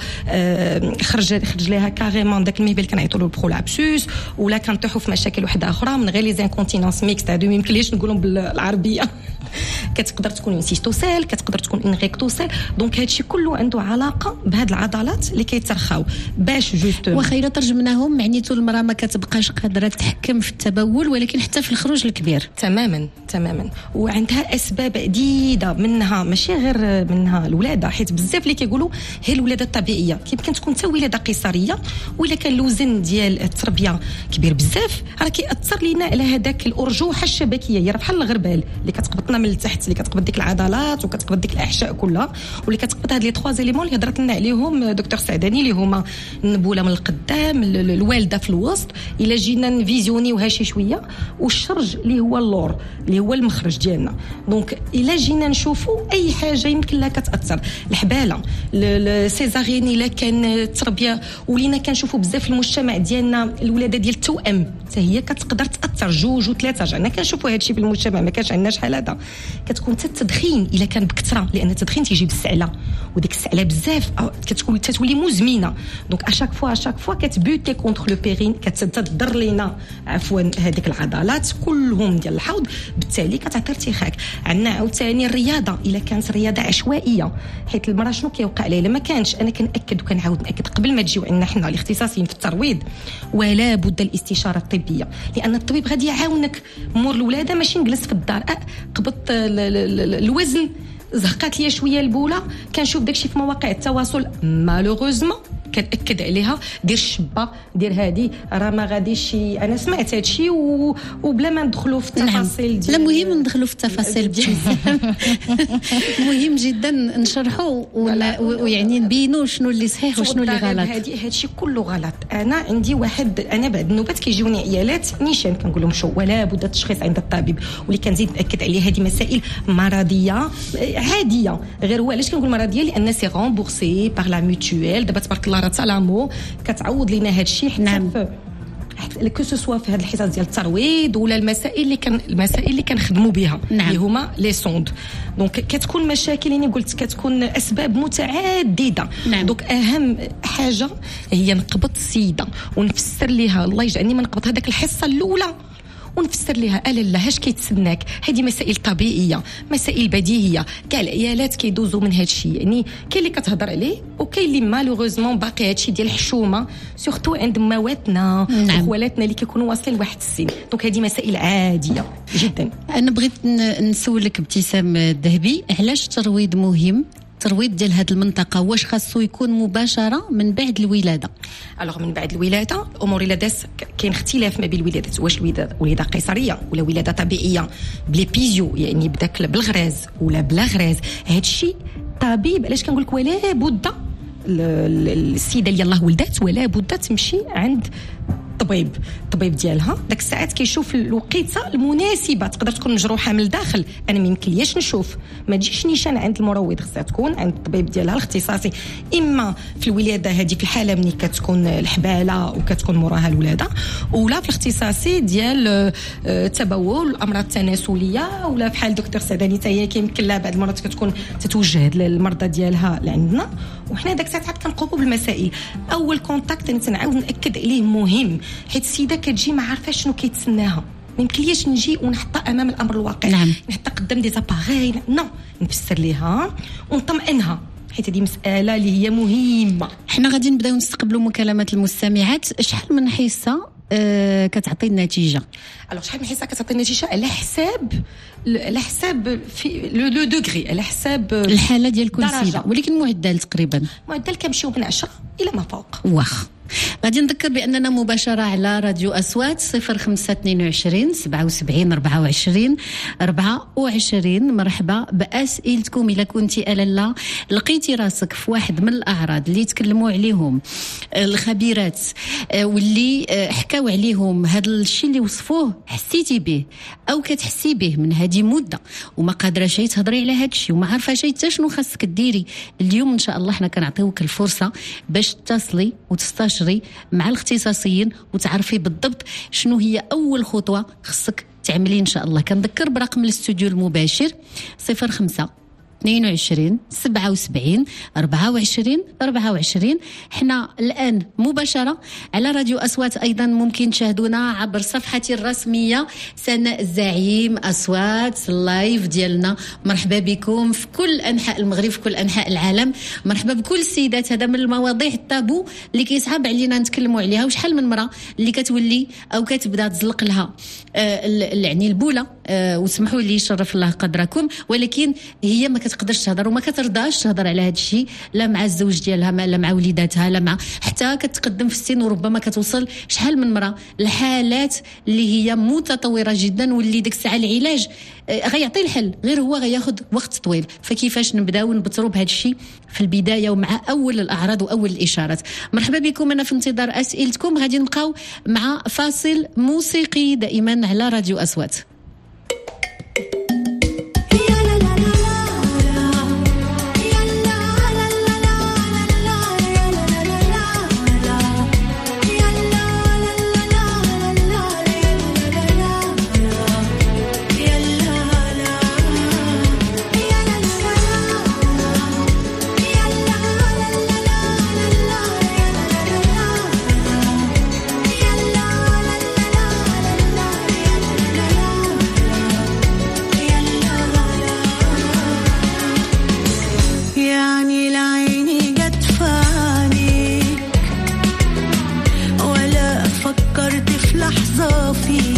آه خرج خرج لها كاريمون داك المهبل كنعيطوا له البرولابسوس، ولا كنطيحوا في مشاكل وحده اخرى من غير لي زانكونتينونس ميكس. هادو ما يمكنليش نقولهم بالعربيه. كتقدر تكون انسيستوسيل، كتقدر تكون انغيكتوسيل. دونك هادشي كله عنده علاقه بهاد العضلات اللي كيترخاو باش جوست. وخير ترجمناهم معنيتو المراه ما كتبقاش قادره تتحكم في التبول، ولكن حتى في الخروج الكبير. تماما تماما. وعندها اسباب عديده، منها ماشي غير منها الولاده، حيت بزاف اللي كيقولوا هي الولاده الطبيعيه يمكن تكون حتى ولاده قيصريه، ولا كان الوزن ديال التربيه كبير بزاف راه كيأثر لينا على هذاك الارجوحه الشبكيه. هي راه بحال الغربال اللي كتقبطنا من التحت، اللي كتقبط ديك العضلات وكتقبط ديك الاحشاء كلها، واللي كتقبط هاد لي ثلاث زيليمون اللي هضرت لنا عليهم دكتور سعداني، اللي هما النبوله من القدام، الوالده في الوسط، الا جينا نفيزيونيوها شي شويه، والشرج اللي هو اللور اللي هو المخرج ديالنا. دونك الا جينا نشوفوا اي حاجه يمكن لها كتاثر، الحباله، السيزاريين، الا كان التربيه، ولينا كنشوفوا بزاف في المجتمع ديالنا الولاده ديال التوأم حتى هي كتقدر تاثر، جوج وثلاثه. جانا كنشوفوا هذا الشيء في المجتمع، ما كانش عندنا شحال هذا. كتكون حتى التدخين الا كان بكثره، لان التدخين تيجيب السعله، وديك السعله بزاف كتكون تتولي مزمنه. دونك اشاك فوا اشاك فوا كتبوتي كونتر لو بيرين، كتضر لينا عفوا هذيك العضلات كلهم ديال الحوض، بالتالي كتعطي ارتخاء. عندنا عاوتاني الرياضه، الا كانت رياضه عشوائيه، حيت المراه شنو كيوقع لها؟ ما كانش، انا كنأكد وكنعاود نأكد قبل ما تجيو عندنا حنا الاختصاصيين في الترويض، ولا بد الاستشاره الطبيه، لان الطبيب غادي يعاونك مور الولاده، ماشي نجلس في الدار أه قبضت الوزن زهقات ليا شويه البوله كنشوف داكشي في مواقع التواصل مالوغوزمون كنأكد عليها دير الشبه دير هادي راه ما غاديش. انا سمعت هادشي و... وبلا ما ندخلوا في التفاصيل ديال لا مهم ندخلوا في التفاصيل بزاف مهم جدا نشرحوا ويعني نبينوا شنو اللي صحيح وشنو اللي غلط. هادي هادشي كله غلط. انا عندي واحد انا بعد النوبات كيجيوني عيالات نيشان كنقول لهم شو ولا بد التشخيص عند الطبيب واللي كنزيد ناكد عليه هذه مسائل مرضيه عاديه. غير هو علاش كنقول مرضيه لان سي رامبورسي بار لا ميوتويل. دابا تبارك الله راه سلامو كتعوض لينا هذا الشيء حتى نعم. كو سو في هذه الحصص ديال الترويض ولا المسائل اللي كان المسائل اللي كنخدموا بها نعم. اللي هما لي سوند. دونك كتكون مشاكل اللي قلت كتكون اسباب متعدده نعم. دونك اهم حاجه هي نقبض السيده ونفسر ليها الله يجعلني ما نقبض هذاك الحصه الاولى ونفسر لها الا لا اش كيتسناك. هذه مسائل طبيعيه مسائل بديهيه كاع العيالات كيدوزوا من هذا الشيء. يعني كاين اللي كتهضر عليه وكاين اللي مالوغوزمون باقي هذا الشيء ديال الحشومه سورتو عند مواتنا نعم. وخوالاتنا اللي كيكونوا واصلين لواحد السن. دونك هذه مسائل عاديه جدا. انا بغيت نسولك ابتسام الذهبي علاش الترويض مهم؟ الترويض ديال هذه المنطقه واش خاصو يكون مباشره من بعد الولاده؟ الوغ من بعد الولاده امور الولادات كاين اختلاف ما بين الولادات واش الولاده ولاده قيصريه ولا ولاده طبيعيه بلي بيزيو يعني بداك بالغراز ولا بلا غراز. هذا الشيء طبيب علاش كنقول لك ولا بد السيده اللي الله ولدات ولا بد تمشي عند طبيب الطبيب ديالها داك الساعات كيشوف الوقيته المناسبه. تقدر تكون مجروحه من الداخل انا ما يمكنليش نشوف ما تجيش نيشان عند المروض خصها تكون عند الطبيب ديالها الاختصاصي اما في الولاده هذه في الحاله ملي كتكون الحباله وكتكون موراها الولاده ولا في الاختصاصي ديال التبول الامراض التناسليه ولا بحال دكتور سعداني حتى هي كيمكن لها بعض المرات كتكون تتوجه للمرضى ديالها لعندنا وحنا داك الساعات كنقوموا بالمسائل. اول كونتاكت نتعاود ناكد عليه مهم حيت السيده كتجي ما عارفه شنو كيتسناها. ما يمكنليش نجي ونحطها امام الامر الواقع نعم. نحطها قدام دي زاباغي نو نفسر ليها ونطمئنها حيت هذه مساله اللي هي مهمه. حنا غادي نبداو نستقبلوا مكالمات المستمعات. شحال من حصه أه كتعطي النتيجه؟ الوغ شحال من حصه كتعطي النتيجه على حساب على حساب في لو دوغري على حساب الحاله ديال كل سيده ولكن المعدل تقريبا المعدل كنمشيو من عشرة الى ما فوق. واخ غادي نذكر باننا مباشره على راديو اصوات صفر خمسة اثنين وعشرين سبعة وسبعين أربعة وعشرين أربعة وعشرين. مرحبا باسئلتكم. الا كنتي الالا لقيتي راسك في واحد من الاعراض اللي تكلموا عليهم الخبيرات واللي حكاو عليهم هذا الشيء اللي وصفوه حسيتي به او كتحسي به من هذه مده وما قادره شي تهضري على هذا الشيء وما عارفه شي حتى شنو خاصك ديري، اليوم ان شاء الله حنا كنعطيوك الفرصه باش تتصلي وتستشري مع الاختصاصيين وتعرفي بالضبط شنو هي اول خطوه خصك تعملي ان شاء الله. كنذكر برقم الاستوديو المباشر صفر خمسة اثنين وعشرين سبعة وسبعين أربعة وعشرين أربعة وعشرين. حنا الآن مباشرة على راديو أصوات. أيضا ممكن تشاهدونا عبر صفحتي الرسمية سناء الزعيم أصوات اللايف ديالنا. مرحبا بكم في كل أنحاء المغرب في كل أنحاء العالم. مرحبا بكل السيدات. هذا من المواضيع التابو اللي كيصعب علينا نتكلموا عليها. وشحال من مرة اللي كتولي أو كتبدا تزلق لها آه يعني البولة آه وسمحوا لي شرف الله قدركم ولكن هي ما تقدرش تهضر وما كترضاش تهضر على هذا الشيء لا مع الزوج ديالها لا مع وليداتها لا مع حتى كتقدم في السن وربما كتوصل شحال من مرة الحالات اللي هي متطورة جدا واللي ديك الساعة العلاج غيعطي الحل غير هو غياخذ وقت طويل. فكيفاش نبداو نبتروا بهذا الشيء في البداية ومع أول الأعراض وأول الإشارات. مرحبا بكم. أنا في انتظار أسئلتكم. غادي نبقاو مع فاصل موسيقي دائما على راديو أصوات.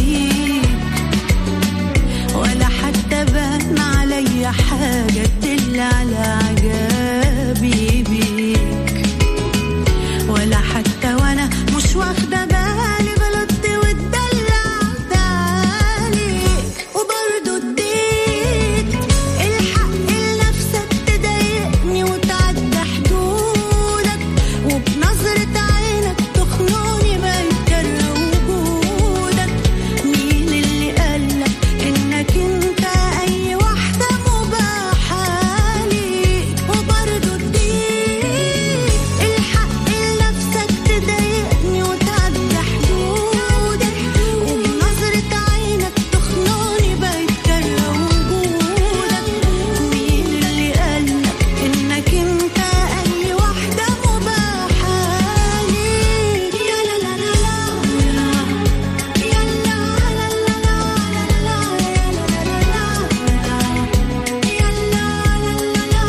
حاجة دل على عجابي بيك، ولا حتى وانا مش واخده بالي غلطت واتدلعت عليك، وبرضه اديت الحق لنفسك تضايقني وتعدى حدودك، وبنظرة عينك تخنوني بقيت كاره وجودك. مين اللي قالك انك انت اي واحده مباحه ليك، وبرضه اديت الحق لنفسك تضايقني وتعدى حدودك، وبنظرة عينك تخنوني بقيت كاره وجودك. مين اللي قالك انك انت اي واحده مباحه ليك؟ يا لا لا لا لا يا لا لا لا لا لا يا لا لا لا يا لا لا لا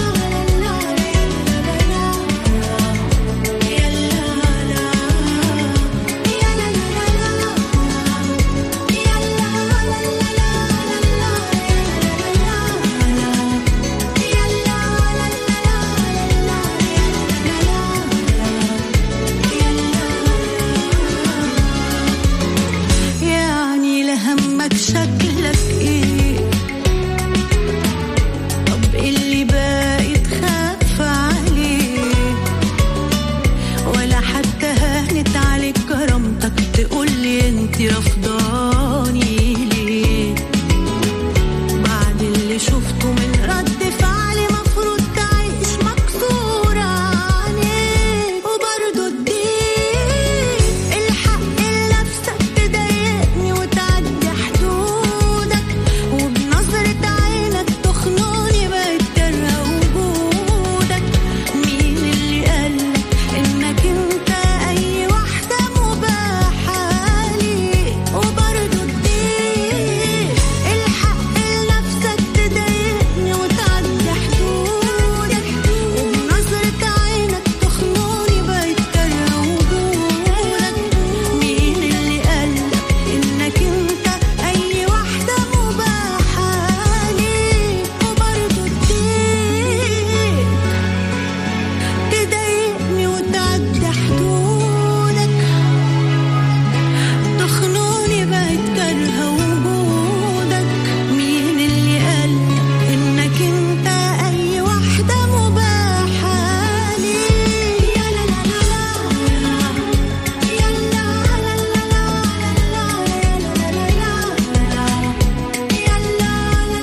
يعني لهمك شكلك ايه؟ طب اللي باقي تخاف عليه، ولا حتى هانت عليك كرامتك تقولي انت رفضاني ليه؟ بعد اللي شفته من رد فعلي مفروض تعيش مكسورة عينيك، وبرضه اديت الحق لنفسك تضايقني وتعدي حدودك، وبنظرة عينك تخنوني بقيت كاره وجودك. مين اللي قالك انك انت اي واحده مباحه ليك، وبرضه اديت الحق لنفسك تضايقني وتعدي حدودك، وبنظرة عينك تخنوني بقيت كاره وجودك. مين اللي قالك انك انت اي واحده مباحه ليك، وبرضه اديت تضايقني وتعدي حدودك، تخنوني بقيت كارهه وجودك. مين اللي قالك انك انت اي واحده مباحه ليك؟ يا لا لا لا يا لا لا لا لا يا لا لا لا يا لا لا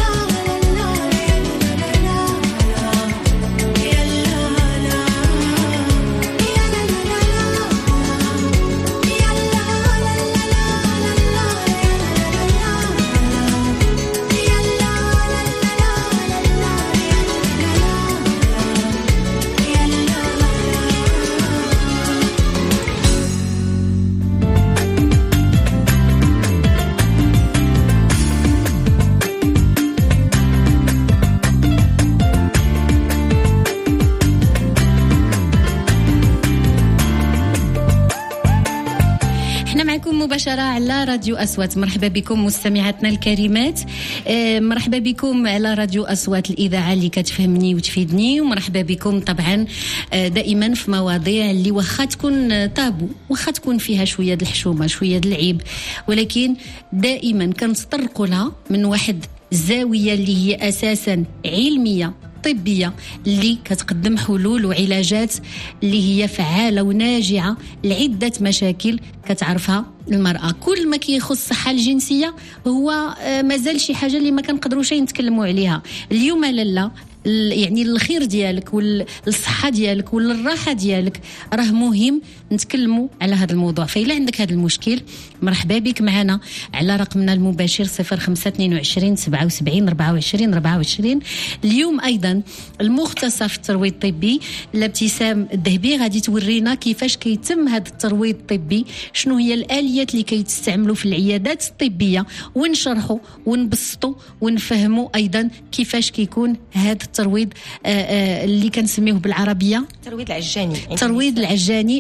احنا معكم مباشرة على راديو أصوات. مرحبا بكم مستمعاتنا الكريمات، اه مرحبا بكم على راديو أصوات، الإذاعة اللي كتفهمني وتفيدني، ومرحبا بكم طبعا اه دائما في مواضيع اللي واخا تكون طابو، واخا تكون فيها شوية د الحشومة شوية د العيب، ولكن دائما كنتطرقوا لها من واحد الزاوية اللي هي أساسا علمية طبية اللي كتقدم حلول وعلاجات اللي هي فعالة وناجعة لعدة مشاكل كتعرفها المرأة. كل ما كيخص الصحة الجنسية هو مازال شي حاجة اللي ما كنقدروش نتكلموا عليها اليوم. لالا يعني الخير ديالك والصحة ديالك والراحة ديالك راه مهم نتكلموا على هذا الموضوع. فإلا عندك هذا المشكل مرحبا بك معنا على رقمنا المباشر صفر خمسة اثنين وعشرين سبعة وسبعين أربعة وعشرين أربعة وعشرين. اليوم أيضا المختصة في الترويض الطبي الابتسام الذهبي غادي تورينا كيفاش كيتم هذا الترويض الطبي، شنو هي الآليات اللي كيتستعملوا في العيادات الطبية، ونشرحوا ونبسطوا ونفهموا أيضا كيفاش كيكون هذا الترويض اللي كنسميه بالعربية الترويض العجاني. الترويض العجاني أو الترويض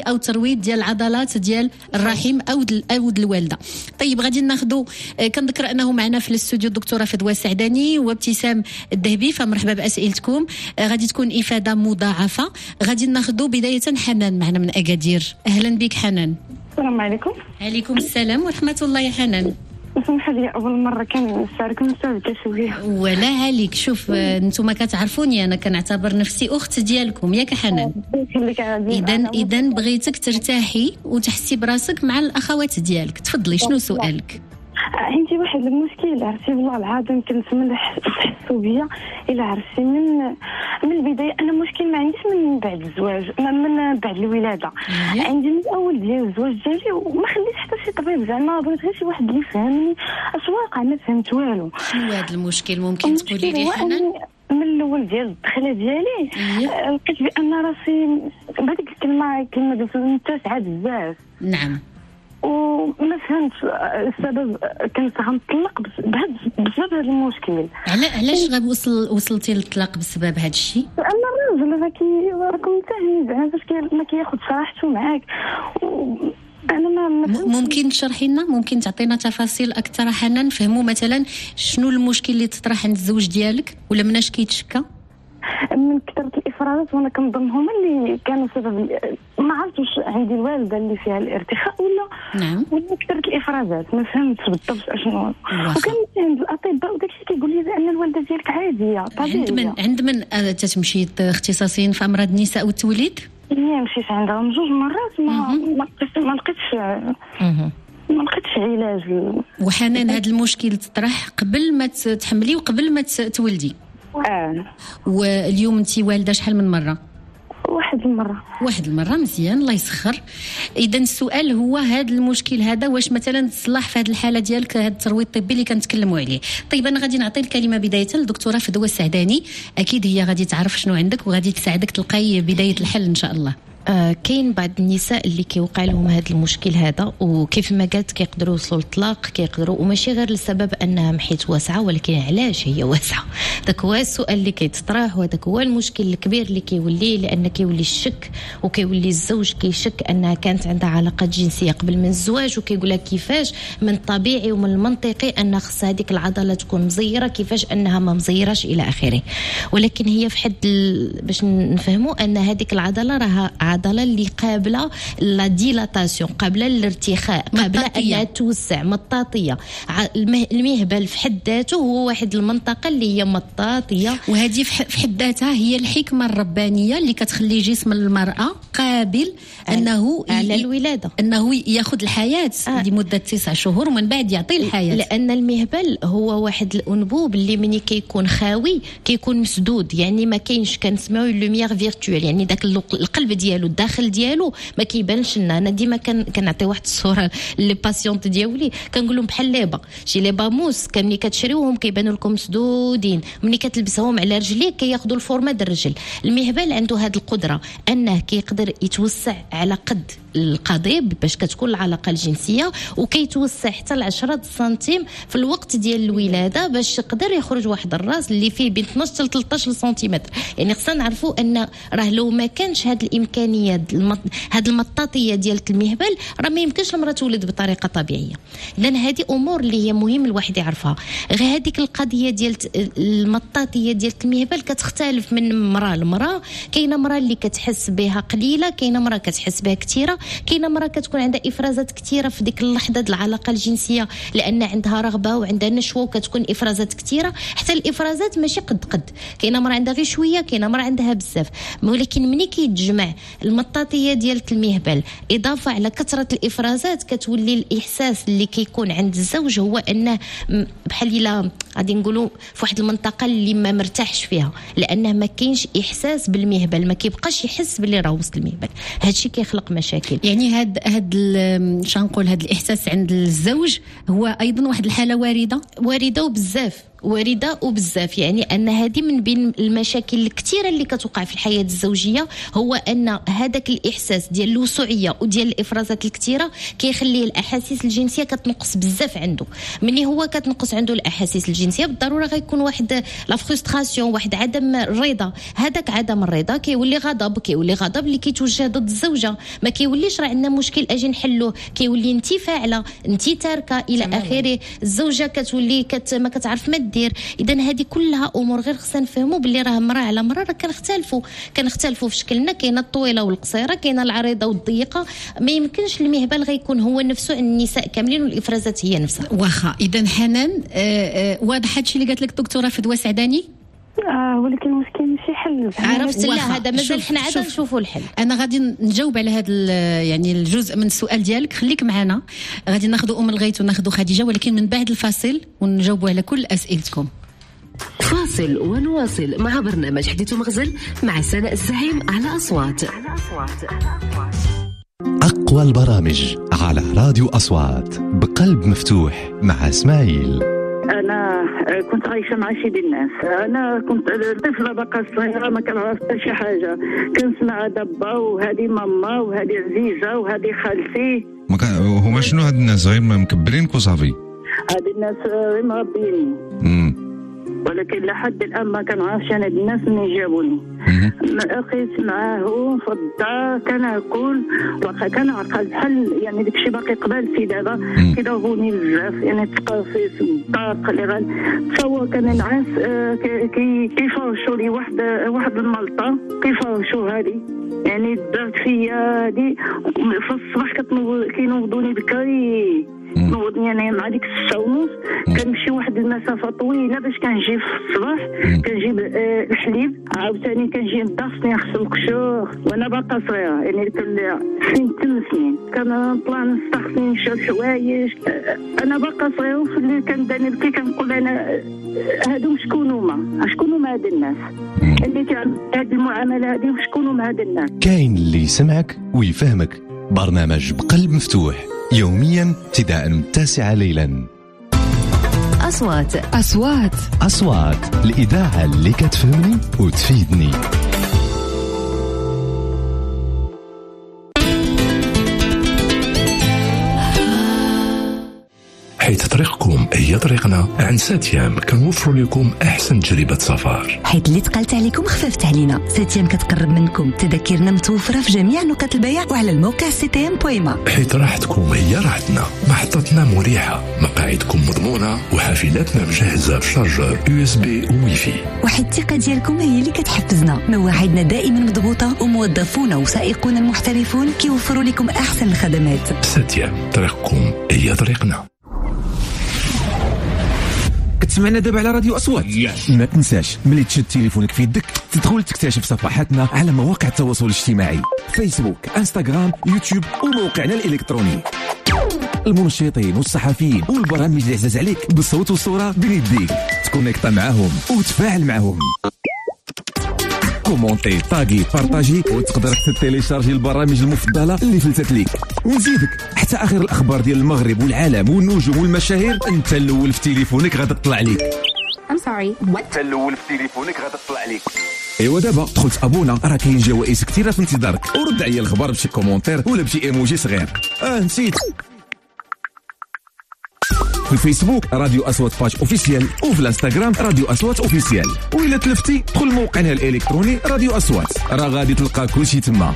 الترويض ديال العضلات ديال الرحم او دل او دل الوالده. طيب غادي ناخذوا كنذكر انه معنا في الاستوديو الدكتوره فدوى السعداني وابتسام الذهبي، فمرحبا باسئلتكم. غادي تكون افاده مضاعفه. غادي ناخذوا بدايه حنان معنا من اكادير. اهلا بك حنان. السلام عليكم. عليكم السلام ورحمه الله يا حنان. اسمح لي اول مره كنشارك نستافد شويه. ولا عليك. شوف نتوما كتعرفوني انا كنعتبر نفسي اخت ديالكم ياك حنان. اذا اذا بغيتك ترتاحي وتحسي براسك مع الاخوات ديالك. تفضلي شنو سؤالك؟ عندي واحد المشكل عرفتي والله العظيم كنتمنى تحسوا بيا الا عرفتي من من البدايه. انا مشكل ما عنديش من بعد الزواج من بعد الولاده. عندي من الاول ديال الزواج ديالي وما خليت حتى شي طبيب زعما بغيت غير شي واحد اللي يفهمني. اش واقع ما فهمت والو. شنو هذا المشكل ممكن تقولي لي حنان؟ من الاول ديال الدخله ديالي لقيت بان راسي بهذيك الكلمه كلمه قلت متسعه بزاف. نعم. وما فهمتش السبب. كنت غنطلق بسبب هذا المشكل. علاش غنوصل وصلتي للطلاق بسبب هذا الشيء؟ انا الراجل راه كي راكم فاهمين زعما فاش ما كياخذ راحته معاك. انا ما ممكن تشرحي لنا، ممكن تعطينا تفاصيل اكثر حنان نفهموا مثلا شنو المشكل اللي تطرح عند الزوج ديالك ولا مناش كيتشكى؟ من كثرة الإفرازات وأنا كنظن هما اللي كانوا سبب. ما عرفتش عندي الوالدة اللي فيها الارتخاء ولا نعم ولا كثرة الإفرازات ما فهمتش بالضبط أشنو. وكان عند الأطباء وداكشي كيقول لي بأن الوالدة ديالك عادية طبيعية. عند من عند من تتمشي اختصاصيين في أمراض النساء والتوليد؟ هي مشيت عندهم جوج مرات ما ما لقيتش ما لقيتش ما لقيتش علاج. وحنان هذا المشكل تطرح قبل ما تحملي وقبل ما تولدي؟ اه. واليوم انت والده شحال من مره؟ واحد المره. واحد المره. مزيان الله يسخر. اذا السؤال هو هذا المشكل هذا واش مثلا تصلح في هذه الحاله ديالك هذا الترويض الطبي اللي كنتكلموا عليه. طيب انا غادي نعطي الكلمه بدايه للدكتوره فدوى السعداني. اكيد هي غادي تعرف شنو عندك وغادي تساعدك تلقاي بدايه الحل ان شاء الله. آه كاين بعض النساء اللي كيوقع لهم هذا المشكل هذا وكيف ما قالت كيقدروا يوصلوا للطلاق كيقدروا وماشي غير لسبب انها محيط واسعه ولكن علاش هي واسعه. داك هو السؤال اللي كيتطرح وهذاك هو المشكل الكبير اللي كيولي لان كيولي الشك وكيولي الزوج كيشك انها كانت عندها علاقات جنسيه قبل من الزواج وكيقول لها كيفاش من الطبيعي ومن المنطقي ان خص هذيك العضله تكون مزيره كيفاش انها ما مزيراش الى اخره. ولكن هي في حد ال... باش نفهموا ان هذيك العضله راها العضله اللي قابله لا ديلاتاسيون قابله الارتخاء قابله انها توسع مطاطيه. المهبل في حد ذاته هو واحد المنطقه اللي هي مطاطيه وهذه في حد ذاتها هي الحكمه الربانيه اللي كتخلي جسم المراه قابل انه على الولاده انه ياخذ الحياه آه. لمده تسع شهور ومن بعد يعطي الحياه. لان المهبل هو واحد الانبوب اللي ملي كيكون خاوي كيكون مسدود يعني ما كاينش كنسميوه لوميير فيرتوال يعني داك القلب ديالو الداخل ديالو ما كيبانش لنا. انا ديما كنعطي واحد الصوره لي باسيونط ديالي كنقول لهم بحال ليبا شي ليبا موس كان ملي كتشريوهم كيبانوا لكم مسدودين ملي كتلبسهم على رجليك كياخذوا الفورمه ديال الرجل. المهبل عنده هذه القدره انه كيقدر يتوسع على قد القضيب باش كتكون العلاقه الجنسيه وكيتوسع حتى ل عشرة سنتيم في الوقت ديال الولاده باش يقدر يخرج واحد الراس اللي فيه بين اثناش حتى ثلاثطاش سنتيمتر. يعني خصنا نعرفوا ان راه لو ما كانش هذه الامكانيات المط... هذه المطاطيه ديال المهبل راه ما يمكنش المراه تولد بطريقه طبيعيه. لان هذه امور اللي هي مهم الواحد يعرفها. غير هذيك القضيه ديال المطاطيه ديال المهبل كتختلف من مراه لمراه. كاينه مراه اللي كتحس بها قليله كاينه مراه كتحس بها كثيره كاينه مراه كتكون عندها افرازات كثيره في ديك اللحظه ديال العلاقه الجنسيه لان عندها رغبه وعندها نشوه وكتكون افرازات كثيره حتى الافرازات ماشي قد قد. كاينه مراه عندها غير شويه كاينه مراه عندها بزاف. ولكن ملي كيتجمع المطاطيه ديال المهبل اضافه على كثره الافرازات كتولي الاحساس اللي كيكون عند الزوج هو انه بحال الا غادي نقولوا في واحد المنطقه اللي ما مرتاحش فيها لانه ما كاينش احساس بالمهبل ما كيبقاش يحس باللي راه وسط المهبل. هادشي كيخلق مشاكل. يعني هاد هاد شنو نقول هاد الاحساس عند الزوج هو ايضا واحد الحاله وارده وارده وبزاف وارده وبزاف، يعني ان هذه من بين المشاكل الكثيره اللي كتوقع في الحياه الزوجيه، هو ان هذاك الاحساس ديال الوسوعيه وديال الافرازات الكثيره كيخليه الاحاسيس الجنسيه كتنقص بزاف عنده. ملي هو كتنقص عنده الاحاسيس الجنسيه بالضروره غيكون واحد لا فرستراسيون، واحد عدم الرضا. هذاك عدم الرضا كيولي غضب، كيولي غضب اللي كيتوجه ضد الزوجه، ما كيوليش راه عندنا مشكل اجي نحلوه، كيولي انت فاعله انت تاركه الى اخره. الزوجه كتولي كت ما كتعرف ما دير. اذا هذه كلها امور غير خصنا نفهموا باللي راه مراه على مراه راه كنختلفوا كنختلفوا في شكلنا، كاينه الطويله والقصيره، كاينه العريضه والضيقه. ما يمكنش المهبل غيكون هو نفسه عند النساء كاملين والافرازات هي نفسها. واخا اذا حنان آه آه واضح هادشي اللي قالت لك دكتوره فدوى سعداني. اه ولكن المشكل ماشي حل. عرفت؟ لا هذا مازال حنا عاد نشوفوا الحل. انا غادي نجاوب على هذا يعني الجزء من السؤال ديالك، خليك معنا. غادي ناخذوا ام الغيث وناخذوا خديجه، ولكن من بعد الفاصل ونجاوبوا على كل اسئلتكم. فاصل ونواصل مع برنامج حديث ومغزل مع سناء الزعيم على أصوات. أقوى البرامج على راديو أصوات بقلب مفتوح مع إسماعيل. أنا كنت عايشة مع شي الناس. أنا كنت طفلة بقى صغيرة ما كنعرف حتى شي حاجة، كنسمع دبا وهذه ماما وهذه عزيزة وهذه خالتي. ما كان هما شنو هاد الناس غير مكبرينك وصافي؟ هاد الناس غير مربيني. ولكن لحد الان ما كنعرفش انا الناس منين جابوني. لقيت معاهم في الدار كناكل واخا كنعقل بحال يعني داكشي باقي قبل في دابا كيضربوني بزاف، يعني تقرفيت الضاق اللي غن تصور كان نعاس كي كيفرشوا لي واحد واحد الملطه كيفرشوا هذه، يعني درت فيا هذه في الصباح كتنوض كينوضوني بكري نوضني انا مع ديك الساعه ونص، كنمشي واحد المسافه طويله باش كنجي في الصباح كنجيب آه الحليب، عاوتاني كنجي ندرسني نغسل القشور وانا باقا صغيره، يعني كان سنين ثمان سنين كنطلع نستخدم نشرب حوايج. آه انا باقا صغيره وفي الليل كنداني بكي كنقول انا هادو شكون هما شكون هما هاد الناس اللي كيعملوا هاد المعامله هادي وشكون هما هاد الناس. كاين اللي يسمعك ويفهمك. برنامج بقلب مفتوح يوميا ابتداء من التاسعة ليلا. أصوات أصوات أصوات الإذاعة اللي كتفهمني وتفيدني. حيث طريقكم هي طريقنا، عند ساتيام كنوفروا لكم احسن تجربه سفر. حيث اللي تقالت عليكم خففت علينا. ساتيام كتقرب منكم، تذاكرنا متوفره في جميع نقاط البيع وعلى الموقع سي تي ام بوان ما. حيث راحتكم هي راحتنا، محطتنا مريحه، مقاعدكم مضمونه، وحافلاتنا مجهزه بشارجر يو اس بي وواي فاي. وحيد الثقه ديالكم هي اللي كتحفزنا. مواعيدنا دائما مضغوطه وموظفونا وسائقون المحترفون كيوفروا لكم احسن الخدمات. ساتيام طريقكم هي طريقنا. كتسمعنا دابا على راديو أصوات. ما تنساش ملي تشد تليفونك في يدك تدخل تكتشف صفحاتنا على مواقع التواصل الاجتماعي، فيسبوك، انستغرام، يوتيوب وموقعنا الإلكتروني. المنشطين والصحفيين والبرامج اللي عزاز عليك بالصوت والصورة بين يديك، تكونيكتا معاهم وتفاعل معاهم. كومونتي، طاقي، بارطاجي، وتقدر تيليشارجي البرامج المفضله اللي فلتت ليك. ونزيدك حتى اخر الاخبار ديال المغرب والعالم والنجوم والمشاهير انت الاول في تليفونك غادا تطلع ليك. I'm sorry what؟ انت الاول في تليفونك غادا تطلع ليك. ايوا دابا دخلت ابونا، راه كاين جوائز كثيره في انتظارك، ورد عليا الخبر بشي كومونتير ولا بشي ايموجي صغير. اه نسيت، في الفيسبوك راديو أصوات باج اوفيسيال، وفي الانستغرام راديو أصوات اوفيسيال، وإلا تلفتي دخل موقعنا الالكتروني راديو أصوات، راه غادي تلقى كلشي تما.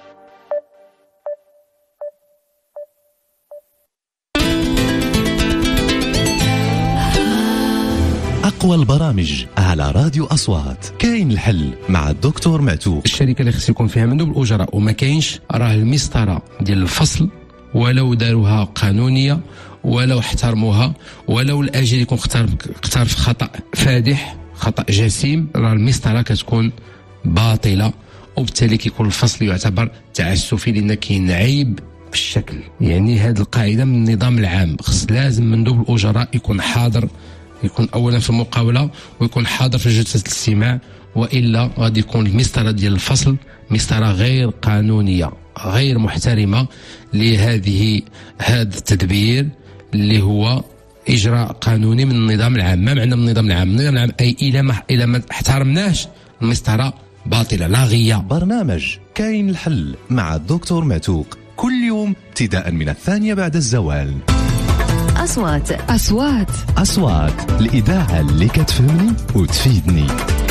أقوى البرامج على راديو أصوات. كاين الحل مع الدكتور معتوق. الشركه اللي خص يكون فيها مندوب الاجراء وما كاينش، راه المسطره ديال الفصل ولو داروها قانونيه ولو احترموها ولو الاجل يكون اختار اختار في خطا فادح، خطا جسيم، راه المسطره كتكون باطله، وبالتالي كيكون الفصل يعتبر تعسفي لان كاين عيب في الشكل. يعني هذه القاعده من النظام العام، خص لازم مندوب الاجراء يكون حاضر، يكون اولا في المقاوله ويكون حاضر في جلسه الاستماع، والا غادي يكون المسطره ديال الفصل مسطره غير قانونيه غير محترمه لهذه هذا التدبير اللي هو اجراء قانوني من النظام العام. ما معنى من النظام العام؟ النظام العام اي الى ما الى ما احترمناش المسطره باطله لاغيه. برنامج كاين الحل مع الدكتور معتوق كل يوم ابتداء من الثانية بعد الزوال. أصوات أصوات أصوات الإذاعة اللي كتفهمني وتفيدني.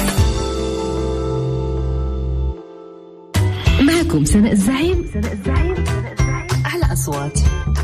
معكم سناء الزعيم على أصوات.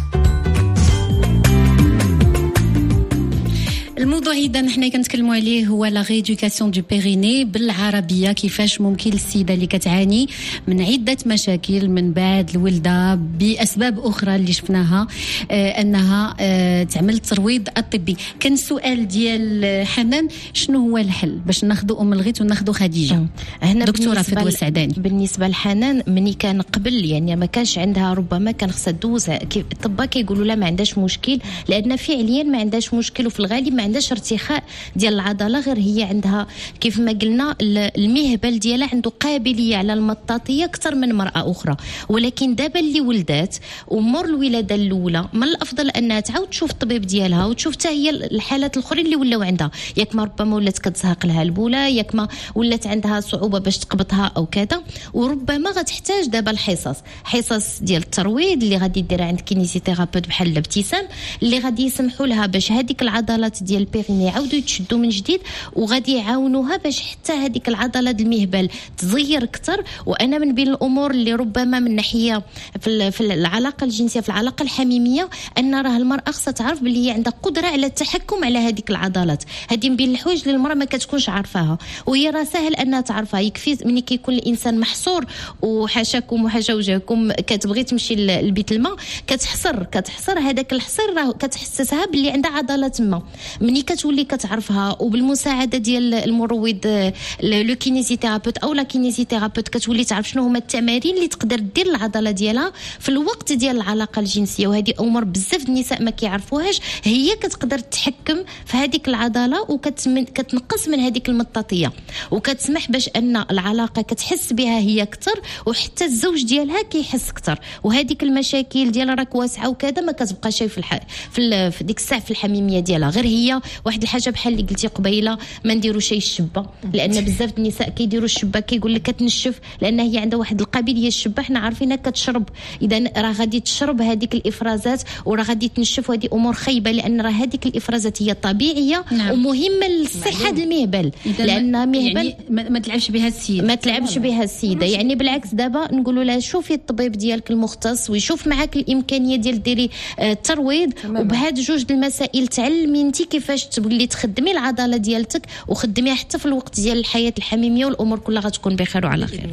الموضوع اذا نحنا كنتكلموا عليه هو لا ريدوكاسيون دو بيريني بالعربيه، كيفاش ممكن السيده اللي كتعاني من عده مشاكل من بعد الولاده باسباب اخرى اللي شفناها آه انها آه تعمل الترويض الطبي. كان السؤال ديال حنان شنو هو الحل باش ناخذوا ام الغيث وناخذوا خديجه؟ هنا دكتوره فدوى السعداني. بالنسبه لحنان مني كان قبل يعني ما كانش عندها، ربما كان خصها دوز، الطباء كيقولوا لا ما عندهاش مشكل لان فعليا ما عندهاش مشكل، وفي الغالب ما عندهاش ارتخاء ديال العضله، غير هي عندها كيف ما قلنا المهبل ديالها عنده قابليه على المطاطيه اكثر من مرأة اخرى. ولكن دابا اللي ولدات ومر الولاده الاولى من الافضل انها تعاود تشوف الطبيب ديالها وتشوف حتى هي الحالات الاخرين اللي ولاو عندها، ياك ما ربما ولات كتزهق لها البوله، ياك ما ولات عندها صعوبه باش تقبضها او كذا، وربما غتحتاج دابا الحصص حصص ديال الترويض اللي غادي ديرها عند كينيزيثيرابيوت بحال الابتسام، اللي غادي يسمحوا لها باش هذيك العضلات ديال البيريني يعاودوا يتشدوا من جديد، وغادي يعاونوها باش حتى هذيك العضله د المهبل تزير اكثر. وانا من بين الامور اللي ربما من ناحيه في في العلاقه الجنسيه، في العلاقه الحميميه، ان راه المراه خصها تعرف باللي هي عندها قدره على التحكم على هذيك العضلات. هذه من بين الحوايج اللي المراه ما كتكونش عارفاها، وهي راه سهل انها تعرفها. يكفي ملي كيكون الانسان محصور وحاشاكم وحاشا وجهكم كتبغي تمشي لبيت الماء، كتحصر كتحصر هذاك الحصير راه كتحسسها باللي عندها عضله تما. ملي كتولي كتعرفها وبالمساعده ديال المروض لو كينيزيثيرابيوت او لا كينيزيثيرابيوت كتولي تعرف شنو هما التمارين اللي تقدر دير العضله ديالها في الوقت ديال العلاقه الجنسيه. وهذه امور بزاف النساء ما كيعرفوهاش، هي كتقدر تتحكم في هذيك العضله وكتنقص من هذيك المطاطيه، وكتسمح باش ان العلاقه كتحس بها هي اكثر، وحتى الزوج ديالها كيحس اكثر. وهذيك المشاكل ديال راك واسعه وكذا ما كتبقى شي في الح... في, في ديك الساعه في الحميميه ديالها. غير هي واحد الحاجه بحال اللي قلتي قبيله، ما نديروا شي الشبه، لان بزاف النساء كيديروا الشبه كيقول لك كتنشف لان هي عندها واحد القابليه الشبه، حنا عارفينها كتشرب، اذا راه غادي تشرب هذيك الافرازات وراه غادي تنشف، وهذه امور خايبه لان راه هذيك الافرازات هي طبيعيه. نعم. ومهمه لصحه المهبل، لان مهبل يعني ما تلعبش بها السيده ما تلعبش بها السيده يعني بالعكس دابا نقولوا لها شوفي الطبيب ديالك المختص ويشوف معاك الامكانيه ديال ديري الترويض، وبهاد جوج المسائل تعلمي انت كيفاش تولي تخدمي العضله ديالتك وخدميها حتى في الوقت ديال الحياه الحميميه، والامور كلها غتكون بخير وعلى خير.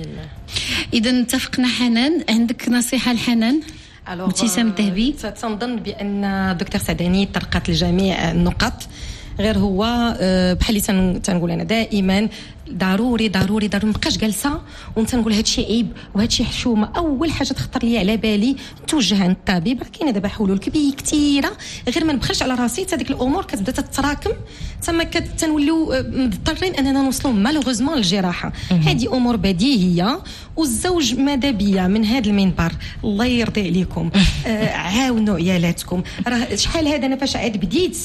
اذا اتفقنا. حنان عندك نصيحه لحنان؟ ابتسام الذهبي. تنظن بان دكتور سعداني طرقت لجميع النقط، غير هو بحال اللي تنقول انا دائما ضروري ضروري ضروري مابقاش جالسه ونتنقول هادشي عيب وهادشي حشومه. اول حاجه تخطر لي على بالي نتوجه عند الطبيب، راه كاينه دابا حلول كبيره كثيره، غير ما نبخلش على راسي هذيك الامور كتبدا تتراكم تما كتنوليو مضطرين اننا نوصلوا مالوغوزمون للجراحه. هذه امور بديهيه، والزوج ماذا بيا من هذا المنبر الله يرضي عليكم آه عاونوا عيالاتكم. راه شحال هذا انا فاش عاد بديت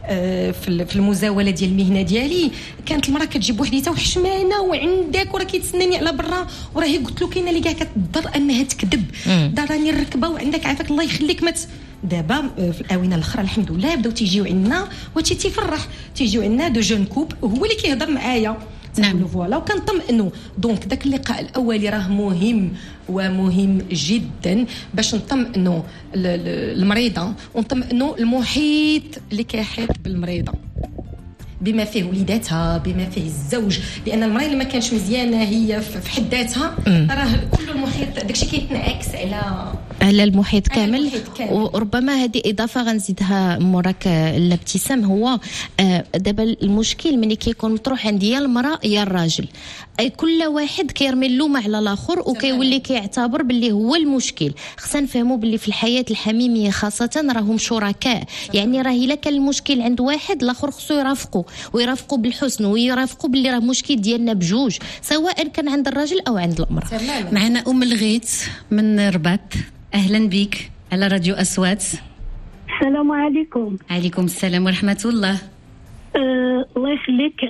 في المزاوله ديال المهنه ديالي كانت المراه كتجيب وحديتها وحشمانه وعندك وراه كيتسناني على برا، وراه هي قلت له كاينه اللي كاع كتضر انها تكذب، داراني الركبه وعندك عافاك الله يخليك مت. دابا في الاونه الاخرى الحمد لله بداو تيجيو عندنا وهادشي تيفرح، تيجيو عندنا دو جون كوب هو اللي كيهضر معايا. نعم فوالا، وكنطمئنوا. دونك داك اللقاء الاولي راه مهم ومهم جدا باش نطمئنوا المريضه ونطمئنوا المحيط اللي كيحيط بالمريضه بما فيه وليداتها بما فيه الزوج، لان المراه اللي ما كانش مزيانه هي في حد ذاتها راه كل المحيط داكشي كيتنعكس على على المحيط كامل. وربما هذه اضافه غنزيدها موراك الابتسام، هو دابا المشكل ملي كيكون مطروح عند يا المراه يا الراجل، اي كل واحد كيرمي اللومه على الاخر وكيولي كيعتبر باللي هو المشكل. خصنا نفهموا باللي في الحياه الحميميه خاصه راهم شركاء، يعني راه الا كان المشكل عند واحد الاخر خصو يرافقوا ويرافقوا بالحسن ويرافقوا باللي راه مشكل ديالنا بجوج، سواء كان عند الراجل او عند المراه. معنا ام الغيث من الرباط، اهلا بك على راديو اصوات. السلام عليكم. عليكم السلام ورحمة الله. أه الله يخليك.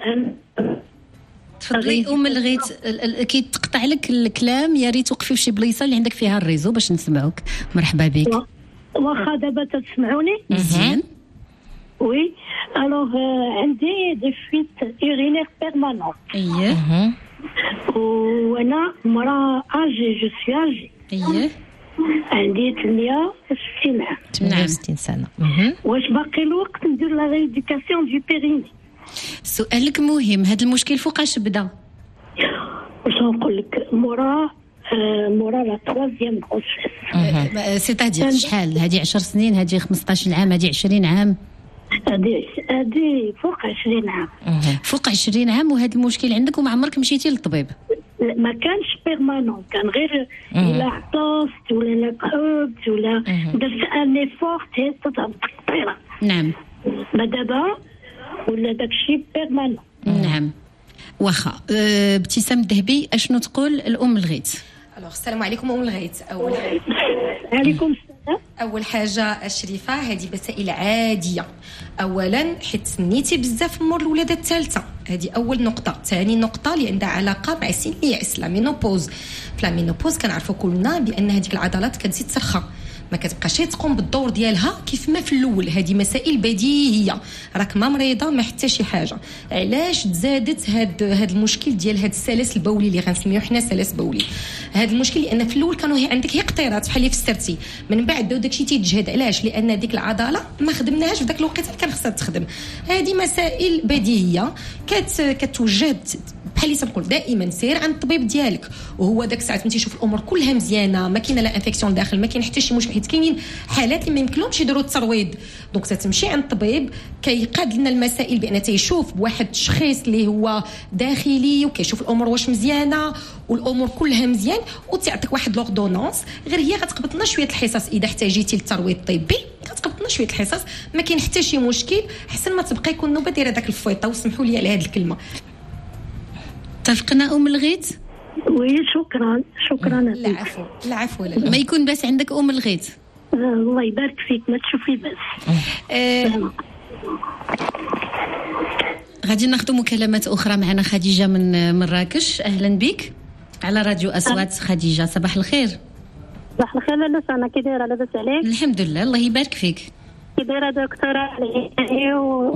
تفضلي ام الغيت. كي تقطع لك الكلام يا ريت توقفي في شي بلايصه اللي عندك فيها الريزو باش نسمعوك. مرحبا بك. واخا دابا تسمعوني مزيان. وي الوغ عندي دي فيت اورينير بيرمانون. اييه. وانا مرا اجي جو سي اجي. اييه. عندي ثمانية وستين عام. ثمانية وستين سنة. واش باقي الوقت ندير لا ريديكاسيون دو بيريني؟ سؤالك مهم. هذا المشكل فوقاش بدا؟ واش نقول لك مورا مورا لا تروازيام غوسيس. سيتادير شحال؟ هذه عشر سنين، هذه خمسطاش عام، هذه عشرين عام؟ هذه هذه فوق عشرين عام. فوق عشرين عام وهذا المشكل عندك وما عمرك مشيتي للطبيب؟ ما كانش بيرمانون، كان غير الا عطست ولا نقعد ولا درت ان ايفور تهز تطير. نعم. ما دابا ولا داكشي بيرمانون. نعم. واخا أه ابتسام الذهبي اشنو تقول الام الغيت؟ الوغ السلام عليكم ام الغيت. اول حاجه عليكم السلام. اول حاجه الشريفه هذه مسائل عاديه. اولا حيت سنيتي بزاف مور الولاده الثالثه، هذه اول نقطه. ثاني نقطه اللي عندها علاقه مع سن الياس، لا مينوبوز. في لا مينوبوز كنعرفوا كلنا بان هذيك العضلات كتزيد ترخى، ما كتبقاش تقوم بالدور ديالها كيف ما في الاول. هذه مسائل بديهيه، راك ما مريضه ما حتى شي حاجه. علاش تزادت هاد هاد المشكل ديال هاد السلس البولي اللي غنسميوه حنا سلس بولي؟ هاد المشكل لان في الاول كانوا هي عندك هي قطيرات بحال اللي فسرتي، من بعد داو داكشي تيتجهد. علاش؟ لان ديك العضله ما خدمناهاش في داك الوقت اللي كان خصها تخدم. هذه مسائل بديهيه كت كتوجه بحال اللي تنقول دائما سير عند الطبيب ديالك، وهو داك الساعه انت تشوف الامور كلها مزيانه، ما كاينه لا انفيكسيون داخل، ما كاين حتى شي مشكل. حيت كاينين حالات اللي ما يمكنلهمش يديروا الترويض، دونك تتمشي عند الطبيب كيقاد لنا المسائل بان تيشوف بواحد التشخيص اللي هو داخلي وكيشوف الامور واش مزيانه والامور كلها مزيان، وتعطيك واحد لوردونونس. غير هي غتقبط لنا شويه الحصص اذا احتاجيتي للترويض الطبي، كتقبط لنا شويه الحصص، ما كاين حتى شي مشكل. حسن ما تبقى يكون نوبه دايره داك الفويطه، وسمحوا لي على هذه الكلمه. اتفقنا ام الغيت؟ وي شكرا شكرا. لا عفو لا عفو لا ما يكون بس عندك ام الغيت. آه الله يبارك فيك، ما تشوفي بس. آه غادي ناخذ مكالمات اخرى. معنا خديجه من مراكش. اهلا بك على راديو اصوات. خديجه صباح الخير. صباح الخير. لاله انا كي دايره؟ لاباس عليك؟ الحمد لله الله يبارك فيك. كي دايره دكتوره علي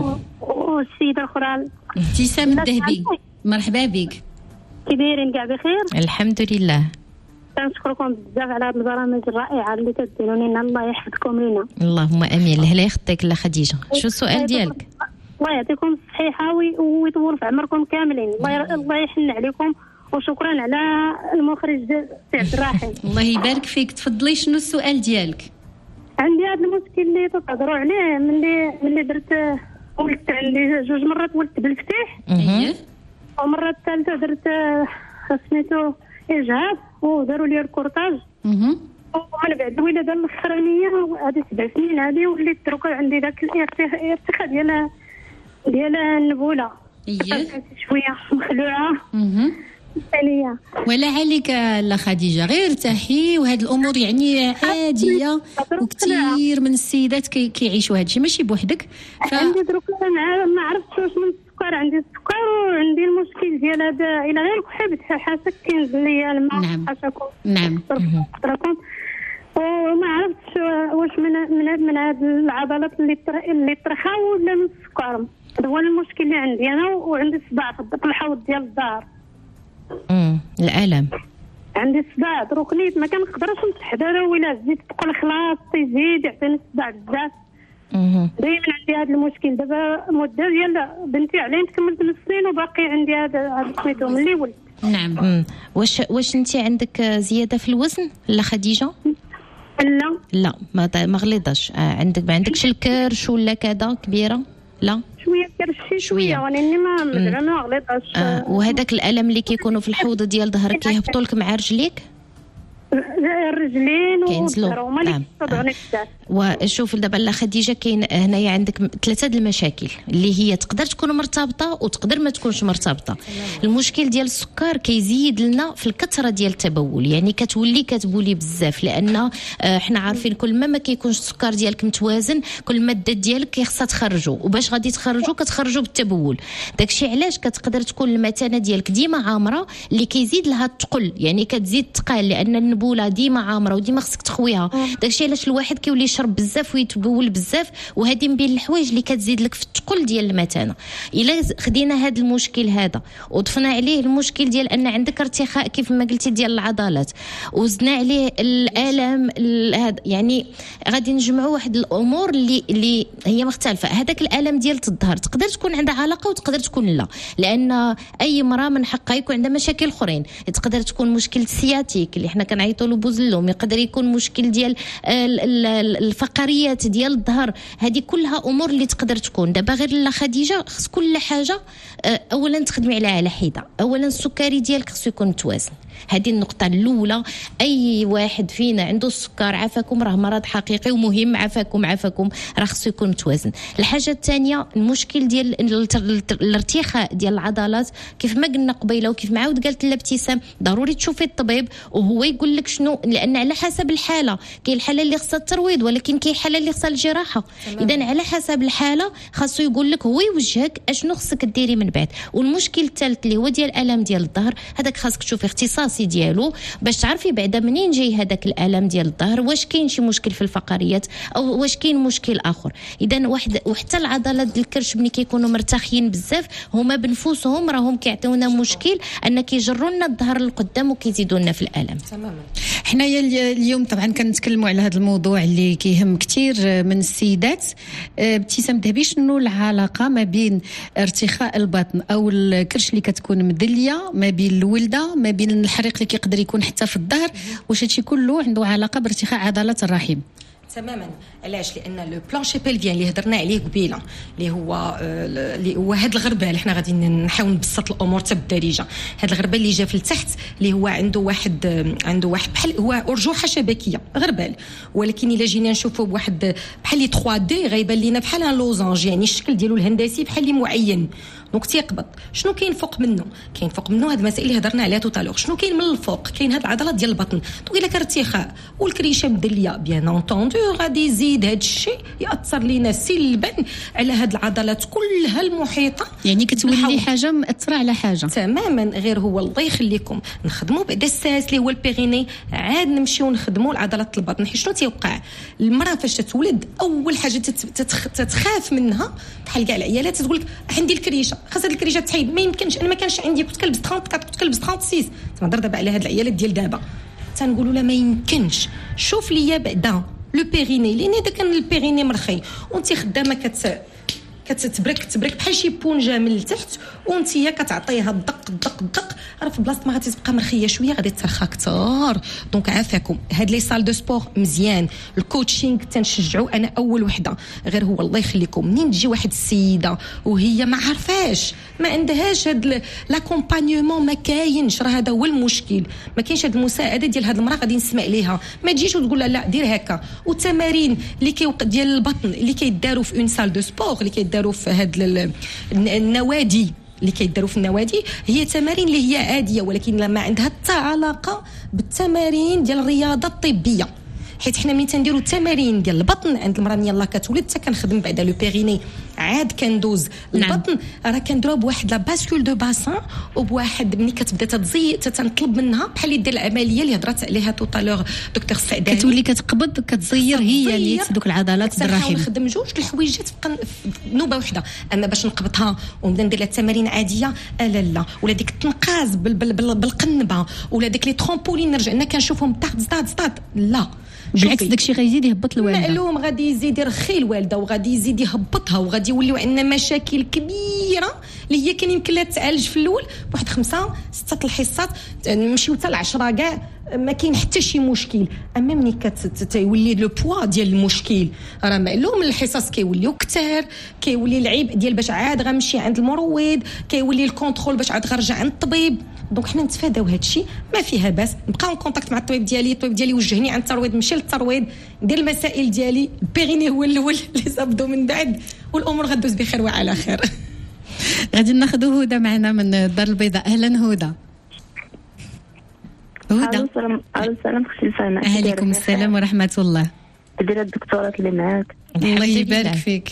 والسيده اخرى ابتسام الذهبي؟ مرحبا بك. كي دايرين كاع بخير؟ الحمد لله. كنشكركم بزاف على هذه البرامج الرائعه اللي كديروا لنا. الله يحفظكم لنا. اللهم امين. الله يخطيك لا خديجه. شو السؤال ديالك؟ الله يعطيكم الصحيحه ويطول في عمركم كاملين. الله الله يحن عليكم، وشكرا على المخرج سي عبد الرحيم. الله يبارك فيك. تفضلي شنو السؤال ديالك؟ عندي هذا المشكل اللي تهضروا عليه ملي ملي درت ولدت. عندي جوج مرات ولدت بالفتيح. اييه. ومره الثالثه درت سميتو اجهاض وداروا لي الكورتاج. اها. ومن بعد الولاده الاخرانيه هذه سبع سنين هذه وليت دروك عندي داك الارتخاء ديال ديال النبوله. اييه. شويه مخلوعه. اها. ثانيه. ولا عليك لا خديجه، غير ارتاحي وهاد الامور يعني عاديه، وكثير من السيدات كي كيعيشوا هادشي ماشي بوحدك. ف... عندي دروك ما عرفتش واش من السكر. عندي السكر وعندي المشكل ديال هذا الى غير كحبت حاسه كينزل ليا الماء. نعم. حاشاكم. نعم. راكم وما عرفتش واش من من من هاد العضلات اللي اللي ترخاو ولا من السكر. هذا هو المشكل اللي عندي انا، وعندي صداع في الحوض ديال الدار. امم الالم. عندي صداع دروك نيت ما كنقدرش نتحضر، ولا زيد تقول خلاص تيزيد يعطيني الصداع بزاف. اها. دايما عندي هذا المشكل. دابا مده ديال بنتي علين تكملت ثلاث سنين وباقي عندي هذا هذا سميتو ملي ولدت. نعم. امم واش واش انت عندك زياده في الوزن لا خديجه؟ لا لا ما ما غليظاش. آه عندك ما عندكش الكرش ولا كذا كبيره؟ لا شويه كرشي شويه ولكن ما مزال ما غليظاش. آه وهذاك الالم اللي كيكونوا في الحوض ديال ظهرك كيهبطوا لك مع رجليك؟ الرجلين كينزلوا. والظهر هما اللي كيصدعوني بزاف. وشوف دابا لا خديجه كاين هنايا عندك ثلاثه د المشاكل اللي هي تقدر تكون مرتبطه وتقدر ما تكونش مرتبطه. المشكل ديال السكر كيزيد لنا في الكثره ديال التبول، يعني كتولي كتبولي بزاف، لان حنا عارفين كل ما ما كيكونش السكر ديالك متوازن كل ما الدات ديالك كيخصها تخرجوا، وباش غادي تخرجوا كتخرجوا بالتبول. داكشي علاش كتقدر تكون المثانه ديالك ديما عامره اللي كيزيد لها الثقل، يعني كتزيد الثقال لان النبوله ديما عامره وديما خصك تخويها. داكشي علاش الواحد كيولي يشرب بزاف ويتبول بزاف، وهذه من بين الحوايج اللي كتزيد لك في الثقل ديال المثانه. الا خدينا هذا المشكل هذا وضفنا عليه المشكل ديال ان عندك ارتخاء كيف ما قلتي ديال العضلات، وزدنا عليه الالم هذا، يعني غادي نجمعوا واحد الامور اللي اللي هي مختلفه. هذاك الالم ديال الظهر تقدر تكون عندها علاقه وتقدر تكون لا، لان اي امراه من حقها يكون عندها مشاكل اخرين. تقدر تكون مشكل السياتيك اللي حنا كنعيطوا له بوزلوم، يقدر يكون مشكل ديال الفقريات ديال الظهر. هذه كلها امور اللي تقدر تكون. دابا غير لا خديجه خص كل حاجه اولا تخدمي عليها على حده. اولا السكري ديالك خصو يكون متوازن، هذه النقطه الاولى. اي واحد فينا عنده السكر عافاكم راه مرض حقيقي ومهم، عافاكم عافاكم راه خصو يكون متوازن. الحاجه الثانيه المشكل ديال الارتخاء ديال العضلات، كيف ما قلنا قبيله وكيف ما عاود قالت لابتسام، ضروري تشوفي الطبيب وهو يقول لك شنو، لان على حسب الحاله. كاين الحاله اللي خصها الترويض ولكن كاين حاله اللي خصها الجراحه. اذا على حسب الحاله خاصو يقول لك، هو يوجهك اشنو خصك ديري من بعد. والمشكل الثالث اللي هو ديال الالم ديال الظهر، هذاك خاصك تشوفي اختصاصي ديالو باش تعرفي بعدا منين جاي هذاك الالم ديال الظهر، واش كاين شي مشكل في الفقريات او واش كاين مشكل اخر. اذا واحد وحتى العضلات ديال الكرش ملي كيكونوا مرتخيين بزاف هما بنفوسهم راهم كيعطيونا مشكل ان كيجروا لنا الظهر للقدام وكيزيدوا لنا في الالم. تماما. حنايا اليوم طبعا كنتكلموا على هذا الموضوع اللي كيهم كثير من السيدات. ابتسام ذهبي، شنو العلاقه ما بين ارتخاء البطن او الكرش اللي كتكون مدليه، ما بين الولده، ما بين الحريق اللي كيقدر يكون حتى في الظهر، واش هادشي كله عنده علاقه بارتخاء عضلات الرحم؟ تماما. علاش؟ لان لو بلانشي بيلفيان اللي هضرنا عليه قبيله اللي هو اللي هو هذا الغربال اللي حنا غادي نحاول نبسط الامور حتى بالدارجه. هذا الغربال اللي جا في التحت اللي هو عنده واحد عنده واحد بحال هو ارجوحه شبكيه غربال، ولكن الا جينا نشوفوا بواحد بحال لي ثري دي غيبان لينا بحال ان لوزانج، يعني الشكل ديالو الهندسي بحال اللي معين. دونك تيقبض. شنو كاين فوق منه؟ كاين فوق منه هاد المسائل اللي هضرنا عليها توتالور. شنو كاين من الفوق؟ كاين هاد العضلات ديال البطن. دونك الا كان ارتخاء والكريشه مدليه بيان اونطوندو غادي يزيد هاد الشيء ياثر لينا سلبا على هاد العضلات كلها المحيطه، يعني كتولي حاجه مأثره على حاجه. تماما. غير هو الله يخليكم نخدموا بعدا الساس اللي هو البيريني، عاد نمشيو نخدموا العضلات البطن. حيت شنو تيوقع؟ المراه فاش تتولد اول حاجه تتخاف منها بحال كاع العيالات تقول لك عندي الكريشه، خاص هاد الكريشه تحيد. ما يمكنش، انا ما كانش عندي، كنت كلبس ثلاثة وثلاثين كنت كلبس ستة وثلاثين. تنهضر دابا على هاد العيالات ديال دابا تنقولوا لا ما يمكنش. شوف ليا بعدا لو بيريني، لان اذا كان البيريني مرخي وانت خدامه كت كتتبرك تبرك بحال شي بونجا من التحت وانتيا كتعطيها الدق الدق الدق، راه في بلاصه ما غادي تبقى مرخيه شويه غادي ترخى كثار. دونك عافاكم هاد لي سال دو سبور مزيان، الكوتشينغ تنشجعو انا اول وحده. غير هو الله يخليكم منين تجي واحد السيده وهي ما عارفاش، ما عندهاش هاد لاكومبانيومون، ما كاينش، راه هذا هو المشكل. ما كاينش هاد المساعده ديال هاد المراه غادي نسمع ليها. ما تجيش وتقول لها لا دير هكا. والتمارين اللي كيوقع ديال البطن اللي كيداروا في اون سال دو سبور اللي كيداروا في هاد النوادي اللي كيداروا في النوادي هي تمارين اللي هي عاديه، ولكن لما عندها حتى علاقه بالتمارين ديال الرياضه الطبيه. حيت حنا ملي تنديروا التمارين ديال البطن عند المراه يلاه كتولد حتى كنخدم بعدا لو بيريني، عاد كندوز البطن. راه كنديروا بواحد لا باسكول دو باسان وبواحد ملي كتبدا تتزي تنطلب منها بحال اللي دير العمليه اللي هضرت عليها توتالور دكتور السعداني، كتولي كتقبض كتزير هي نيت دوك العضلات الرحم. كنحاول نخدم جوج الحويجات تبقى نوبه وحده. اما باش نقبضها ونبدا ندير لها التمارين عاديه لا لا، ولا ديك التنقاز بالقنبه ولا ديك لي ترومبولين نرجع لنا كنشوفهم تحت زطاد زطاد، لا بالعكس داكشي غيزيد يهبط الوالده. معلوم غادي يزيد يرخي الوالده وغادي يزيد يهبطها وغادي يوليو عندنا مشاكل كبيره اللي هي كان يمكن لها تعالج في الاول بواحد خمسه سته الحصات نمشيو حتى العشرة كاع ما كاين حتى شي مشكل. اما ملي كتولي لو بوا ديال المشكل راه معلوم الحصص كيوليو كثار، كيولي العيب ديال باش عاد غنمشي عند المروض، كيولي الكونترول باش عاد غنرجع عند الطبيب. دونك حنا نتفاداو هذا الشيء، ما فيها باس نبقاو ان كونتاكت مع الطبيب ديالي، الطبيب ديالي وجهني عند الترويض، نمشي للترويض ندير المسائل ديالي، البيريني هو الاول اللي زابدو من بعد، والامور غدوز بخير وعلى خير. غادي ناخذوا هدى معنا من الدار البيضاء. اهلا هدى. هدى السلام السلام اختي سناء. عليكم السلام ورحمه الله. دير الدكتورات اللي معاك. الله يبارك فيك.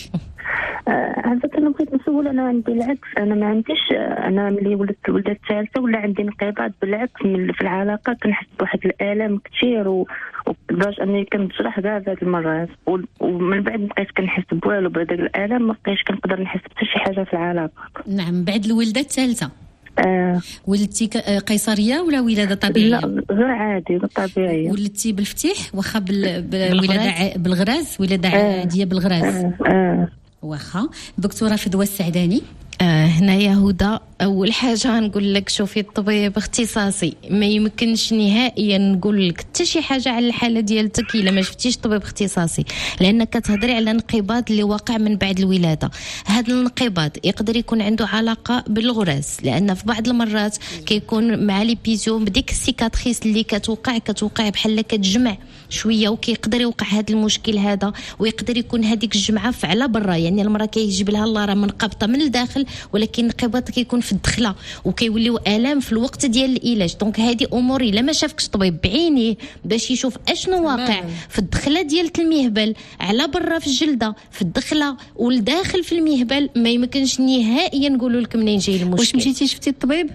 عرفت انا بغيت نسول، انا عندي العكس، انا ما عنديش، انا ملي ولدت الولده الثالثه ولا عندي انقباض بالعكس في العلاقه، كنحس بواحد الالام كثير ولدرجه اني كنتجرح كاع هاد المرات، ومن بعد بقيت كنحس بوالو بهذاك الالام، ما بقيتش كنقدر نحس حتى شي حاجه في العلاقه. نعم. بعد الولده الثالثه آه. ولدتي قيصريه ولا ولاده طبيعيه؟ لا غير عادي طبيعيه. ولدتي بالفتيح واخا بالولاده بالغراز، ولاده آه. عاديه بالغراز. آه. آه. واخا. دكتوره فدوى السعداني. آه هنا يا هدى، اول حاجه نقول لك شوفي الطبيب اختصاصي، ما يمكنش نهائيا نقول لك حتى شي حاجه على الحاله ديالتك الا ما شفتيش طبيب اختصاصي، لانك كتهضري على انقباض اللي واقع من بعد الولاده. هذا الانقباض يقدر يكون عنده علاقه بالغراز، لان في بعض المرات كيكون مع ليبيزيو بديك السيكاتريس اللي كتوقع كتوقع بحال كتجمع شويه، وكيقدر يوقع هذا المشكل هذا، ويقدر يكون هذيك الجمعه على برا، يعني المراه كيجيب لها الله راه منقبطه من الداخل، ولكن الانقباض كيكون في الدخله وكيوليو الام في الوقت ديال العلاج. دونك هذه امور الا ما شافكش طبيب بعينيه باش يشوف اشنو واقع في الدخله ديال المهبل على برا في الجلده في الدخله والداخل في المهبل، ما يمكنش نهائيا نقولوا لك منين جاي المشكل. واش مشيتي شفتي الطبيب؟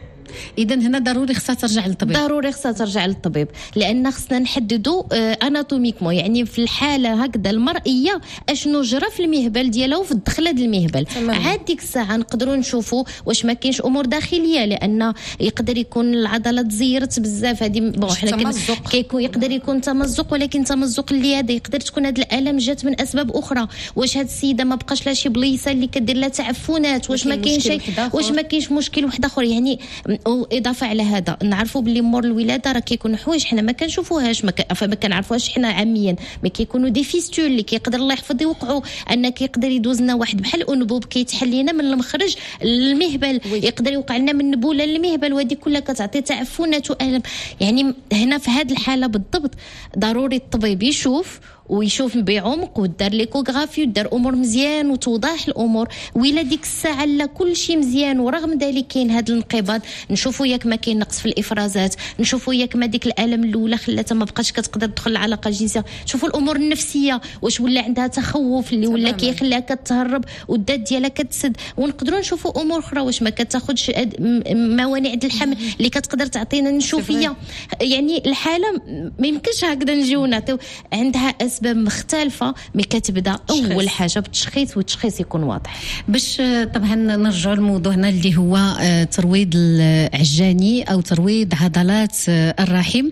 اذا هنا ضروري خصها ترجع للطبيب. ضروري خصها ترجع للطبيب، لان خصنا نحددوا اناتوميكمون، يعني في الحاله هكذا المرئيه اشنو جرى في المهبل ديالها وفي الدخله ديال المهبل. عاد ديك الساعه نقدروا نشوفوا واش ما كاينش امور داخليه، لان يقدر يكون العضله تزيرت بزاف. هذه بون حنا كيكون يقدر يكون تمزق، ولكن تمزق اللي هذا يقدر تكون هذه الالم جات من اسباب اخرى. واش هذه السيده ما بقاش لها شي بليصه اللي كدير لها تعفنات؟ واش ما كاينش واش ما كاينش مشكل واحد اخر؟ يعني واضافه على هذا نعرفوا باللي مور الولاده راه كيكونوا حوايج حنا ما كنشوفوهاش، ما كنعرفوهاش حنا عاميا، ما كيكونوا دي فيستول اللي كيقدر الله يحفظ يوقعوا، ان كيقدر يدوز لنا واحد بحال الانبوب كيتحل لينا من المخرج للمهبل، يقدر يوقع لنا من النبوله للمهبل، وهذه كلها كتعطي تعفنات والم. يعني هنا في هذه الحاله بالضبط ضروري الطبيب يشوف ويشوف بعمق ودار ليكوغرافي ودار امور مزيان وتوضح الامور، وإلا ديك الساعه لا كل شيء مزيان ورغم ذلك كاين هذا الانقباض، نشوفوا ياك ما كاين نقص في الافرازات، نشوفوا ياك ما ديك الالم الاولى خلاتها ما بقاش كتقدر تدخل العلاقه الجنسيه، نشوفوا الامور النفسيه واش ولا عندها تخوف اللي ولا كيخليها كتهرب والذات ديالها كتسد، ونقدروا نشوفوا امور اخرى واش ما كتاخذش موانع الحمل اللي كتقدر تعطينا نشوفيه. يعني الحاله ما يمكنش هكذا نجيو نعطيو عندها اسباب مختلفه، مي كتبدا اول حاجه بالتشخيص، والتشخيص يكون واضح. باش طبعا نرجعوا لموضوعنا اللي هو ترويض العجاني او ترويض عضلات الرحم.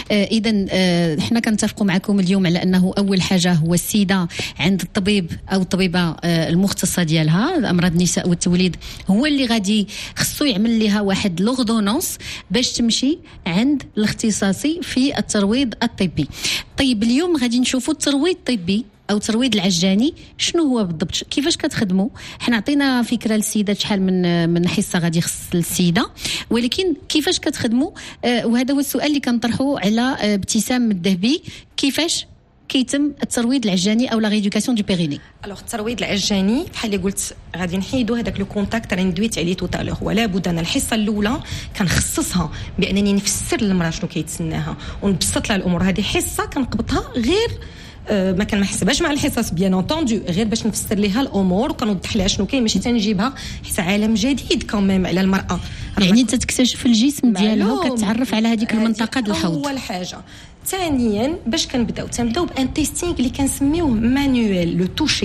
اذا احنا كنتفقوا معكم اليوم على انه اول حاجه هو السيده عند الطبيب او الطبيبه المختصه ديالها امراض النساء والتوليد، هو اللي غادي خصو يعمل لها واحد لوردونونس باش تمشي عند الاختصاصي في الترويض الطبي. طيب اليوم غادي نشوفوا الترويض الطبي او ترويض العجاني شنو هو بالضبط، كيفاش كتخدموا. حنا عطينا فكره للسيدات شحال من من حصه غادي يخص السيده، ولكن كيفاش كتخدموا؟ آه وهذا هو السؤال اللي كنطرحه على آه ابتسام الذهبي. كيفاش كيتم الترويض العجاني او لا ريدوكاسيون دو بيريني؟ الوغ الترويض العجاني بحال اللي قلت غادي نحيدوا هذاك لو كونتاكت راني دويت عليه توتالور، ولا بد انا الحصه الاولى كنخصصها بانني نفسر للمراه شنو كيتسناها ونبسط لها الامور. هذه حصه كنقبطها غير أه ما كان ما حسبهاش مع الحصص بيان اونطوندو، غير باش نفسر لها الامور وكنوضح لها شنو كاين، ماشي تنجيبها حيت عالم جديد كمان على المراه. يعني انت تكتشف الجسم ديالها وكتعرف على هذيك المنطقه ديال الحوض. اول حاجه. ثانيا باش كنبداو تنبداو بان تيستينغ اللي كنسميوه مانويل لو توشي،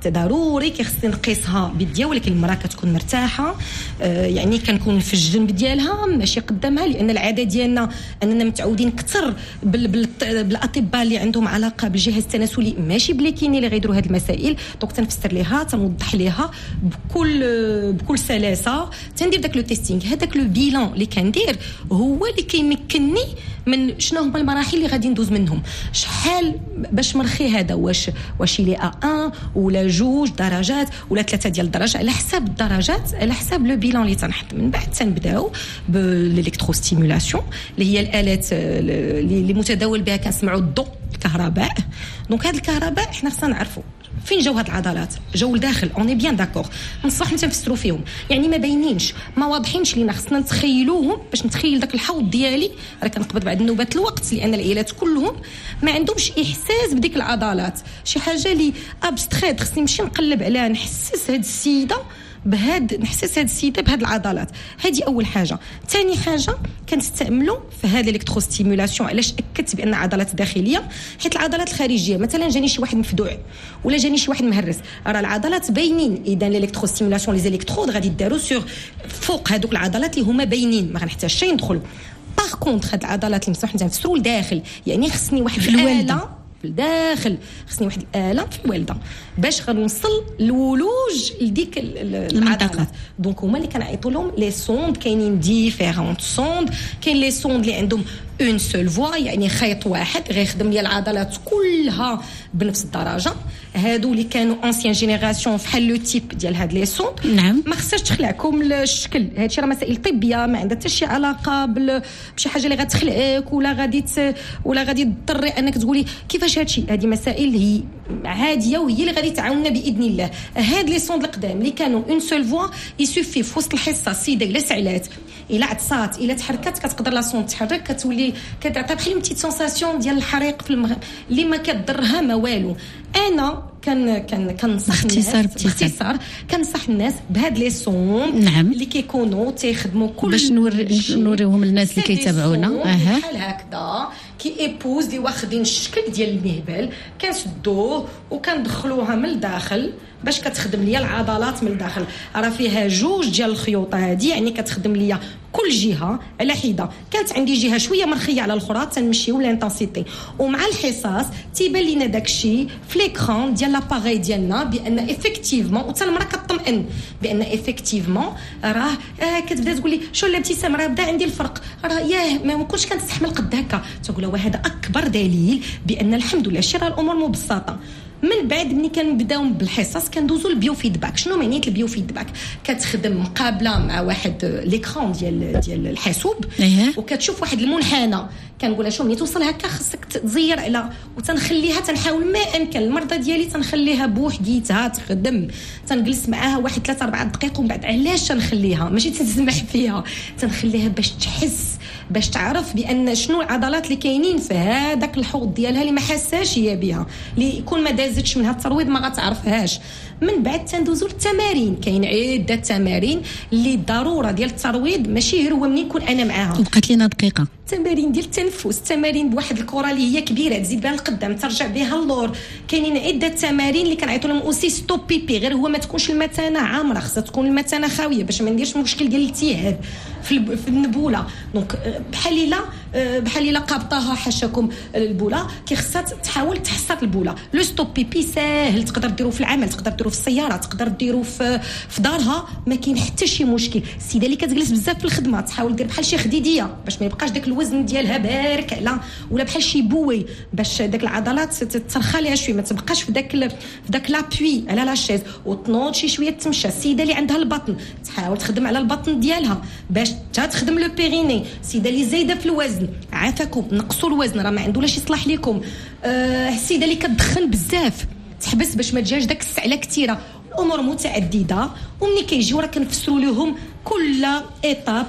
ضروري كيخصني نقيسها بيديا، ولكن المراه كتكون مرتاحه آه يعني كنكون في الجنب ديالها ماشي قدامها، لان العاده ديالنا اننا متعودين اكثر بال بال بالاطباء اللي عندهم علاقه بالجهاز التناسلي ماشي بلي كاينين اللي غيديروا هذه المسائل. دونك تنفسر ليها تنوضح ليها بكل بكل سلاسه، تندير داك لو تيستينغ. هذاك لو بيلان اللي كندير هو اللي كيمكنني من شنو هما المراحل اللي غادي ندوز منهم، شحال باش مرخي هذا، واش واش لي ا واحد ولا جوج درجات ولا ثلاثه ديال الدرجه، على حساب الدرجات على حساب لو بيلان اللي تنحط. من بعد تنبداو بالالكتروستيمولاسيون اللي هي الالات اللي متداول بها كنسمعوا الضوء الكهرباء. دونك هذا الكهرباء احنا خصنا نعرفوا فين جاو هاد العضلات، جاو لداخل اوني بيان داكور، نصح نتفسروا فيهم يعني ما باينينش ما واضحينش لينا، خصنا نتخيلوهم باش نتخيل داك الحوض ديالي راه كنقبض بعد النوبات الوقت، لان العيالات كلهم ما عندهمش احساس بديك العضلات، شي حاجه لي ابستريت خصني نمشي نقلب عليها نحسس هاد السيده بهاد نحسس هاد السيده بهاد العضلات. هذه اول حاجه. ثاني حاجه كنستعملوا في هذا الالكتروستيمولاسيون، علاش اكدت بان عضلات داخليه، حيت العضلات الخارجيه مثلا جاني شي واحد مفدوع ولا جاني شي واحد مهرس، راه العضلات باينين، اذا الالكتروستيمولاسيون لي زيليكترود غادي يداروا سور فوق هذوك العضلات اللي هما باينين، ما غنحتاجش شي ندخل. باغ كونطخ هاد العضلات اللي مسموح نفسروا لداخل، يعني خصني واحد الآلة في الداخل، خصني واحد الآلة في الوالده باش غنوصل لولوج لديك العضلات. دونك هما اللي كنعيطوا لهم لي سوند، كاينين ديفيرونت سوند، كاين لي سوند اللي عندهم اون سول فوا يعني خيط واحد غيخدم لي العضلات كلها بنفس الدرجه. هادو اللي كانوا انسيان جينيراسيون فحال لو تيب ديال هاد لي سوند. نعم ما خصهاش تخلعكم الشكل، هادشي راه مسائل طبيه ما عندها حتى شي علاقه بشي حاجه اللي غتخلعك ولا غادي ولا غادي تضري انك تقولي كيفاش هادشي. هذه مسائل هي عاديه وهي اللي غادي تعاوننا باذن الله. هاد لي سوند القدام اللي كانوا اون سول فوا يسوفي في وسط الحصه السيده الا سعلات الا عطسات الا تحركات كتقدر لا سوند تحرك، كتولي كتعطي بحال بتيت سونساسيون ديال الحريق في المغ... اللي ما كضرها ما والو. انا كان كان كنصح الناس باختصار كنصح الناس بهاد لي سون نعم. اللي كيكونوا تيخدموا كل باش نوري نوريهم الناس اللي كيتابعونا اها بحال هكذا كي ايبوز اللي واخدين الشكل ديال المهبل، كنسدوه وكندخلوها من الداخل باش كتخدم ليا العضلات من الداخل. راه فيها جوج ديال الخيوط هذه، يعني كتخدم ليا كل جهه على حده. كانت عندي جهه شويه مرخيه على الاخرى تنمشيو لانتنسيتي، ومع الحصص تيبان لينا داكشي في ليكران ديال لاباغي ديالنا بان افيكتيفمون، وتالمراه كطمئن بان افيكتيفمون راه آه كتبدا تقول لي شو الابتسام راه بدا عندي الفرق، راه ياه ما كنتش كنتستحمل قد هكا. تقول وهذا اكبر دليل بان الحمد لله شي راه الامور مبسطه. من بعد ملي كنبداو بالحصص كندوزو البيو فيدباك. شنو معنيه البيو فيدباك؟ كتخدم مقابله مع واحد ليكران ديال ديال الحاسوب وكتشوف واحد المنحنى، كنقولها شو ملي توصل هكا خصك تزير على وتنخليها، تنحاول ما امكن المرضى ديالي تنخليها بوحديتها تخدم، تنجلس معاها واحد ثلاثة أربعة دقائق ومن بعد علاش تنخليها ماشي تسمح فيها، تنخليها باش تحس باش تعرف بان شنو العضلات اللي كاينين في هذاك الحوض ديالها اللي ما حاساش هي بها، اللي يكون ما دازتش منها الترويض ما غتعرفهاش. من بعد تندوزو للتمارين، كاين عده تمارين اللي ضروره ديال الترويض ماشي غير هو منين نكون انا معاها. بقات لينا دقيقه. تمارين ديال التنفس، تمارين بواحد الكره اللي هي كبيره تزيد بها القدام ترجع بها اللور. كاينين عده تمارين اللي كنعيطوا لهم اوسي ستوب بيبي، غير هو ما تكونش المثانه عامره، خصها تكون المثانه خاويه باش ما نديرش مشكل ديال الالتهاب في في النبوله. دونك بحال الا بحال الا قابطاها حاشاكم البوله كي خصها تحاول تحصر البوله. لو ستوب بيبي ساهل، تقدر ديرو في العمل، تقدر ديرو في السياره، تقدر ديرو في في دارها، ما كاين حتى شي مشكل. السيده اللي كتجلس بزاف في الخدمه تحاول دير بحال شي خديديه باش ما يبقاش داك الوزن ديالها بارك على، ولا بحال شي بوي باش داك العضلات تترخى ليها شويه، ما تبقاش في داك في داك لابوي على لا شيز، وتنوض شي شويه تمشى. السيده اللي عندها البطن تحاول تخدم على البطن ديالها باش تخدم لو بيريني. السيده اللي زايده في الوزن عافاكم نقصوا الوزن راه ما عنده لاش يصلح لكم. أه السيده اللي كتدخن بزاف تحبس باش ما تجاش داك السعله كثيره. الامور متعدده ومني كيجيو راه كنفسروا لهم كل ايطاب،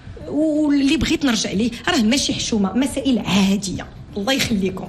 واللي بغيت نرجع ليه راه ماشي حشومه، مسائل عاديه. الله يخليكم.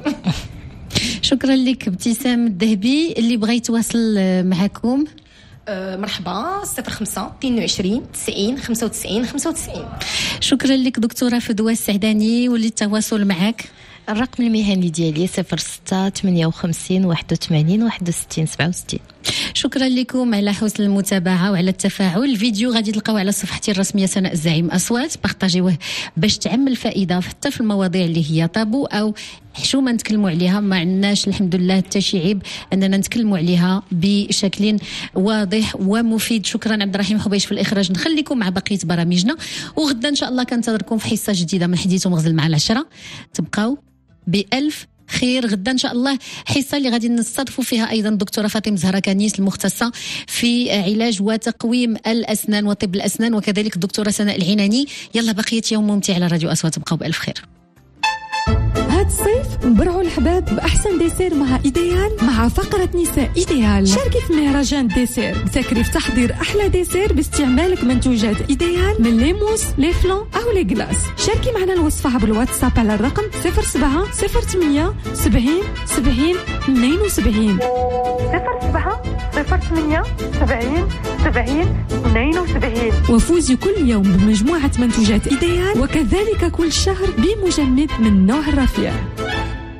شكرا لك ابتسام الذهبي. اللي بغى يتواصل معكم أه مرحبا صفر خمسة اثنين وعشرين تسعين خمسة وتسعين خمسة وتسعين. شكرا لك دكتورة فدوى السعداني. واللي التواصل معك الرقم المهني ديالي صفر ستة ثمانية وخمسين واحد وثمانين واحد وستين سبعة وستين. شكرا لكم على حسن المتابعه وعلى التفاعل. الفيديو غادي تلقاو على صفحتي الرسميه سناء الزعيم اصوات، بارطاجيوه باش تعمل فائده حتى في المواضيع اللي هي طابو او حشومه نتكلموا عليها. ما عندناش الحمد لله حتى شي عيب اننا نتكلموا عليها بشكل واضح ومفيد. شكرا عبد الرحيم حبيش في الاخراج. نخليكم مع بقيه برامجنا، وغدا ان شاء الله كنتظركم في حصه جديده من حديث ومغزل مع العشره. تبقاو بألف خير. غدا ان شاء الله حصه اللي غادي نستضيفوا فيها ايضا الدكتوره فاطمه زهره كنيس المختصه في علاج وتقويم الاسنان وطب الاسنان، وكذلك الدكتوره سناء العناني. يلا بقيه يوم ممتع على راديو أصوات. تبقاو بألف خير. هاد الصيف نبرعوا الحباب بأحسن ديسير مع إيديال مع فقرة نساء إيديال. شاركي في مهرجان ديسير بتكليف تحضير أحلى ديسير باستعمالك منتوجات إيديال من لي موس لي فلون أو لي غلاس. شاركي معنا الوصفة بالواتساب على الرقم صفر سبعة صفر ثمانية سبعين سبعين اثنين وسبعين صفر سبعة صفر ثمانية سبعين سبعين اثنين وسبعين. وفوزي كل يوم بمجموعة منتوجات إيديال، وكذلك كل شهر بمجمد من نوع الرافية.